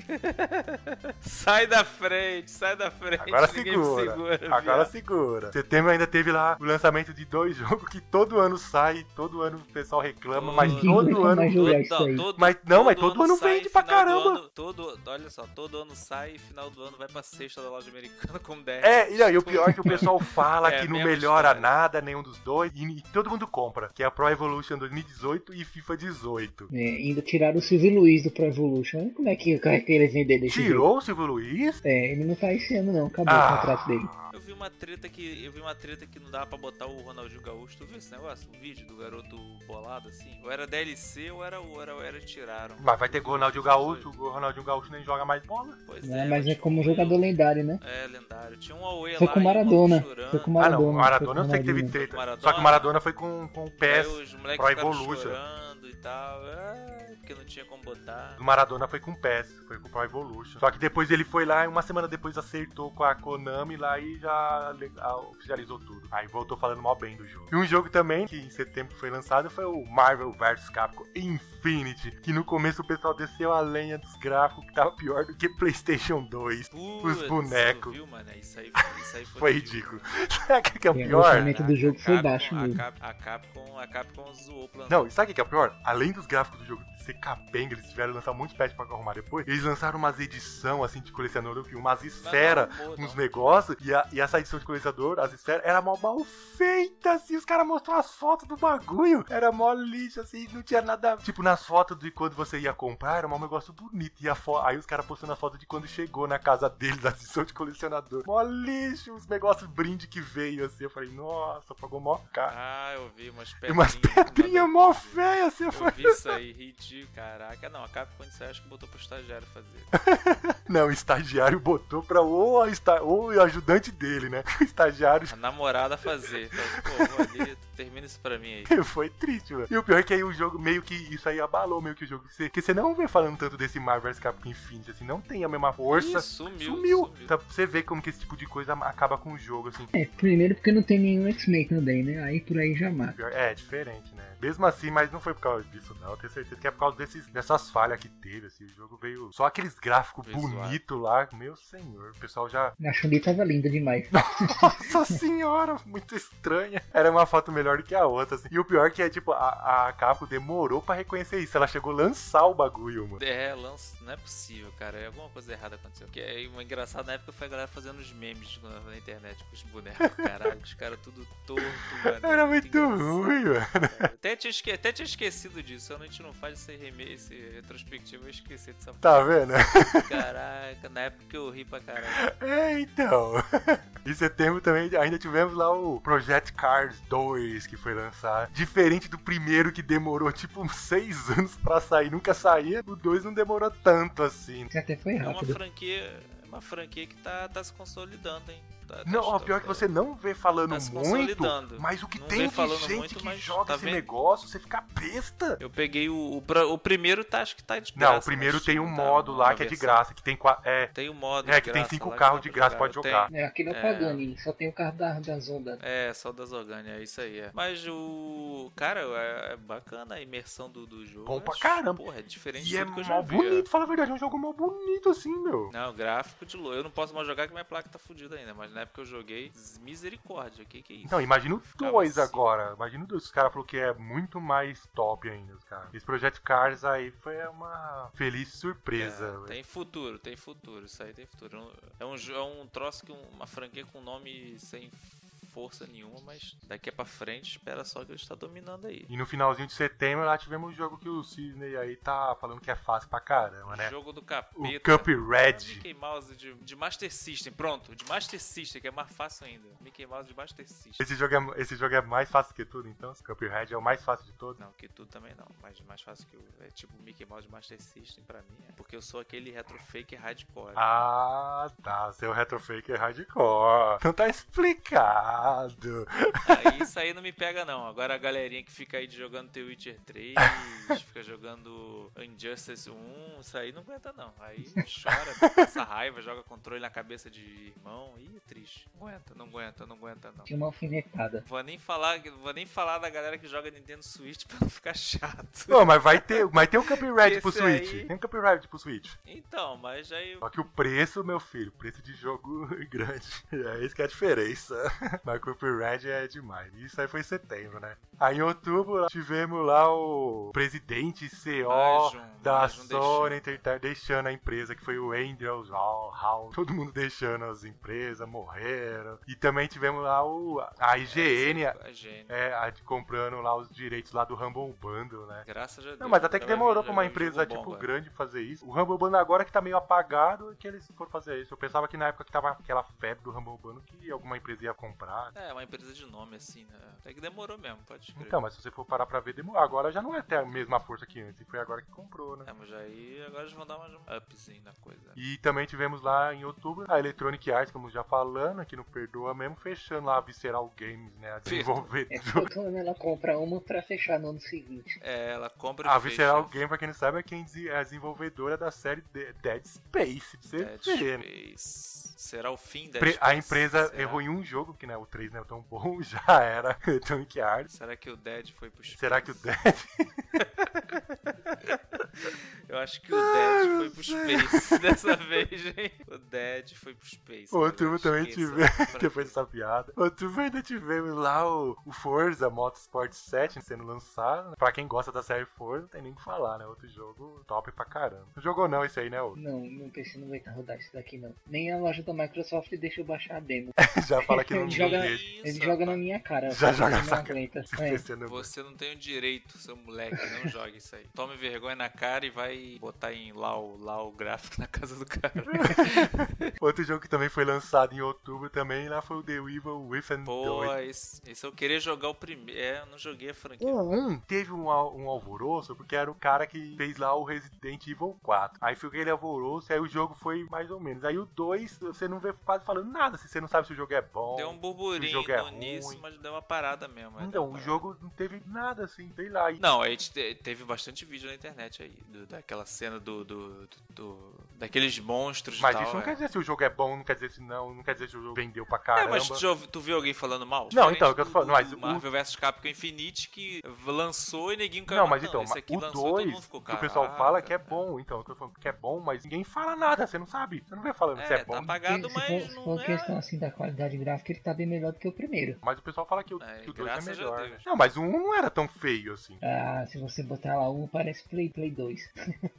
Sai da frente, sai da frente. Agora ninguém me segura, segura agora viado. segura. Setembro ainda teve lá o lançamento de dois jogos que todo ano sai, todo ano o pessoal reclama, mas Todo- todo Nunca ano... mais Todo, jogar isso não, aí. todo, Mas não, mas todo ano sai, vende pra final do caramba. ano- todo, olha só, todo ano sai e final do ano vai pra sexta da loja americana com dez. É, e, não, e o pior é que o pessoal fala É, que não mesma melhora história. nada, nenhum dos dois, e, e todo mundo compra, que é a Pro Evolution dois mil e dezoito e FIFA dezoito. É, ainda tiraram o Silvio Luiz do Pro Evolution. Olha como é que como é que ele vender desse jeito. Tirou o Silvio Luiz? É, ele não tá esse ano não, acabou Ah. o contrato dele. Eu vi uma treta que eu vi uma treta que não dava pra botar o Ronaldinho Gaúcho. Tu viu esse negócio? Um vídeo do garoto bolado assim? Ou era D L C ou era ou era, ou era tiraram. Mas vai ter Ronaldinho Gaúcho, o Ronaldinho Gaúcho nem joga mais bola. Pois É, é, mas é tinha como um- jogador lendário, né? É, lendário. Tinha um Aue Foi lá com o e o maluco Maradona. chorando. Foi com o Ah Maradona. não, o Maradona foi eu com sei que teve Ronaldinho. treta. Maradona? Só que o Maradona foi com, com o P Aí E S os moleques Pro ficaram Evolution. chorando e tal. É, porque não tinha como botar. O Maradona foi com o P E S, foi com o Pro Evolution. Só que depois ele foi lá e uma semana depois acertou com a Konami lá e já le- ah, oficializou tudo. Aí voltou falando mal bem do jogo. E um jogo também que em setembro foi lançado foi o Marvel versus. Capcom Infinity, que no começo o pessoal desceu a lenha dos gráficos que tava pior do que PlayStation dois. Putz, Os bonecos. Viu, mano? Isso aí, isso aí foi, Foi ridículo. Sabe o que é o É, o pior? orçamento do jogo foi Capcom- baixo a mesmo. Cap- A Capcom, a Capcom zoou o plano. Não, e sabe o que é o pior? Além dos gráficos do jogo ser capenga, eles tiveram que lançar muitos patches pra arrumar depois. Eles lançaram umas edição assim de colecionador, que umas esferas, uns negócios, e, a, e essa edição de colecionador, as esferas, era mal, mal feita, assim, os caras mostraram as fotos do bagulho, era mó lixo, assim, não tinha nada. Tipo, nas fotos de quando você ia comprar, era um negócio bonito, e a fo... aí os caras postando as fotos de quando chegou na casa deles, a edição de colecionador. Mó lixo, os negócios brinde que veio, assim, eu falei, nossa, pagou mó caro. Ah, eu vi umas E pedrinhas. umas pedrinhas mó feias, assim, eu Eu falei. vi isso aí, ridículo, caraca. Não, a Capcom isso aí acho que botou pro estagiário fazer. Não, o estagiário botou pra ou, a esta... ou o ajudante dele, né? O estagiário A namorada fazer. Então, pô, vou ali, termina isso pra mim aí. foi triste, mano. E o pior é que aí o jogo, meio que isso aí abalou meio que o jogo. Porque você não vê falando tanto desse Marvel versus. Capcom Infinity, assim, não tem a mesma força. Ih, sumiu, Sumiu. sumiu. Então, você vê como que esse tipo de coisa acaba com o jogo, assim. É, primeiro porque não tem nenhum X-Men também, né? Aí por aí já mata. É, diferente, né? Mesmo assim, mas não foi por causa disso, não. Eu tenho certeza que é por causa desses, dessas falhas que teve, assim. O jogo veio. Só aqueles gráficos Visual. bonitos lá. Meu senhor, o pessoal já. A Chun-Li tava linda demais. Nossa senhora, muito estranha. Era uma foto melhor do que a outra, assim. E o pior que é, tipo, a, a Capcom demorou pra reconhecer isso. Ela chegou a lançar o bagulho, mano. É, lança, não é possível, cara. É alguma coisa errada aconteceu. Que é o engraçado na época foi a galera fazendo os memes na, na internet com os bonecos. Caralho, os caras tudo torto, mano. Era muito engraçado, ruim, velho. cara. Até tinha, esque... Até tinha esquecido disso. A gente não faz esse remake, esse retrospectivo, eu esqueci dessa Tá vendo? Caraca, na época que eu ri pra caralho. É, então. Em setembro também ainda tivemos lá o Project Cars dois que foi lançado. Diferente do primeiro que demorou tipo uns seis anos pra sair, nunca saía. O dois não demorou tanto assim. Que até foi É uma rápido. franquia, é uma franquia que tá, tá se consolidando, hein? Tá, tá- Não, o tá- pior é que você não vê falando tá se muito, consolidando. mas o que Não tem vê de falando gente muito, que mas joga tá esse vendo? negócio, você fica besta. Eu peguei o, o, pra- o primeiro, tá, acho que tá de graça. Não, o primeiro mas tem um tá modo uma lá que é de versão. graça, que tem qua- é, Tem um modo É, de que tem graça cinco lá que carros dá de pra graça, jogar. pode Tem- jogar. É, aqui não É. pagando, só tem o carro da, das ondas. É, só das Organi, é isso aí, é. Mas o... Cara, é, é bacana a imersão do, do jogo. Bom pra Acho, caramba. Porra, é diferente E de é tudo que eu já mó vi. bonito, fala a verdade, é um jogo mó bonito assim, meu. Não, gráfico de louco. Eu não posso mais jogar que minha placa tá fodida ainda, mas na época que eu joguei, misericórdia, o que que é isso? Não, imagina o Ficava dois assim. agora. Imagina o dois. Os caras falaram que é muito mais top ainda, os caras. Esse Project Cars aí foi uma feliz surpresa. É, tem futuro, tem futuro, isso aí tem futuro. É um, jo- é um troço que um- uma franquia com nome sem força nenhuma, mas daqui pra frente espera só que ele está dominando aí. E no finalzinho de setembro lá tivemos um jogo que o Cisney aí tá falando que é fácil pra caramba, né? Jogo do O capeta. Cuphead. Mickey Mouse de, de Master System, pronto, de Master System, que é mais fácil ainda. Mickey Mouse de Master System. Esse jogo, é, esse jogo é mais fácil que tudo, então? Esse Cuphead é o mais fácil de todos? Não, que tudo também não, mas mais fácil que o. É tipo Mickey Mouse de Master System pra mim, é. Porque eu sou aquele retro fake hardcore. Ah, tá. Seu retrofaker hardcore. Então tá explicado. errado. Aí isso aí não me pega não. Agora a galerinha que fica aí jogando The Witcher três, fica jogando Injustice um, isso aí não aguenta não. Aí chora, passa raiva, joga controle na cabeça de irmão. Ih, é triste. Não aguenta, não aguenta, não aguenta não. Tinha uma alfinetada. Vou nem falar, vou nem falar da galera que joga Nintendo Switch pra não ficar chato. Pô, mas vai ter, vai ter um Cuphead pro Esse Switch. aí- Tem um Cuphead pro Switch. Então, mas aí... Só que o preço, meu filho, preço de jogo grande. É isso que é a diferença. Mas o Cuphead é demais. Isso aí foi em setembro, né? Aí em outubro tivemos lá o presidente C O Mais um, da mais um Sony deixando. Entertainment deixando a empresa, que foi o Andrew Hall. Hall. Todo mundo deixando as empresas, morreram. E também tivemos lá o, a I G N, A I G N. é, a de comprando lá os direitos lá do Humble Bundle, né? Graças a Deus. Não, mas até que Já vai demorou vir- pra já uma vai vir empresa, jogo bom tipo, agora. grande fazer isso. O Humble Bundle agora que tá meio apagado, que eles foram fazer isso. Eu pensava que na época que tava aquela febre do Humble Bundle, que alguma empresa ia comprar. É, uma empresa de nome assim, né? Até que demorou mesmo, pode crer. Então, mas se você for parar pra ver, demorou. Agora já não é até a mesma força que antes, e foi agora que comprou, né? É, mas aí agora eles vão dar mais um upzinho na coisa. E também tivemos lá em outubro a Electronic Arts, como já falando, aqui no Perdoa mesmo, fechando lá a Visceral Games, né? A É desenvolvedora. quando ela compra uma pra fechar no ano seguinte. É, ela compra A e fecha. Visceral Games, pra quem não sabe, é quem dese- é a desenvolvedora da série De- Dead Space. Pra você Dead ver, né? Space. Será o fim da Pre- a empresa errou em um jogo, que né, o três não é tão bom, já era Electronic Arts. Será que o Dead foi pro Space? Será que o Dead... Eu acho que o Dead foi pro Space dessa vez, hein? O Dead foi pro Space. Outubro Agora também esqueça tivemos, essa franquia. depois dessa piada. Outubro ainda tivemos lá o, o Forza Motorsport sete sendo lançado. Pra quem gosta da série Forza, não tem nem o que falar, né? Outro jogo top pra caramba. Não jogou não esse aí, né? Outro? Não, meu P C não vai estar rodar isso daqui não. Nem a loja da Microsoft deixa eu baixar a demo. Já fala que não Ele joga- deixa. Ele Isso, joga na rapaz. minha cara. Já ele joga não na sua aguenta. Esse É. P C não- Você não tem o direito, seu moleque, não jogue isso aí. Tome vergonha na cara e vai botar em lá o, lá o gráfico na casa do cara. Outro jogo que também foi lançado em outubro também, lá foi o The Evil Within Pô, dois. esse, esse eu queria jogar o primeiro. É, eu não joguei a franquia. O um teve um, al- um alvoroço, porque era o cara que fez lá o Resident Evil quatro. Aí foi aquele alvoroço, aí o jogo foi mais ou menos. Aí o dois, você não vê quase falando nada, se você não sabe se o jogo é bom. Deu um o burburinho jogo é no início, ruim. mas deu uma parada mesmo. é, deu Então, uma o parada. jogo não teve nada assim, sei lá. E- Não, a gente te- teve bastante vídeo na internet aí, do- daquela cena do, do, do- do- daqueles monstros Mas e tal. isso não é. quer dizer se o jogo é bom, não quer dizer se não, não quer dizer se o jogo vendeu pra É, caramba. mas tu, já ouvi- tu viu alguém falando mal? Não, Diferente então, é o que eu tô do- falando, do- mas do o- Marvel versus. Capcom Infinite que lançou e ninguém caiu Não, mas matando. então, Esse aqui o lançou, todo dois, mundo ficou, que o pessoal "Caraca". fala que é bom, então, eu tô falando que é bom, mas ninguém fala nada, você não sabe. Você não vê falando se É, é bom. tá apagado, Se mas for, se não for é... questão assim da qualidade gráfica, ele tá bem melhor do que o primeiro. Mas o pessoal fala que o, É, que o dois é graças a melhor. Deus. Né? Não, mas o um não era tão feio assim. Ah, se você botar lá um, parece Play, Play dois.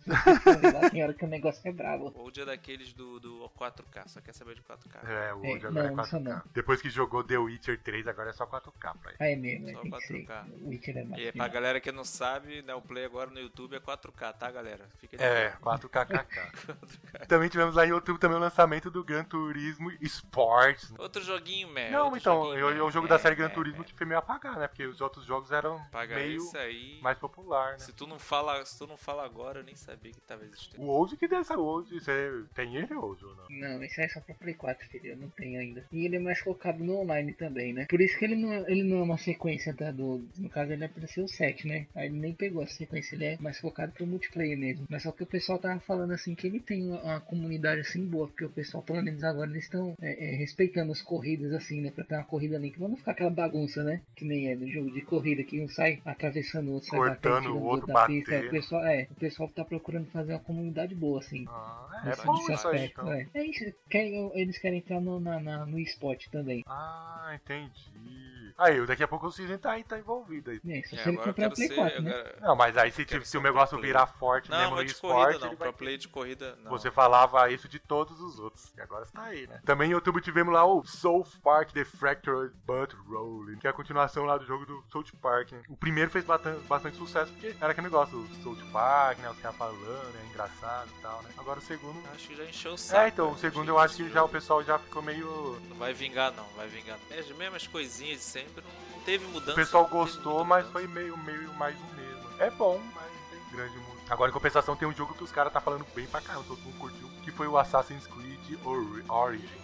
Lá tem hora que o negócio é bravo. Ou o dia daqueles do, do quatro K, só quer saber de quatro K. É, o É, hoje agora não, é isso quatro K. não. Depois que jogou The Witcher três, agora é só quatro K pra ele. Ah, é mesmo, é, Só tem que ser. quatro K. O Witcher é mais E pra final. galera que não sabe, né, o Play agora no YouTube é quatro K, tá, galera? Fica de É, boa. quatro K K K. Também tivemos lá em outubro também o lançamento do Gran Turismo Sports. Outro joguinho, man. Não, outro então, joguinho, é man. o jogo da É, série Gran é, Turismo é. que foi meio apagado, né? Porque os outros jogos eram Paga meio isso aí. mais popular, né? Se tu não fala, se tu não fala agora, eu nem sabia que tava existindo. O Old que dessa Old, você tem ele, Old, ou não? Não, esse aí é só pra Play quatro, filho. Eu não tenho ainda. E ele é mais focado no online também, né? Por isso que ele não é, ele não é uma sequência da do. No caso, ele é pra ser o sete, né? Aí ele nem pegou a sequência, ele é mais focado pro multiplayer mesmo. Mas só que o pessoal tava falando assim que ele tem uma, uma comunidade assim boa, porque o pessoal, pelo menos agora, eles estão é, é, respeitando as corridas assim, né? Pra ter uma corrida ali, que não ficar aquela bagunça, né? Que nem é no jogo de corrida, que um sai atravessando o outro, sai Cortando batendo, tirando o outro, da pista. batendo. O pessoal, é, o pessoal tá procurando fazer uma comunidade boa, assim. Ah, é Nesse- bom nesse isso aí, aspecto, então. é. É isso, querem- eles querem entrar no, na, na- no esporte também. Ah, entendi. Aí, daqui a pouco o Season tá aí, tá envolvido aí. É, só É, se ele agora eu comprar quero Play ser. quatro, né? agora- Não, mas aí se, Quero se ser o um negócio pro player. virar forte Não, mesmo no mas de esporte, corrida não. ele vai Pro play de corrida não. Você falava isso de todos os outros. E agora está aí, né? Também em outubro tivemos lá o South Park The Fractured But Rolling, que é a continuação lá do jogo do South Park, né? O primeiro fez bastante, bastante sucesso, porque era aquele negócio do South Park, né? Os caras falando, é engraçado e tal, né? Agora o segundo... Acho que já encheu o saco. É, então, o né? segundo Chega eu acho esse que já o jogo. pessoal já ficou meio... Não vai vingar, não. Vai vingar. É as mesmas coisinhas de sempre. Não teve mudança. O pessoal não teve gostou, muita mas mudança. foi meio, meio mais o mesmo. É bom, mas não tem grande mudança. Agora, em compensação, tem um jogo que os caras tá falando bem pra caramba, todo mundo curtiu, que foi o Assassin's Creed Ori- Origins. O pessoal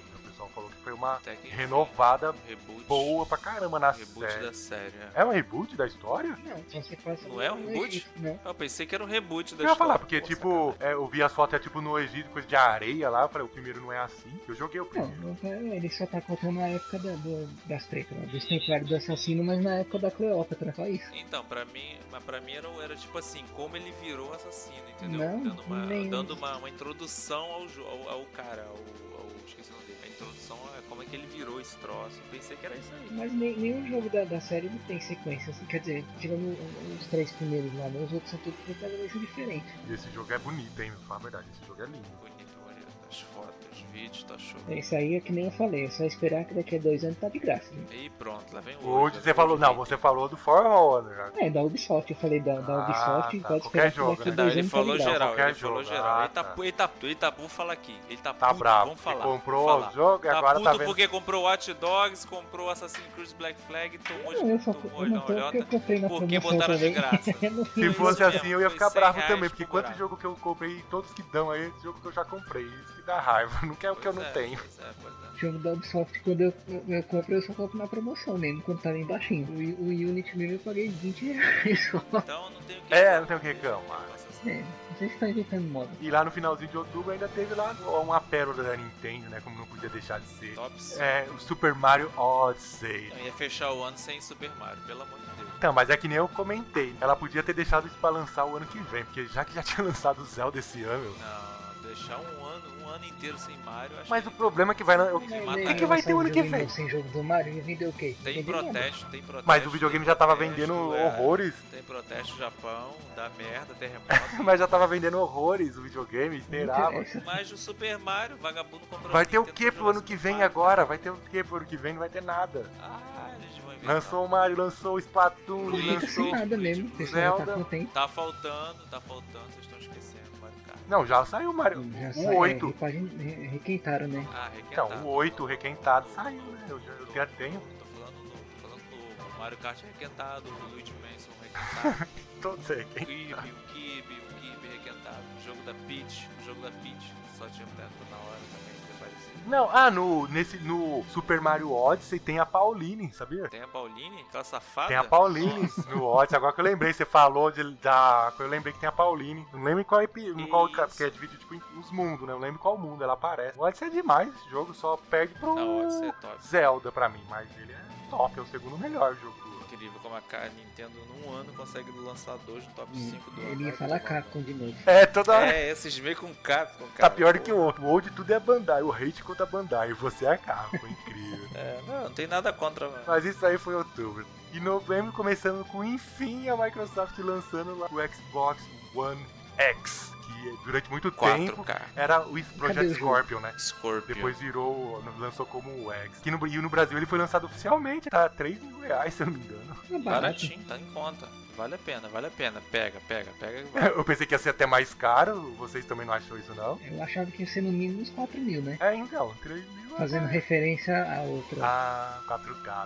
pessoal falou que foi uma Até que, enfim, renovada um reboot, boa pra caramba na reboot série. da série. É. É um reboot da história? Não, só você passa Não é um no reboot? Egito, Não. Eu pensei que era um reboot da Eu ia história. falar, porque Pô, tipo, sacanagem. é, eu vi as fotos é tipo no Egito, coisa de areia lá, eu falei, o primeiro não é assim. Eu joguei o Não, primeiro. não tá- ele só tá contando na época da, do- das tretas, né, dos templários do assassino, mas na época da Cleópatra, só isso. Então, pra mim, mas pra mim era, era tipo assim, como ele virou assassino, entendeu? Não, dando uma, nem- dando uma, uma introdução ao, jo- ao, ao cara, ao, ao. Esqueci o nome dele. A introdução é como é que ele virou esse troço. Eu pensei que era isso aí. Mas nem, nenhum jogo da, da série não tem sequência, assim, quer dizer, tirando os três primeiros lá, né, os outros são todos protagonistas diferentes. E esse jogo é bonito, hein? Pra falar a verdade, esse jogo é lindo. Bonito, bonito. As fotos, os vídeos, tá show. Isso aí é que nem eu falei, é só esperar que daqui a dois anos tá de graça. Né? E pronto, lá vem o Hoje lá você vem falou, o não, Jake. você falou do For Honor. É, da Ubisoft, eu falei da, da Ah, Ubisoft, tá, pode qualquer esperar que jogo, daqui a né? Não, dois ele anos tá falou de graça. geral, Qualquer ele falou jogo. geral. Ah, ele, tá, tá. ele, tá, ele tá, vamos falar aqui. Ele tá, Tá puto, bravo, vamos que falar. comprou vamos falar. o jogo e Tá agora puto tá vendo. porque comprou Watch Dogs, comprou Assassin's Creed Black Flag, tomou Não, eu só tomou eu não na tô porque eu olhota. comprei na Porque promoção botaram de também. graça. No Se fim, fosse Isso assim, mesmo, eu ia foi ficar cem bravo reais também, porque por quantos buraco. jogos que eu comprei, todos que dão aí, esse jogo que eu já comprei, isso que dá raiva, não quer o que eu Pois não é, tenho. Pois é, pois é. jogo da Ubisoft, quando eu, eu, eu compro, eu só compro na promoção mesmo, quando tá bem baixinho. O, o Unity mesmo eu paguei vinte reais só. Então não tem o que É, não tem o que reclamar. É, não sei se tá inventando moda. E lá no finalzinho de outubro ainda teve lá uma pérola da Nintendo, né, como não podia deixar de ser. Top cinco. É, o Super Mario Odyssey. Eu ia fechar o ano sem Super Mario, pelo amor de Deus. Então, mas é que nem eu comentei, ela podia ter deixado isso pra lançar o ano que vem, porque já que já tinha lançado o Zelda esse ano. Não, deixar um ano, um ano inteiro sem Mario, acho Mas que o problema é que vai. O Tem que, que o matar. que, que vai ter o ano que Videogame vem? Sem jogo do Mario, ia vender o quê? tem Vender nada. protesto, tem protesto. Mas o videogame tem já tava protesto, vendendo é, horrores. Tem protesto Japão, dá merda, terremoto. Mas já tava vendendo horrores o videogame, esperava. interessa. Mas o Super Mario, vagabundo comprou. Vai ter o Nintendo que pra pro jogar ano que Super vem Mario. agora? Vai ter o que pro ano que vem? Não vai ter nada. Ah, eles vão inventar. Lançou o Mario, lançou o Splatoon, Luigi, Não fica sem lançou. nada mesmo, o pessoal já Zelda. tá contente. Tá faltando, tá faltando, vocês estão esquecendo, Mario Kart. Não, já saiu o Mario. Já O sai, oito. É, repagin- re- requentaram, né? Ah, Então, requentado. o oito requentado saiu, né? Eu já, eu já tenho. Tô falando novo, tô falando novo. Mario Kart requentado, o Luigi Mansion requentado. Todos aí. O Kirby, o Kirby, o Kirby requentado. O jogo da Peach, o jogo da Peach. Só tinha tempo na hora também, que parecido. Não, ah, no, nesse, no Super Mario Odyssey tem a Pauline, sabia? Tem a Pauline, aquela safada. Tem a Pauline no Odyssey. Agora que eu lembrei, você falou de, da. Eu lembrei que tem a Pauline. Não lembro em qual episódio. Qual, Isso. porque é dividido tipo, em uns mundos, né? Eu lembro qual mundo ela aparece. O Odyssey é demais. Esse jogo só perde pro Não, Odyssey é top. Zelda pra mim. Mas ele é top. É o segundo melhor jogo do ano. Incrível como a Ca- Nintendo num ano consegue lançar dois no top cinco do ano. Ele ia Vai falar tomar. Capcom de novo. É, toda. É, esses meio com Capcom, Tá cara. pior do que o outro. O old tudo é Bandai. O hate contra a Bandai. E você é a Capcom. Incrível. É, não, não tem nada contra. Mas isso aí foi outubro. Em novembro, começando com, enfim, a Microsoft lançando lá o Xbox One X, que durante muito tempo quatro K. era o Cadê Project o jogo? Scorpion, né? Scorpion. Depois virou, lançou como o X. Que no, e no Brasil ele foi lançado oficialmente, tá três mil reais, se eu não me engano. É barato. Baratinho, tá em conta. Vale a pena, vale a pena. Pega, pega, pega e vai. Eu pensei que ia ser até mais caro, vocês também não achou isso, não? Eu achava que ia ser no mínimo uns quatro mil, né? É, então, três mil. Fazendo referência a outra. Ah, quatro K.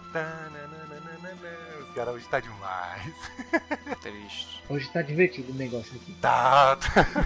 Tananana, os caras hoje tá demais. Triste. Hoje tá divertido o negócio aqui. Tá,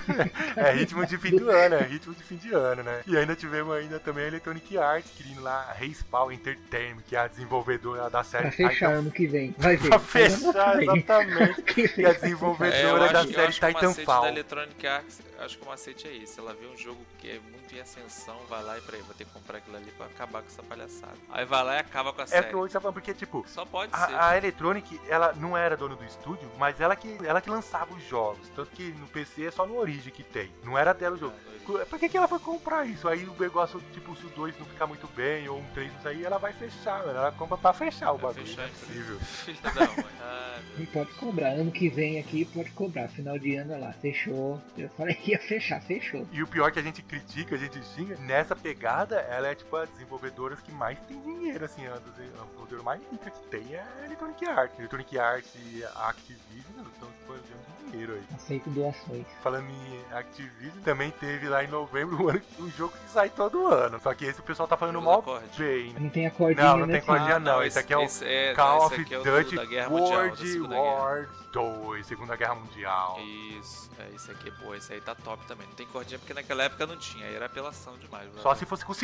é ritmo de fim do ano, é ritmo de fim de ano, né? E ainda tivemos ainda também a Electronic Arts, querendo lá a Respawn Entertainment, que é a desenvolvedora da série Pra fechar Titan- ano que vem. Vai ver. Pra fechar, exatamente. Que E a fechar. desenvolvedora É, eu da acho, eu série acho que o macete da Titanfall. Electronic Arts, acho que o macete é esse. Ela vê um jogo que é muito em ascensão, vai lá e peraí, vou ter que comprar aquilo ali pra acabar com essa palhaçada. Aí vai lá e acaba com a É série. porque hoje tá falando, porque tipo, Só pode ser. a, a Electronic, ela não era dona do estúdio, mas ela que, ela que lançava os jogos. Tanto que no P C é só no Origin que tem. Não era dela o jogo. Pra que, que ela foi comprar isso? Aí o negócio, tipo, se o dois não ficar muito bem, ou um três não sair, ela vai fechar, mano. Ela compra pra fechar o Vai bagulho. fechar Não é a possível. Filha da mãe. Ah, E pode cobrar. Ano que vem aqui pode cobrar. Final de ano, olha lá. Fechou. Eu falei que ia fechar. Fechou. E o pior é que a gente critica, a gente xinga, nessa pegada, ela é tipo a desenvolvedora que mais tem dinheiro, assim, a desenvolvedora mais rica que tem é a Electronic Arts. Electronic Arts e a Activision estão expandindo dinheiro aí. Aceito doações. Falando em Activision, também teve lá em novembro um, ano- um jogo que sai todo ano. Só que esse o pessoal tá falando Jogo mal da Cord. bem, né? Não tem a cordinha, Não, não né? tem filho? cordinha não. Esse aqui é o é, Call esse of aqui é o Duty do- da Guerra Mundial, da World Segunda Guerra. War dois, Segunda Guerra Mundial. Isso, é, esse aqui, pô, esse aí tá top também. Não tem cordinha porque naquela época não tinha, aí era apelação demais. Só se fosse com cipó.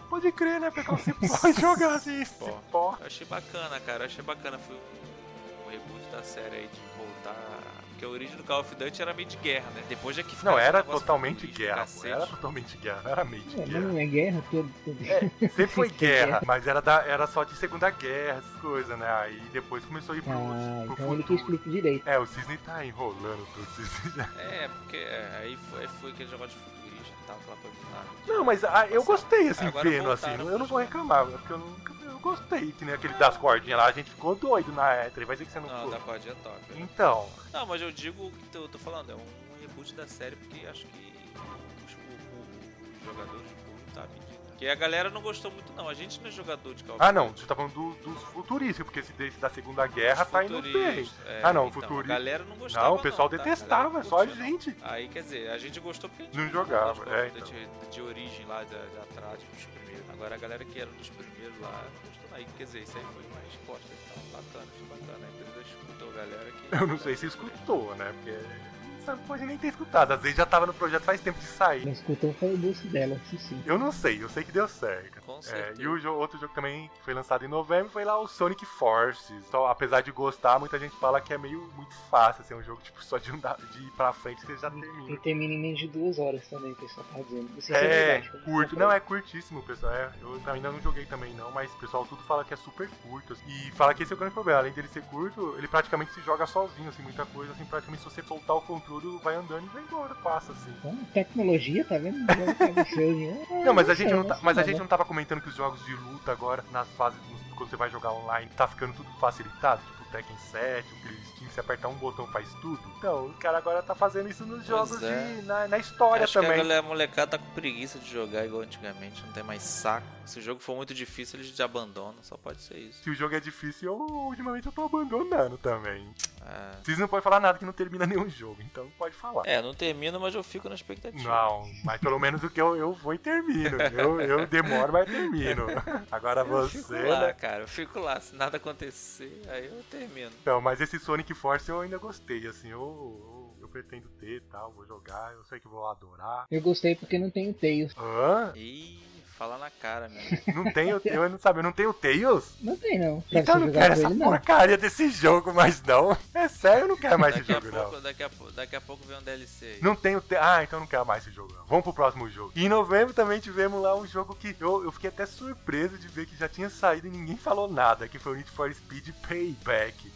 Pode crer, né? Porque você pode jogar assim, esse Pô. pó. Eu achei bacana, cara. Eu achei bacana. Foi um, um reboot da série aí de voltar. Porque a origem do Call of Duty era meio de guerra, né? Depois já que Não, ficava era esse negócio totalmente futurista, guerra, pô. cacete. Era totalmente guerra, não era meio de É, mas guerra. não é guerra, todo. todo... É, sempre foi guerra, mas era, da, era só de Segunda Guerra, essas coisas, né? Aí depois começou a ir pro, Ah, pro então ele que futuro. explica direito. É, o Cisne tá enrolando tudo. O Cisne já... É, porque é, aí foi, aí foi aquele negócio de futurista e tal, aquela coisa do nada. Não, mas ah, eu gostei, assim, Agora vendo, assim. voltaram Eu não vou pro reclamar, porque eu nunca... Eu gostei, que nem aquele das cordinhas lá, a gente ficou doido na E três, vai dizer que você não Não, ficou. da cordinha é top. né? Então, Não, mas eu digo o que eu tô falando, é um reboot da série porque acho que os, o, o, os jogadores não tá pedindo. Porque a galera não gostou muito não, a gente não é jogador de Call of ah não, Duty. você tá falando do- dos futurísticos, porque esse desse da Segunda Guerra Os tá indo bem. futuristas, é, Ah, não, então, futurista. A galera não gostava Não, o pessoal não, tá? detestava, A galera só a não curtia, gente. não. Aí, quer dizer, a gente gostou porque a gente Não gostou jogava, dos Call é, of Duty de, de origem lá, de, de atrás, dos primeiros. Agora a galera que era dos primeiros lá, não gostou. Aí, quer dizer, isso aí foi mais bosta. Então, bacana, achei bacana. A empresa escutou a galera que... Eu não sei se escutou, né? Porque não pode nem ter escutado. Às vezes já tava no projeto faz tempo de sair. Não escutou foi o bolso dela, isso sim. Eu não sei, eu sei que deu certo. Com É, certeza. e o jo- outro jogo também que foi lançado em novembro foi lá o Sonic Forces. Só, apesar de gostar, muita gente fala que é meio muito fácil, assim, é um jogo tipo só de, andar, de ir pra frente que você já E termina. termina em menos de duas horas também, o pessoal tá dizendo. Não sei se É, verdade, que eu curto. falei. Não, é curtíssimo, pessoal. É, eu ainda não joguei também não, mas o pessoal tudo fala que é super curto. assim. E fala que esse é o grande problema. Além dele ser curto, ele praticamente se joga sozinho, assim, muita coisa, assim, praticamente se você soltar o controle, vai andando e vai embora, passa, assim. Então, tecnologia, tá vendo? O jogo tá no seu, né? Ah, Não, mas a sei, gente não tá, sei, mas a né? gente não tava comentando que os jogos de luta agora, nas fases, nos- quando você vai jogar online, tá ficando tudo facilitado, tipo o Tekken sete, o Chris Steam, você apertar um botão faz tudo. Então, o cara agora tá fazendo isso nos Pois jogos é. de, na, na história Acho que a também. galera, a molecada tá com preguiça de jogar igual antigamente, não tem mais saco. Se o jogo for muito difícil, eles já abandonam, só pode ser isso. Se o jogo é difícil, eu, ultimamente eu tô abandonando também. É, Vocês não podem falar nada que não termina nenhum jogo, então pode falar. é não termina, mas eu fico na expectativa. Não, mas pelo menos o que eu, eu vou e termino. Eu, eu demoro, mas termino. Agora Eu você, fico lá, né? cara, eu fico lá. Se nada acontecer, aí eu termino. Então, mas esse Sonic Force eu ainda gostei, assim, eu, eu, eu pretendo ter e tal, vou jogar, eu sei que vou adorar. Eu gostei porque não tem o Tails. Hã? Ih, fala na cara, meu. Não tenho, eu não sabe, eu não tenho Tails? Não tem, não. Pra Então eu você não jogar quero com essa ele, não. porcaria desse jogo mais não. É sério, eu não quero mais esse Daqui a, jogo não. pouco, daqui, a, pou- daqui a pouco vem um D L C aí. Não tenho. Te... Ah, então eu não quero mais esse jogo. Não. Vamos pro próximo jogo. E em novembro também tivemos lá um jogo que eu, eu fiquei até surpreso de ver que já tinha saído e ninguém falou nada, que foi o Need for Speed Payback.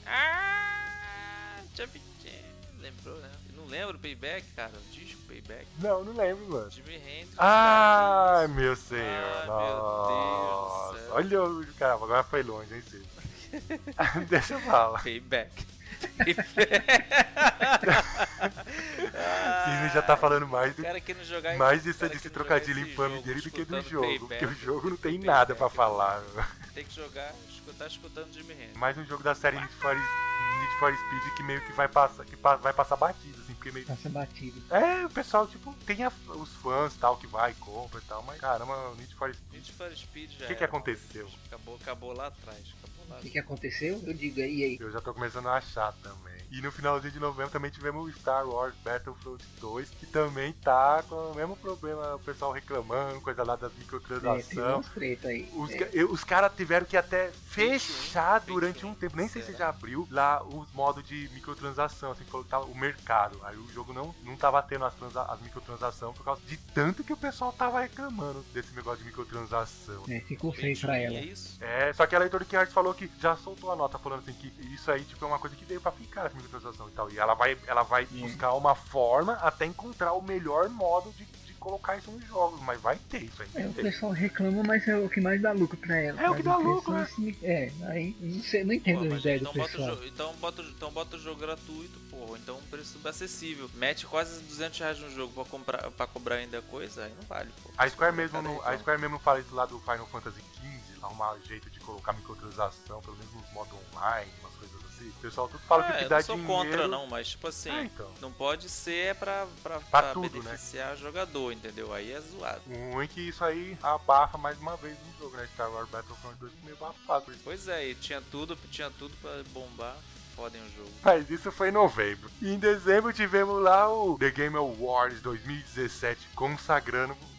Ah, já vi- lembrou, né? Eu não lembro o Payback, cara. O disco Payback. Não, não lembro, mano. Jimi Hendrix. Ai, cara, meu senhor. Ai, meu Nossa. Deus do céu. Olha o. Caramba, agora foi longe, hein, Cid? Deixa eu falar. Payback. Cisne já tá falando mais do Cara que não jogar mais desse, cara desse que não trocadilho jogar esse infame jogo, dele do que do escutando jogo. Payback, Porque o jogo não tem Payback, nada pra Payback. falar. Tem que jogar, escutar escutando Jimi Hendrix. Mais um jogo da série Need for, Need for Speed que meio que vai passar, que pa- vai passar batido, assim, porque meio. Passa batido. É, o pessoal, tipo, tem a- os fãs tal que vai, compra e tal, mas caramba, o Need for Speed. Need for Speed já O que, que era, aconteceu? Acabou, acabou lá atrás. Acabou lá O que, que aconteceu? Eu digo aí, aí. Eu já tô começando a achar também. E no finalzinho de novembro também tivemos o Star Wars Battlefront dois, que também tá com o mesmo problema, o pessoal reclamando, coisa lá das É, teve microtransações. uns treta aí. Os, É. ca- eu- os caras tiveram que até fechar Feito, durante feito, um tempo, nem sei se será? já abriu, lá os modos de microtransação, assim, falou que tava o mercado. Aí o jogo não, não tava tendo as, transa- as microtransações por causa de tanto que o pessoal tava reclamando desse negócio de microtransação. É, ficou feio pra Feitinho, ela. É isso? É, só que a Electronic Arts falou que já soltou a nota falando assim que isso aí tipo, é uma coisa que veio pra ficar, essa microtransação e tal. E ela vai, ela vai Hum. buscar uma forma até encontrar o melhor modo de, de colocar isso nos jogos, mas vai ter isso aí. É, o tem. pessoal reclama, mas é o que mais dá lucro pra ela. É o que dá Mas lucro, pessoas se- É, aí não, sei, não entendo Pô, a mas ideia do então, bota o pessoal. jogo, então, bota, o- então bota o jogo gratuito, porra. Então um preço acessível. Mete quase duzentos reais no jogo pra, comprar, pra cobrar ainda coisa, aí não vale, pô. A Square mesmo Cara, não, então. a Square mesmo fala isso lá do Final Fantasy quinze, arrumar jeito de colocar microtransação, pelo menos nos modos online, umas coisas assim. O pessoal tudo fala que o É, que eu dá não sou dinheiro... contra não, mas tipo assim, É, então. não pode ser pra, pra, Pra pra tudo, né? beneficiar jogador, entendeu? Aí é zoado. O ruim é que isso aí abafa mais uma vez no jogo, né? Star Wars Battlefront dois meio abafado por isso. Pois é, e tinha tudo, tinha tudo pra bombar, fodem o jogo. Mas isso foi em novembro. E em dezembro tivemos lá o The Game Awards dois mil e dezessete, consagrando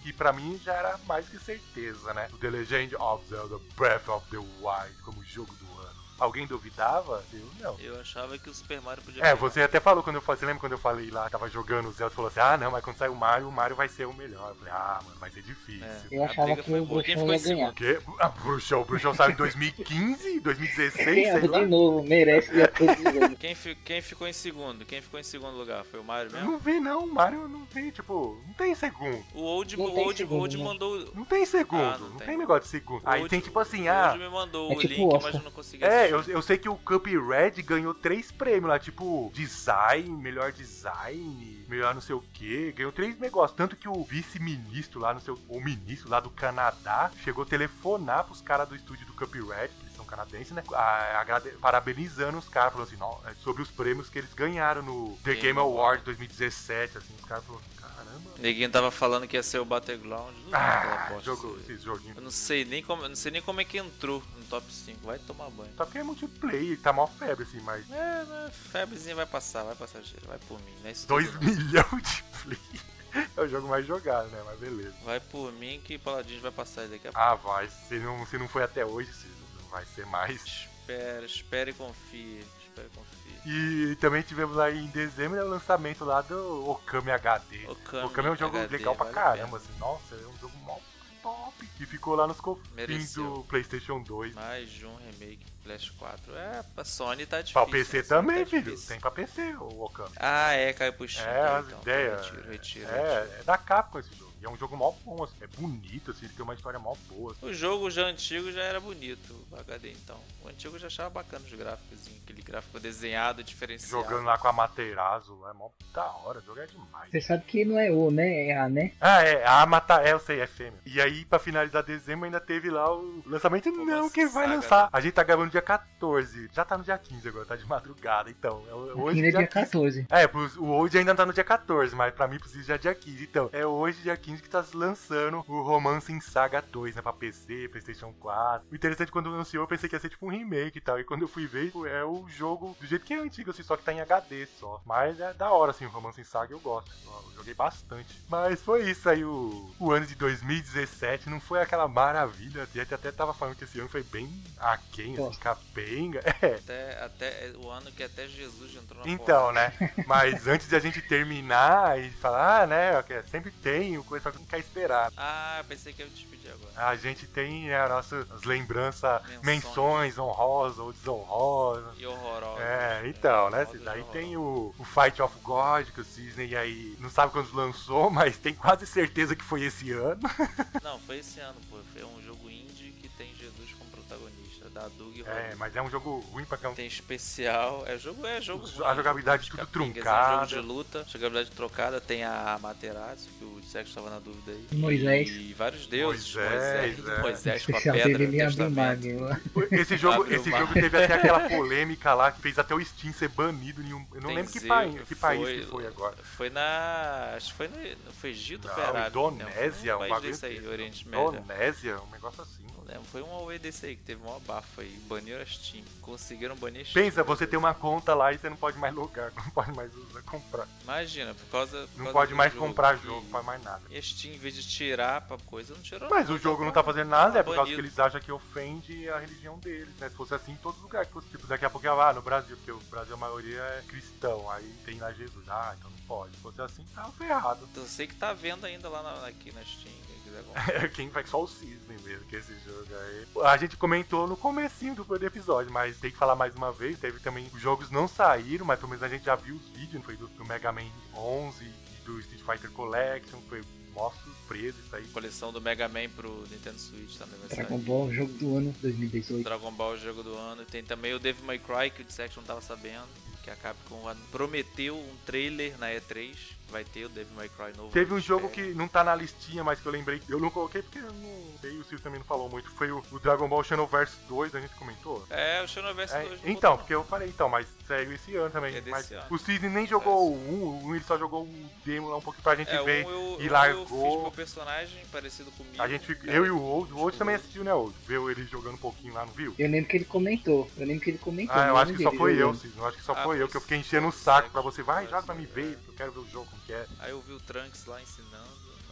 que pra mim já era mais que certeza, né? O The Legend of Zelda Breath of the Wild como jogo do ano. Alguém duvidava? Eu não. Eu achava que o Super Mario podia É, pegar. você até falou quando eu falei, você lembra quando eu falei lá, tava jogando o Zelda, você falou assim, ah não, mas quando sair o Mario, o Mario vai ser o melhor. Eu falei, ah, mano, vai ser difícil. É. Eu A achava briga que foi o boa. Quem Bruxão ficou em ia ganhar. segundo? O quê? Ah, Bruxão, o Bruxão saiu em dois mil e quinze, dois mil e dezesseis, sei Ganhava lá. de novo, merece ganhar todos os anos. Quem, fi- quem ficou em segundo? Quem ficou em segundo lugar? Foi o Mario Eu mesmo? não vi não, o Mario não tem, tipo, não tem segundo. O Old, Não o tem Old, segundo, Old né? mandou. Não tem segundo, Ah, não, não tem. tem. negócio de segundo. O Aí Old- tem tipo assim, o ah... Old me mandou É o tipo link, Oscar. mas eu não consegui É, assistir. eu, eu sei que o Cuphead ganhou três prêmios lá, tipo, design, melhor design, melhor não sei o que, ganhou três negócios. Tanto que o vice-ministro lá, não sei, o ministro lá do Canadá, chegou a telefonar pros caras do estúdio do Cuphead, que eles são canadenses, né? a- agrade- parabenizando os caras, falou assim, não, é sobre os prêmios que eles ganharam no The Game Game Award. Award dois mil e dezessete, assim, os caras falaram, caramba. Neguinho tava falando que ia ser o Battleground. Não, aquela Ah, bosta, jogo, esse- esses joguinhos. Eu não sei nem como, eu não sei nem como é que entrou no top cinco. Vai tomar banho. Só que é multiplayer, tá mó febre, assim, mas É, mas febrezinha vai passar, vai passar cheiro, vai por mim, né? Isso dois tudo não. milhões de play. É o jogo mais jogado, né? Mas beleza. Vai por mim que Paladins vai passar daqui a pouco. Ah, vai. Se não, se não foi até hoje, se não vai ser mais. Espera, espere e confie. Espere e confie. E também tivemos aí em dezembro né, o lançamento lá do Okami H D. Okami Okami é um jogo H D, legal pra vale a caramba, pena. assim. Nossa, é um jogo mó top. Que ficou lá nos confins Mereceu. do PlayStation dois. Mais de um remake Flash quatro. É, a Sony tá difícil. Pra P C né? Sony também, tá filho. difícil. Tem pra P C o Okami. Ah, é, caiu pro Steam. É, as então. ideias. Retiro, retiro, retiro. É, é da Capcom esse jogo. E é um jogo mó bom, assim. É bonito, assim. Ele tem uma história mó boa. Assim. O jogo já antigo já era bonito, o H D então. O antigo eu já achava bacana os gráficos, aquele gráfico desenhado, diferenciado. Jogando lá com a Materazo, é mó da hora. O jogo é demais. Você sabe que não é O, né? É A, né? Ah, é, a Mata, é, eu sei, é fêmea. E aí, pra finalizar dezembro, ainda teve lá o lançamento. Pô, Não, mas quem vai saga, lançar? né? A gente tá gravando dia quatorze. Já tá no dia quinze agora, tá de madrugada. Então, é o- hoje Aqui é dia quinze. quatorze. É, pros- o hoje ainda tá no dia quatorze, mas pra mim precisa já dia quinze. Então, é hoje, dia quinze, que tá lançando o Romancing Saga dois, né? Pra P C, PlayStation quatro. O interessante, quando anunciou, eu pensei que ia ser tipo um remake e tal. E quando eu fui ver, tipo, é o jogo do jeito que é antigo, assim, só que tá em H D só. Mas é da hora, assim, o Romancing Saga eu gosto. Eu joguei bastante. Mas foi isso aí, o, o ano de dois mil e dezessete. Não foi aquela maravilha. A gente até tava falando que esse ano foi bem aquém, assim, Nossa. capenga. É. Até, até é o ano que até Jesus entrou na Então, porrada. né? Mas antes de a gente terminar e falar, ah, né? que Sempre tem o coisa, só que não quer esperar. Ah, pensei que ia me despedir agora. A gente tem né, as nossas lembranças, Menções. menções honrosas ou desonrosas. E horrorosa. É, então, né? Horrorosa e Daí horrorosa. tem o, o Fight of God, que o Disney aí não sabe quando lançou, mas tem quase certeza que foi esse ano. Não, foi esse ano, pô. Foi um jogo indie que tem Jesus como protagonista, da Doug e É, mas é um jogo ruim pra caramba. Tem especial, é jogo, é jogo. A ruim, jogabilidade jogo tudo de capingas, truncada. É um jogo de luta, jogabilidade trocada, tem a Materazzo, que o Sexo estava na dúvida aí. Moisés. E vários deuses, Moisés, Moisés, é. Moisés com a Especial pedra dele, do ele abriu testamento. Magno. Esse jogo, Abriu esse mar. jogo teve até aquela polêmica lá que fez até o Steam ser banido em um. Eu não Tem lembro que, Zeu, país, que país que foi agora. Foi na. Acho que foi no. Não foi Egito ou foi Não, Arábia? Indonésia, Não, um foi um país bagulho desse aí, desse. Oriente Médio. Indonésia, um negócio assim. Não lembro, foi um Huawei desse aí que teve um abafo aí. Baniram a Steam. Conseguiram banir a Steam. Pensa, você tem uma conta lá e você não pode mais logar, não pode mais usar, comprar. Imagina, por causa. por Não causa pode do mais jogo comprar que- jogo, não faz mais nada. E a Steam, em vez de tirar pra coisa, não tirou Mas nada, o jogo não bom. tá fazendo nada, é por causa que banido. eles acham que ofende a religião deles, né? Se fosse assim em todos os lugares, que fosse, tipo, daqui a pouco, ah, no Brasil, porque o Brasil a maioria é cristão, aí tem lá Jesus, ah, então não pode. Se fosse assim, tava ferrado. Eu sei que tá vendo ainda lá na- aqui na Steam, quem quiser comprar. Quem vai só o Cisne mesmo, que esse jogo aí. A gente comentou no comecinho do primeiro episódio, mas tem que falar mais uma vez. Teve também, os jogos não saíram, mas pelo menos a gente já viu os vídeos, foi do, do Mega Man onze e do Street Fighter Collection, foi mó surpresa isso aí. Coleção do Mega Man pro Nintendo Switch também vai Dragon sair. Ball, jogo do ano dois mil e dezoito. Dragon Ball, jogo do ano. Tem também o Devil May Cry, que o Dissect não tava sabendo. Que a Capcom prometeu um trailer na E três. Vai ter o Devil May Cry novo. Teve um eu jogo espero. que não tá na listinha, mas que eu lembrei, eu não coloquei porque eu não sei, o Silvio também não falou muito. Foi o, o Dragon Ball Xenoverse dois, a gente comentou. É, o Xenoverse É, dois não então, botou, porque eu falei, então, mas saiu esse ano também. É desse mas ano. o Cisne nem jogou o um, o um ele só jogou o demo lá um pouquinho pra gente não. É, ver um eu, e um largou. eu fiz meu personagem parecido comigo. A gente, fica- cara, eu e o Old, o Old tipo, também assistiu, né, Old? Viu ele jogando um pouquinho lá, não viu? Eu lembro que ele comentou. Eu lembro que ele comentou. Ah, eu não acho que só vi foi ele eu, jogando. Cisne. Eu acho que só Ah, foi eu, foi que eu fiquei enchendo o só saco você. pra você. Vai, Foi joga pra assim, me ver, é. eu quero ver o jogo como que é. Aí eu vi o Trunks lá ensinando, mas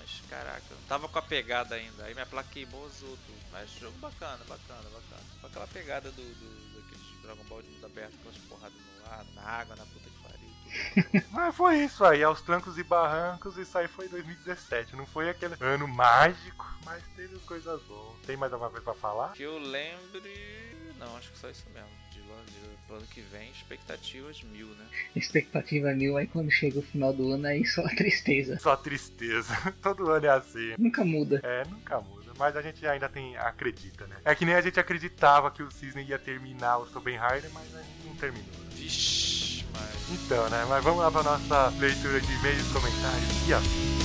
mas caraca, eu não tava com a pegada ainda. Aí minha placa queimou os outros. Mas jogo bacana, bacana, bacana. Com aquela pegada do, do, daqueles Dragon Ball de mundo aberto, aquelas porradas no ar, na água, na puta que pariu, tudo. Mas foi isso aí, aos trancos e barrancos, isso aí foi dois mil e dezessete. Não foi aquele ano mágico, mas teve coisas boas. Tem mais alguma coisa pra falar? Que eu lembre... Não, acho que só isso mesmo. De ano, de ano que vem, expectativas mil, né? Expectativa mil, aí quando chega o final do ano, aí só tristeza. Só tristeza. Todo ano é assim. Nunca muda. É, nunca muda. Mas a gente ainda tem, acredita, né? É que nem a gente acreditava que o Cisne ia terminar o Soben Rider, mas a gente não terminou. Vixe, mas... Então, né? Mas vamos lá pra nossa leitura de e-mails e comentários. E ó.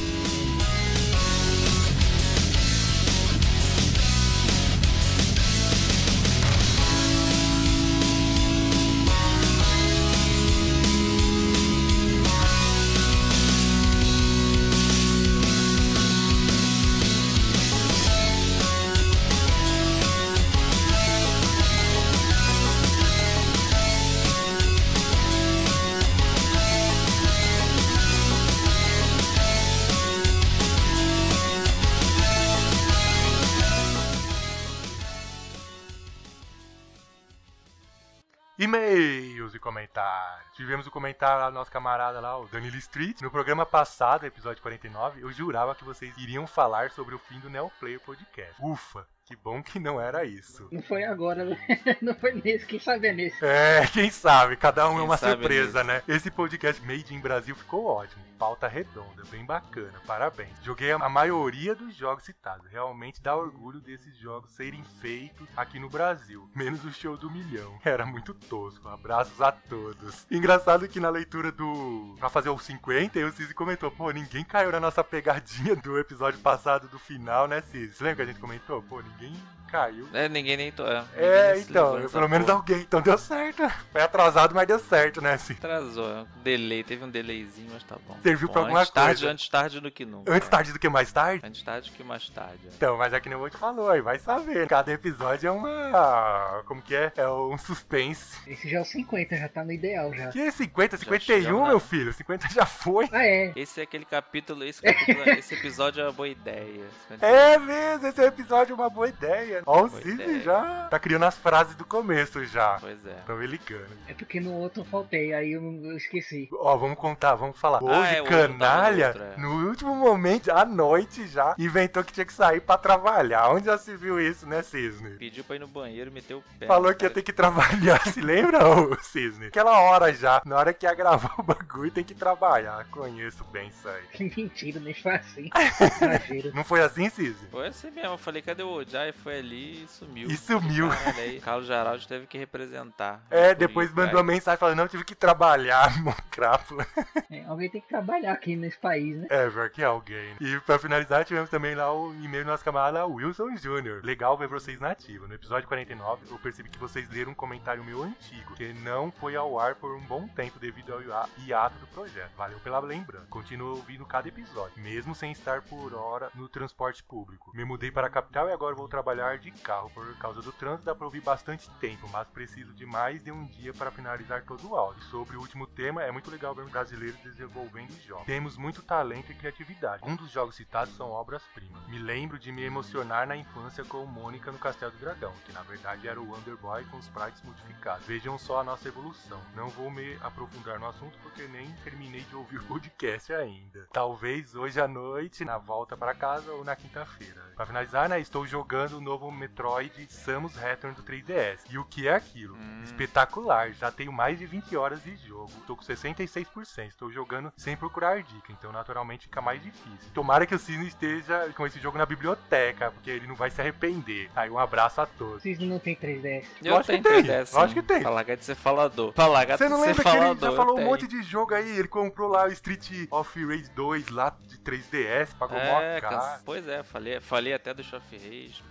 E-mails e comentários. Tivemos o comentário lá do nosso camarada lá, o Danilo Street. No programa passado, episódio quarenta e nove, eu jurava que vocês iriam falar sobre o fim do Neoplayer Podcast. Ufa! Que bom que não era isso. Não foi agora, né? Não foi nesse, quem sabe é nesse. É, quem sabe, cada um Quem é uma sabe surpresa, nisso. né? Esse podcast Made in Brasil ficou ótimo. Pauta redonda, bem bacana, parabéns. Joguei a maioria dos jogos citados. Realmente dá orgulho desses jogos serem feitos aqui no Brasil. Menos o show do milhão. Era muito tosco. Abraços a todos. Engraçado que na leitura do... Pra fazer o cinquenta, o Cizi comentou, pô, ninguém caiu na nossa pegadinha do episódio passado do final, né, Cizi? Você lembra que a gente comentou? Pô, ninguém caiu. É, ninguém nem... To... É, É, ninguém se então, ligou nessa pelo menos porra. alguém. Então deu certo. Foi atrasado, mas deu certo, né, Cizi? Atrasou, é um delay, teve um delayzinho, mas tá bom. Serviu bom, pra alguma antes tarde, coisa. Antes tarde do que nunca. Antes tarde do que mais tarde? Antes tarde do que mais tarde. é. Então, mas é que nem o outro falou, aí vai saber. Cada episódio é uma... Como que é? É um suspense. Esse já é o cinquenta, já tá no ideal já. Que é cinquenta, cinquenta e chegamos um, na- meu filho? cinquenta já foi. Ah, é. Esse é aquele capítulo, esse capítulo, esse episódio é uma boa ideia. É mesmo, esse episódio é uma boa ideia. Ó, o Boa Cisne ideia. já tá criando as frases do começo já. Pois é. Tô me ligando. É porque no outro eu faltei, aí eu, não- eu esqueci. Ó, vamos contar, vamos falar. Hoje, Ah, é, hoje não tava canalha, no outro, é. no último momento, à noite já, inventou que tinha que sair pra trabalhar. Onde já se viu isso, né, Cisne? Pediu pra ir no banheiro, meteu o pé. Falou que ia ter que trabalhar, se lembra, ô Cisne? Aquela hora já, na hora que ia gravar o bagulho, tem que trabalhar. Conheço bem isso aí. Que mentira, nem foi assim. Exagero. Não foi assim, Cisne? Foi assim mesmo, eu falei, cadê o Ojai? Foi ali e sumiu. E sumiu. Caralho, aí, Carlos Geraldo teve que representar. É, Por depois isso, mandou uma aí- mensagem falando, não, tive que trabalhar, Mocrápula. É, alguém tem que trabalhar aqui nesse país, né? É, pior que alguém. E pra finalizar, tivemos também lá o e-mail do nosso camarada Wilson Júnior Legal ver vocês na ativa. No episódio quarenta e nove, eu percebi que vocês leram um comentário meu antigo, que não foi ao ar por um bom tempo devido ao ia- hiato do projeto. Valeu pela lembrança. Continuo ouvindo cada episódio, mesmo sem estar por hora no transporte público. Me mudei para a capital e agora vou trabalhar de carro. Por causa do trânsito, dá pra ouvir bastante tempo, mas preciso de mais de um dia para finalizar todo o áudio. Sobre o último tema, é muito legal ver brasileiros desenvolvendo jogos. Temos muito talento e criatividade. Um dos jogos citados são obras-primas. Me lembro de me emocionar na infância com Mônica no Castelo do Dragão, que na verdade era o Wonder Boy com os sprites modificados. Vejam só a nossa evolução. Não vou me aprofundar no assunto porque nem terminei de ouvir o podcast ainda. Talvez hoje à noite, na volta para casa ou na quinta-feira. Para finalizar, né, estou jogando o novo Metroid Samus Return do três D S. E o que é aquilo? Hum. Espetacular. Já tenho mais de vinte horas de jogo. Estou com sessenta e seis por cento. Estou jogando sem procurar dica, então naturalmente fica mais difícil. Tomara que o Cisne esteja com esse jogo na biblioteca, porque ele não vai se arrepender. Aí um abraço a todos. Vocês não tem três D S. Eu Lógico tenho que tem, três D S, lógico sim. que tem. Pra largar de ser falador. Pra largar Você de não ser lembra que ele falador. já falou um tem. monte de jogo aí? Ele comprou lá o Street of Rage dois lá de três D S, pagou mó É, caro. cansa- pois é, falei, falei até do Show of Rage, peguei, co-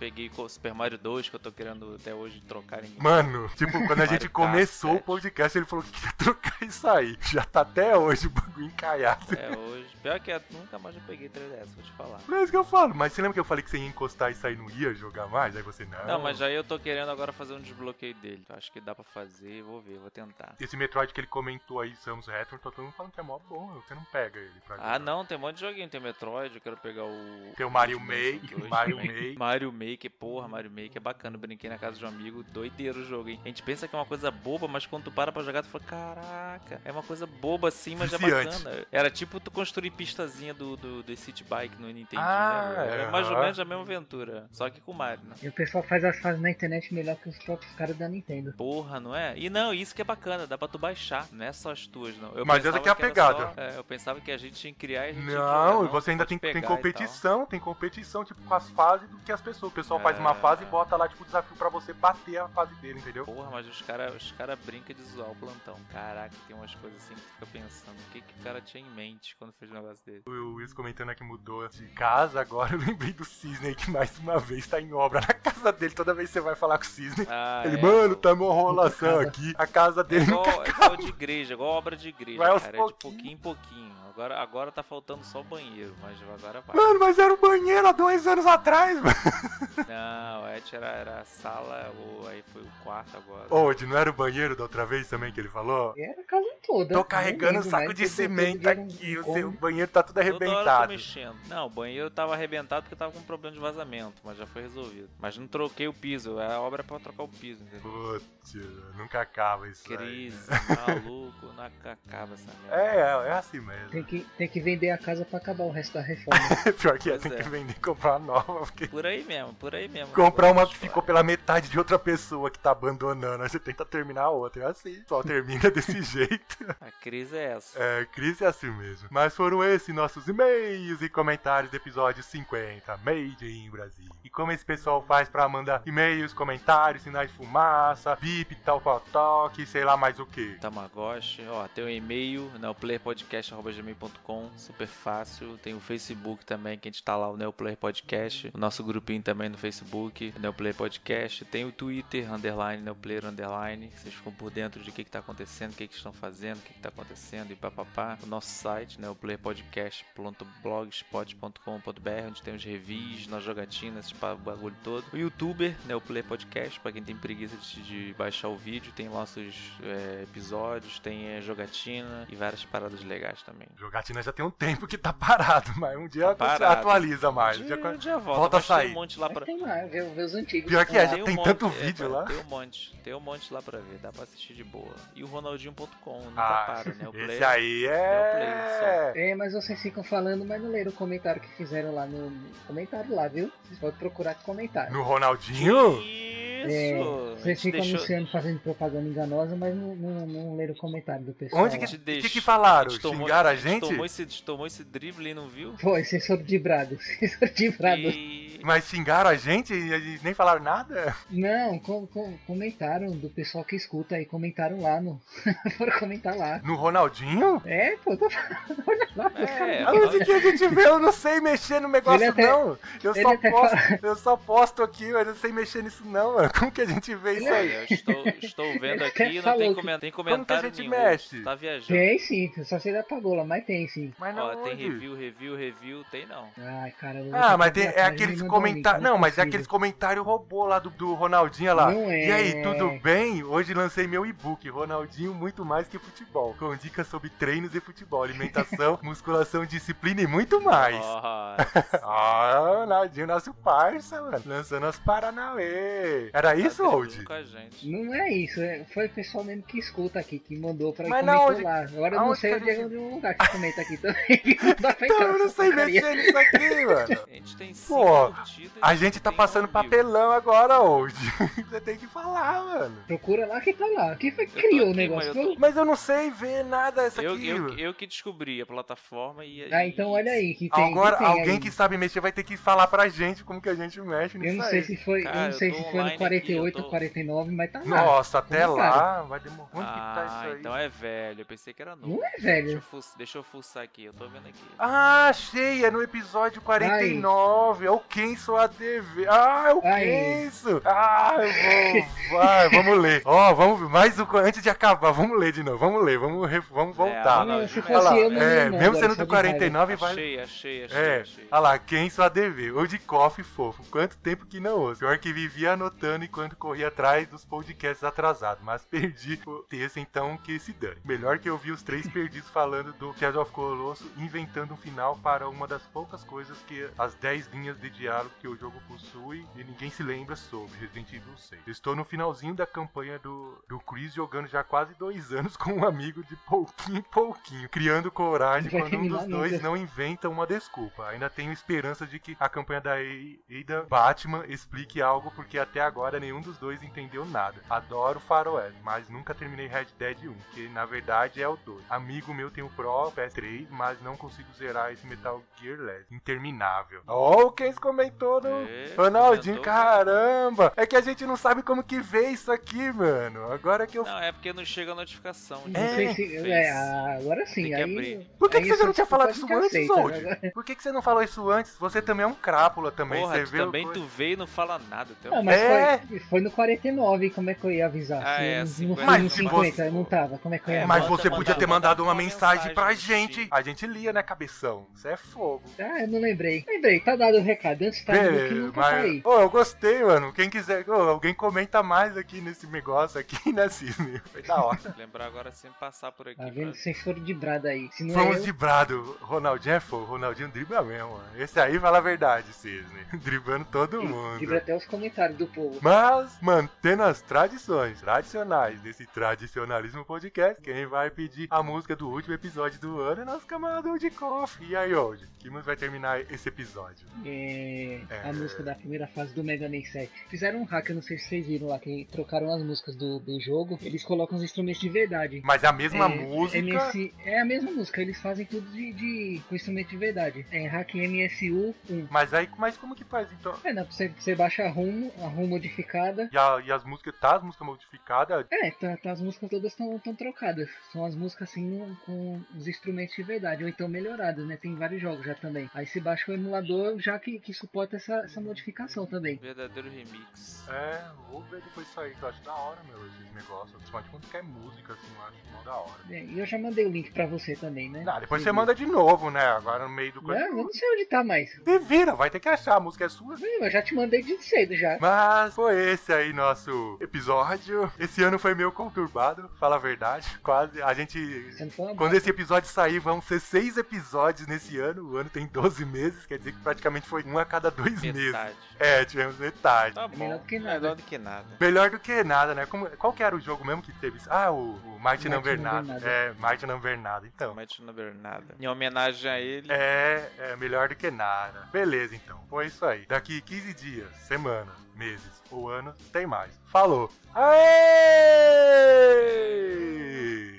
Super, Super Mario dois, que eu tô querendo até hoje trocar em... Mano, tipo, quando a gente Mario começou Kart o podcast, ele falou que queria trocar isso aí. Já tá até hoje o bagulho encalhado. É, hoje. Pior que eu nunca mais eu peguei três D S, vou te falar. Não é isso que eu falo, mas você lembra que eu falei que você ia encostar e sair não ia jogar mais? Aí você, não. Não, mas aí eu tô querendo agora fazer um desbloqueio dele. Eu acho que dá pra fazer, vou ver, vou tentar. Esse Metroid que ele comentou aí, Samus Return, tá todo mundo falando que é mó bom, você não pega ele pra jogar. Ah, não, tem um monte de joguinho. Tem Metroid, eu quero pegar o... Tem o Mario Ultimate Make, dois Mario também. Make. Mario Maker, porra, Mario Maker é bacana. Eu brinquei na casa de um amigo, doideiro o jogo, hein? A gente pensa que é uma coisa boba, mas quando tu para pra jogar, tu fala, caraca, é uma coisa boba assim, mas Viciante. é bacana. Era tipo tu construir pistazinha do, do, do City Bike no Nintendo, Ah, né? Era aham. mais ou menos a mesma aventura, só que com Mario, né? E o pessoal faz as fases na internet melhor que os próprios caras da Nintendo. Porra, não é? E não, isso que é bacana, dá pra tu baixar, não é só as tuas, não. Eu Mas pensava essa que é a era pegada. só- é, eu pensava que a gente tinha que criar e a gente tinha que Não, jogar, e você ainda pode tem, tem pegar e tal. competição, tem competição, tipo, com as fases do que as pessoas. O pessoal faz uma É. fase e bota lá, tipo, o desafio pra você bater a fase dele, entendeu? Porra, mas os caras os cara brincam de zoar o plantão. Caraca, tem umas coisas assim que tu fica pensando. O que, que o cara tinha em mente quando fez um negócio desse? O Wilson comentando aqui mudou de casa, agora eu lembrei do Cisne que mais uma vez tá em obra na casa dele. Toda vez que você vai falar com o Cisne, Ah, ele, é, mano, o- tá uma enrolação Acaba. aqui. A casa É dele igual, nunca é igual de igreja, igual obra de igreja, Vai aos cara. É de pouquinhos. pouquinho em pouquinho. Agora, agora tá faltando só o banheiro, mas agora vai. Mano, mas era o banheiro há dois anos atrás, mano. Não, antes era, era a sala, ou aí foi o quarto agora. Onde? Não era o banheiro da outra vez também que ele falou? E era a casa toda. Tô não carregando um lembro saco mais, de todo- todo cimento dia era um- aqui, um o seu cômodo. banheiro tá tudo Toda hora eu tô arrebentado. mexendo. Não, o banheiro tava arrebentado porque tava com problema de vazamento, mas já foi resolvido. Mas não troquei o piso, a obra é pra trocar o piso, entendeu? Putz, nunca acaba isso aí. Crise, né? maluco, não acaba essa merda. É, é, é assim mesmo. Tem que, tem que vender a casa pra acabar o resto da reforma. Pior que é, Pois tem é. que vender e comprar uma nova, porque Por aí mesmo, por aí mesmo. comprar uma que História. ficou pela metade de outra pessoa que tá abandonando, aí você tenta terminar a outra, é assim, só termina desse jeito. A crise é essa. É, crise é assim mesmo. Mas foram esses nossos e-mails e comentários do episódio cinquenta, Made in Brasil. E como esse pessoal faz pra mandar e-mails, comentários, sinais de fumaça, bip, tal, tal, tal, que sei lá mais o que. Tamagotchi, ó, tem o e-mail, neoplayerpodcast arroba gmail ponto com, super fácil. Tem o Facebook também, que a gente tá lá, o Neoplayer Podcast. O nosso grupinho também no Facebook, Neoplayer Podcast. Tem o Twitter, underline, Neoplayer, underline. Vocês ficam por dentro de o que que tá acontecendo, o que que estão fazendo, o que que tá acontecendo e papapá. O nosso site, neoplayerpodcast ponto blogspot ponto com ponto br, onde tem os reviews, nas jogatinas, esse bagulho todo. O YouTuber, Neoplayer Podcast, pra quem tem preguiça de, de baixar o vídeo, tem nossos é, episódios, tem é, jogatina e várias paradas legais também. Jogatina já tem um tempo que tá parado, mas um dia Tá você parado. atualiza mais. Um dia, dia- um dia volta, volta a mas tem sair. um monte lá Mas pra... tem lá, vê, vê os antigos. Pior que é, já um tem monte, tanto é, vídeo cara, lá. Tem um monte, tem um monte lá pra ver, dá pra assistir de boa. E o Ronaldinho ponto com, nunca Ah, para, né? O esse player, aí é... É, mas vocês ficam falando, mas não leram o comentário que fizeram lá no no comentário lá, viu? Vocês podem procurar comentário. No Ronaldinho? Isso! É, A vocês gente ficam deixou- anunciando, fazendo propaganda enganosa, mas não, não, não leram o comentário do pessoal. Onde lá. que, gente que, deixou- que falaram? a gente tomou- Xingaram a a gente gente? Tomou esse, tomou esse drible e não viu? Foi, vocês foram de brado. Vocês foram de brado. E... Mas xingaram a gente e eles nem falaram nada? Não, com, com- comentaram do pessoal que escuta aí, comentaram lá no. Foram comentar lá. No Ronaldinho? É, pô, tô falando. Olha lá, os É, caras- A música que a gente vê, eu não sei mexer no negócio, Ele até- não. Eu ele só, até posto, fala- eu só posto aqui, mas eu não sei mexer nisso, não, mano. Como que a gente vê isso aí? Olha, eu estou, estou vendo Ele aqui até e não falou tem, que- coment... tem Como que a comentário gente nenhum. mexe? Tá viajando. Tem sim, só sei da pagola, mas tem sim. Mas Ó, não, tem onde? review, review, review, tem não. Ai, cara. eu vou Ah, ter mas que tem, ir é atrás, aqueles ele mandou um link, comentários. não é Não, mas é possível. aqueles comentários robô lá do, do Ronaldinho lá. Não é. E aí, tudo bem? Hoje lancei meu e-book, Ronaldinho muito mais que futebol. Com dicas sobre treinos e futebol, alimentação, musculação, disciplina e muito mais. Ó, Ah, Ronaldinho, nosso parça, mano. Lançando as Paranauê. Era isso, tá Old? com a gente. Não é isso, é- foi o pessoal mesmo que escuta aqui, que mandou pra Mas e na comentou onde- lá. Agora eu não aonde sei que a onde é gente- onde é um lugar que comenta aqui também. que não dá pra Então, entrar eu não nessa sei porcaria. mexer nisso aqui, mano. A gente tem cinco Pô, curtidas. A gente tá tem passando um ao vivo. papelão agora, Old. Você tem que falar, mano. Procura lá que tá lá. Quem foi que Eu tô criou o aqui, negócio? mas eu tô- Foi- Mas eu não sei ver nada essa Eu, aqui. eu, eu que descobri a plataforma e. Ah, e- então olha aí, que tem. Agora, que tem alguém aí. que sabe mexer vai ter que falar pra gente como que a gente mexe nisso Eu não aí. sei se foi, eu Cara, não eu sei tô se foi online no quarenta e oito aqui, eu ou tô- quarenta e nove, mas tá lá. Nossa, até Como, lá cara? vai demorar. Onde que tá Ah, isso aí? então é velho. Eu pensei que era novo. Não é Deixa velho. eu, fuç- deixa eu fuçar aqui, eu tô vendo aqui. Ah, achei, é no episódio quarenta e nove. É o Ken Kenzo A D V. Ah, é o Ai. Kenzo. Ah, eu vou... Vai, vamos ler. Ó, oh, vamos... Mais um... Antes de acabar, vamos ler de novo. Vamos ler, vamos, re... vamos voltar. É, não, Se Olha fosse lá, eu, não é, ia, não, mesmo agora, sendo só do de quarenta e nove, vai... Achei, achei, achei, É, achei. olha lá, Kenzo A D V, ou de coffee fofo. Quanto tempo que não ouço. Pior que vivia anotando enquanto corria atrás dos podcasts atrasados, mas perdi o texto, então que se dane. Melhor que eu vi os três perdidos falando do Shadow of Colossus, inventando um final para uma das poucas coisas que as dez linhas de diálogo que o jogo possui e ninguém se lembra sobre Resident Evil seis. Estou no finalzinho da campanha do, do Chris jogando já há quase dois anos com um amigo de pouquinho em pouquinho, criando coragem Não vai quando um dos terminar dois nunca. não inventa uma desculpa. Ainda tenho esperança de que a campanha da Ada Batman explique algo, porque até agora nenhum dos dois entendeu nada. Adoro Faroeste, mas nunca terminei Red Dead um, que na verdade é o dois. Amigo meu tem o Pro P S três, mas não consigo zerar esse Metal Gear Less. Interminável. Ó, oh, quem comentou no... É, Ronaldinho, comentou. caramba! É que a gente não sabe como que vê isso aqui, mano. Agora que eu... Não, é porque não chega a notificação. Não É, sei se. fez. É, ah, agora sim. Tem que Aí, abrir. Por que, aí que você só não tinha se falado pode isso que antes, aceita, Zold? né? Por que, que você não falou isso antes? Você também é um crápula também. Porra, você tu vê também coisa- tu vê e não fala nada. Teu... Não, mas É. foi, foi no quarenta e nove, como é que eu ia avisar? Ah, Se é, eu não cinquenta. fui Mas no se cinquenta, você- não tava. Como é que eu ia É, Mas avisar? manda- você manda- podia ter manda mandado uma uma mensagem mensagem, pra sim. gente. A gente lia, né, cabeção? Isso é fogo. Ah, eu não lembrei. Lembrei, tá dado o recado. Antes tarde do que Beleza, nunca tá mas... aí. Ô, eu gostei, mano. Quem quiser... Ô, alguém comenta mais aqui nesse negócio aqui, né, Cisne? Foi da hora. Lembrar agora sem passar por aqui. Tá vendo? pra- Vocês foram de brada aí. Se não Vamos é eu, de brado. Ronaldinho é fogo. Ronaldinho dribla mesmo, mano. Esse aí fala a verdade, Cisne. Driblando todo mundo. livra até os comentários do povo. Mas, mantendo as tradições tradicionais desse tradicionalismo podcast, quem vai pedir a música do último episódio do ano é nosso camarada de Coffee. E aí, hoje? Que música vai terminar esse episódio? É, É. a música da primeira fase do Mega Man sete. Fizeram um hack, eu não sei se vocês viram lá, que trocaram as músicas do, do jogo. Eles colocam os instrumentos de verdade. Mas é a mesma É, música. M S, é a mesma música, eles fazem tudo de, de com instrumento de verdade. É hack M S U um. Mas aí, mas como que faz então? É, não, você, você baixa a ROM, a ROM modificada. E, a- e as músicas, tá as músicas modificadas? É, tá, tá, as músicas todas estão trocadas. São as músicas assim no- com os instrumentos de verdade, ou então melhoradas, né? Tem vários jogos já também. Aí você baixa o emulador já que, que suporta essa, essa modificação também. Verdadeiro remix. É, vou ver depois isso aí, que eu acho da hora, meu, esses negócios. Principalmente quando quer música, assim, eu acho mó da hora. É, e eu já mandei o link pra você também, né? Ah, depois Você você viu? manda de novo, né? Agora no meio do coisa. Não, eu não sei onde tá mais. Se vira, vai ter que achar, a música é sua. Eu já te mandei de cedo já. Mas foi esse aí nosso episódio. Esse ano foi meio conturbado, fala a verdade. Quase. A gente. Você não foi uma Quando esse episódio sair, vão ser seis episódios nesse ano. O ano tem doze meses, quer dizer que praticamente foi um a cada dois meses. Metade. É, tivemos metade. Tá bom. melhor do que nada. Melhor do que nada. Melhor do que nada, né? Como, qual que era o jogo mesmo que teve? Ah, o, o Mighty Mighty Number Number Nada. Nada. É, Mighty Number Nada. Então, Might não ver nada. Em homenagem a ele. é, é melhor do que nada. Beleza, então. Foi isso aí. Daqui quinze dias, semanas, meses ou anos, tem mais. Falou! Aê!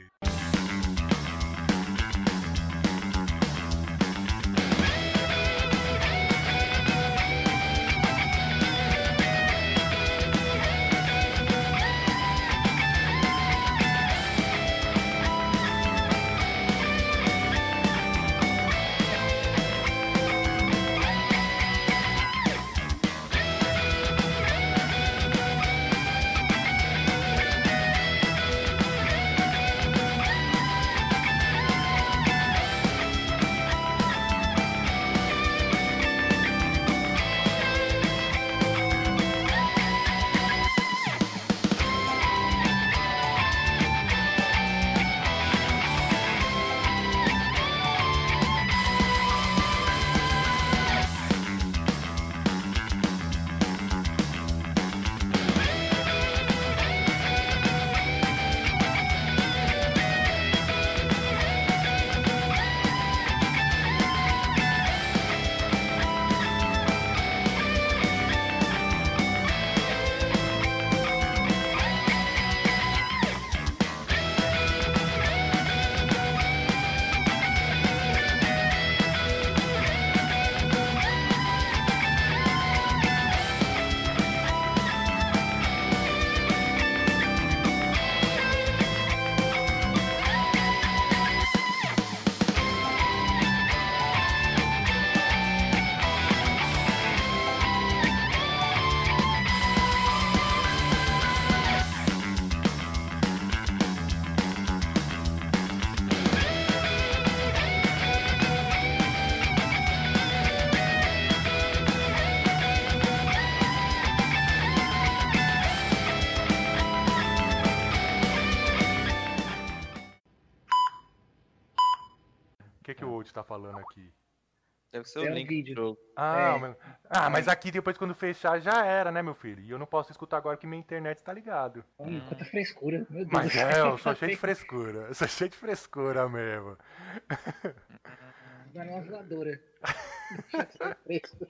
Old tá falando aqui? Deve ser o É um link vídeo. do jogo. Ah, É. mas... ah, mas aqui depois quando fechar já era, né, meu filho? E eu não posso escutar agora que minha internet tá ligado. Olha, quanta frescura. Meu Deus Mas do é, céu. eu sou cheio de frescura. Eu sou cheio de frescura mesmo. Vai numa voadora. Fresco.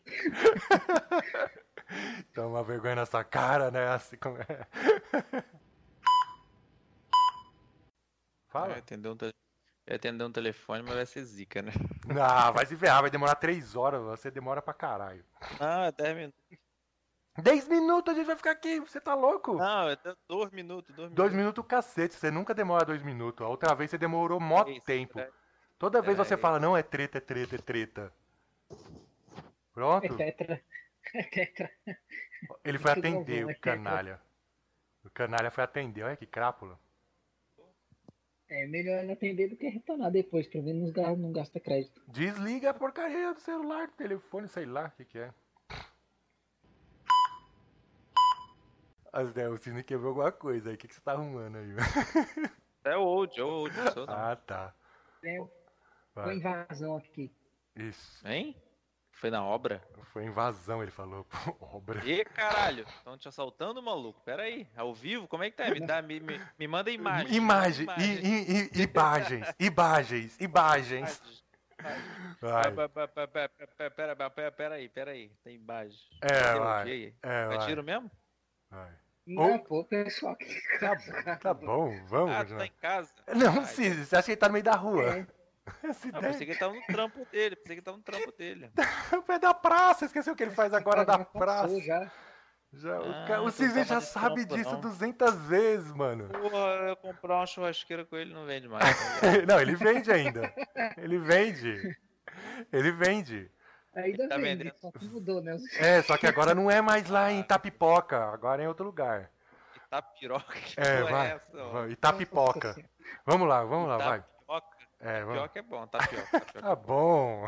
Toma vergonha nessa cara, né? Assim como é. Fala. Vai atender um, te... vai atender um telefone, mas vai ser zica, né? Ah, vai se ferrar, vai demorar três horas. Você demora pra caralho. Não, é dez minutos. Dez minutos a gente vai ficar aqui, você tá louco? Não, é dois minutos, dois minutos. Dois minutos cacete, você nunca demora dois minutos. A outra vez você demorou mó Isso, tempo. é. Toda vez você Peraí. fala, não, é treta, é treta, é treta. Pronto? É tetra. É tetra. Ele foi Isso não, atender, não, o é tetra. canalha. O canalha foi atender, olha que crápula. É melhor ele atender do que retornar depois, pelo menos não gasta, não gasta crédito. Desliga a porcaria do celular, do telefone, sei lá o que que é. As, né, o Cisne quebrou alguma coisa aí, o que, que você tá arrumando aí? É o old, é o old. Não sou, não. Ah, tá. É, foi Vai. invasão aqui. Isso. Hein? Foi na obra? Foi invasão, ele falou. Obra. Ih, caralho, estão te assaltando, maluco? Pera aí, ao vivo? Como é que tá? Me, dá, me, me, me manda imagem. Imagem, Imagem. i- i- i- imagens, imagens, imagens. Vai. Pera, pera, pera, pera, pera, pera aí, pera aí, tem imagem. É, Tem vai. ok? É, É vai. tiro mesmo? vai. Não, Ou- pô, pessoal que Tá, tá bom, vamos. Ah, tu tá já. em casa? Não, Ai, Cis, você acha que ele tá no meio da rua? É, Essa Ah, ideia. pensei que ele tava no trampo dele, pensei que ele tava no trampo dele. O pé da praça, esqueceu o que ele faz agora já da passou praça. Já. Já, o Ah, ca- o então Cisne tava já de sabe trampo, disso não. duzentas vezes, mano. Porra, eu ia comprar uma churrasqueira com ele, não vende mais. Não, ele vende ainda. Ele vende. Ele vende. Ainda Tá vende, vendendo. só que mudou, né? É, só que agora não é mais lá em Itapipoca, agora é em outro lugar. Itapiroca, que É, porra vai. é essa? ó? vai, Itapipoca. Nossa, Vamos lá, vamos lá, vai. Tapioca? É, vamos. Tapioca é bom, tapioca. tapioca Tá é bom. bom.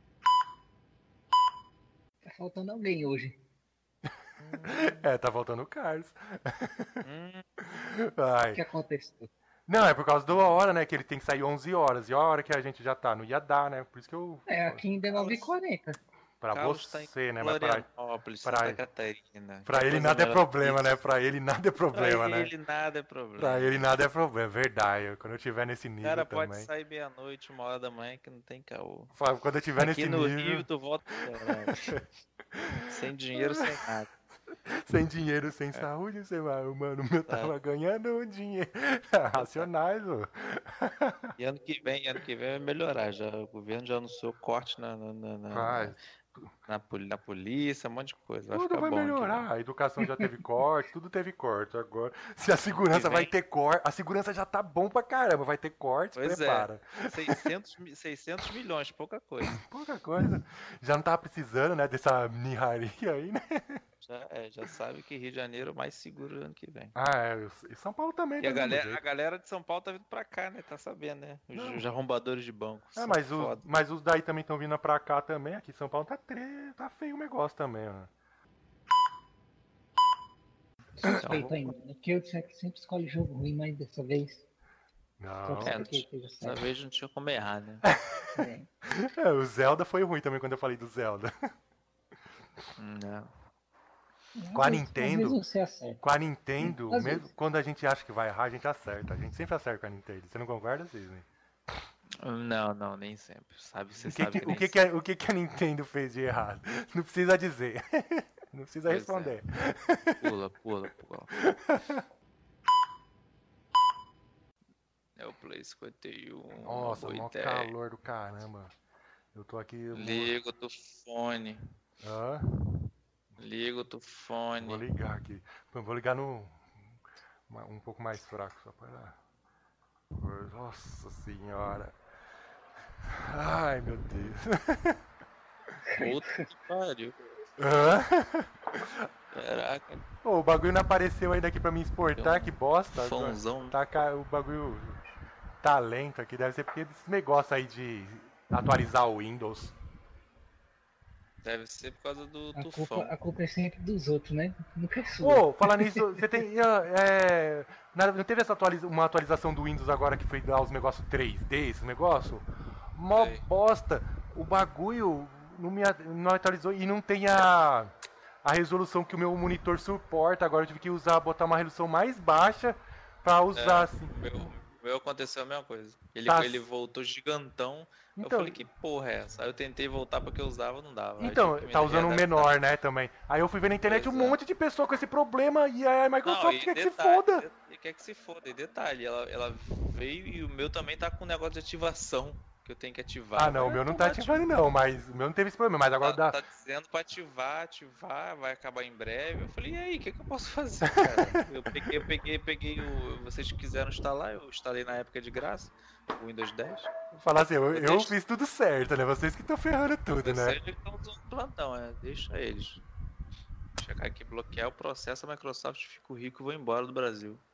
tá faltando alguém hoje. É, tá faltando o Carlos. Hum, O Ai. que aconteceu? Não, é por causa da hora, né? Que ele tem que sair onze horas. E a hora que a gente já tá, não ia dar, né? Por isso que eu. É, aqui ainda é nove e quarenta. Pra Carlos tá em você, né? Mas pra, Florianópolis, pra- Santa Catarina. pra Que ele coisa nada é melhor problema, que né? isso. Pra ele nada é problema, Pra né? ele nada é problema. Pra ele nada é problema, verdade. Quando eu tiver nesse O nível cara pode também. sair meia-noite, uma hora da manhã, que não tem caô. Fala, quando eu tiver Aqui nesse no nível, Rio, tu volta caralho. Sem dinheiro, sem nada. sem dinheiro, sem saúde, você vai, mano, eu tava ganhando um dinheiro. Racionais, ô. E ano que vem, ano que vem vai melhorar. Já, o governo já anunciou corte na, na, na, na, Vai. na, poli- na polícia, um monte de coisa. Vai Tudo ficar vai bom aqui, melhorar. né? A educação já teve corte, tudo teve corte. Agora, se a segurança E vai vem- ter corte, a segurança já tá bom pra caramba, vai ter corte, Pois é. prepara. seiscentos, mi- seiscentos milhões, pouca coisa. Pouca coisa. Já não tava precisando, né, dessa mirraria aí, né? Já, é, já sabe que Rio de Janeiro é o mais seguro do ano que vem. Ah, é. E São Paulo também, E a do mesmo galera, a jeito. galera de São Paulo tá vindo pra cá, né? Tá sabendo, né? Os, Não. os arrombadores de banco. É, são mas os, foda. mas os daí também estão vindo pra cá também. Aqui em São Paulo tá, tre... tá feio o negócio também, ó. Suspeito ainda. É que eu sempre sempre escolhe jogo ruim, mas dessa vez. Não. Pode É, ser não que tinha- esteja Dessa certo. vez não tinha como errar, né? É. É, o Zelda foi ruim também quando eu falei do Zelda. Hum, Não. Com a Às vezes- Nintendo? Às vezes você acerta. Com a Nintendo, Às mesmo vezes. quando a gente acha que vai errar, a gente acerta. A gente sempre acerta com a Nintendo. Você não concorda, Cisne? Não, não, nem sempre. Sabe, você O que, sabe que, nem o, que, que, a, o que, que a Nintendo fez de errado? Não precisa dizer. Não precisa Pois é. responder. Pula, pula, pula. É o Play cinquenta e um. Nossa, boa mó ideia. calor do caramba. Eu tô aqui. eu vou- Liga o tufone. Hã? Liga o Vou tufone. ligar aqui. Eu vou ligar no. uma- Um pouco mais fraco, só para. Nossa senhora. Ai, meu Deus. Puta que pariu. Hã? Caraca, Ô, o bagulho não apareceu ainda aqui pra me exportar, que bosta. fãozão. Tá ca- o bagulho tá lento aqui, deve ser porque desse negócio aí de atualizar o Windows. Deve ser por causa do A tufão. culpa, a culpa é sempre dos outros, né? Nunca é sua. Ô, falar nisso, você tem. É, na- não teve essa atualiza, uma atualização do Windows agora que foi dar os negócios três D, esse negócio? Mó Sei. bosta. O bagulho não me a- não atualizou e não tem a, a resolução que o meu monitor suporta. Agora eu tive que usar, botar uma resolução mais baixa pra usar, É, assim. O meu, o meu aconteceu a mesma coisa. Ele, Tá. ele voltou gigantão. Eu Então- falei, que porra é essa? Aí eu tentei voltar pra que eu usava, não dava. Aí Então, tive que me tá usando um readaptar. menor, né, também. Aí eu fui ver na internet um Pois é. monte de pessoa com esse problema e a Não, Microsoft e quer que se detalhe, foda. de- quer que se foda. E detalhe, ela, ela veio e o meu também tá com um negócio de ativação que eu tenho que ativar. Ah, não, o Vai meu não tá tomar ativando não, mas o meu não teve esse problema, mas agora Tá, dá. tá dizendo pra ativar, ativar, vai acabar em breve. Eu falei, e aí, o que, que eu posso fazer, cara? Eu peguei, eu peguei, peguei o. Vocês quiseram instalar, eu instalei na época de graça, o Windows dez. Falar assim, eu, Eu eu deixo- fiz tudo certo, né? Vocês que estão ferrando tudo, né? Vocês que estão usando plantão, é. Deixa eles. Chegar aqui, bloquear o processo, a Microsoft fica rico e vou embora do Brasil.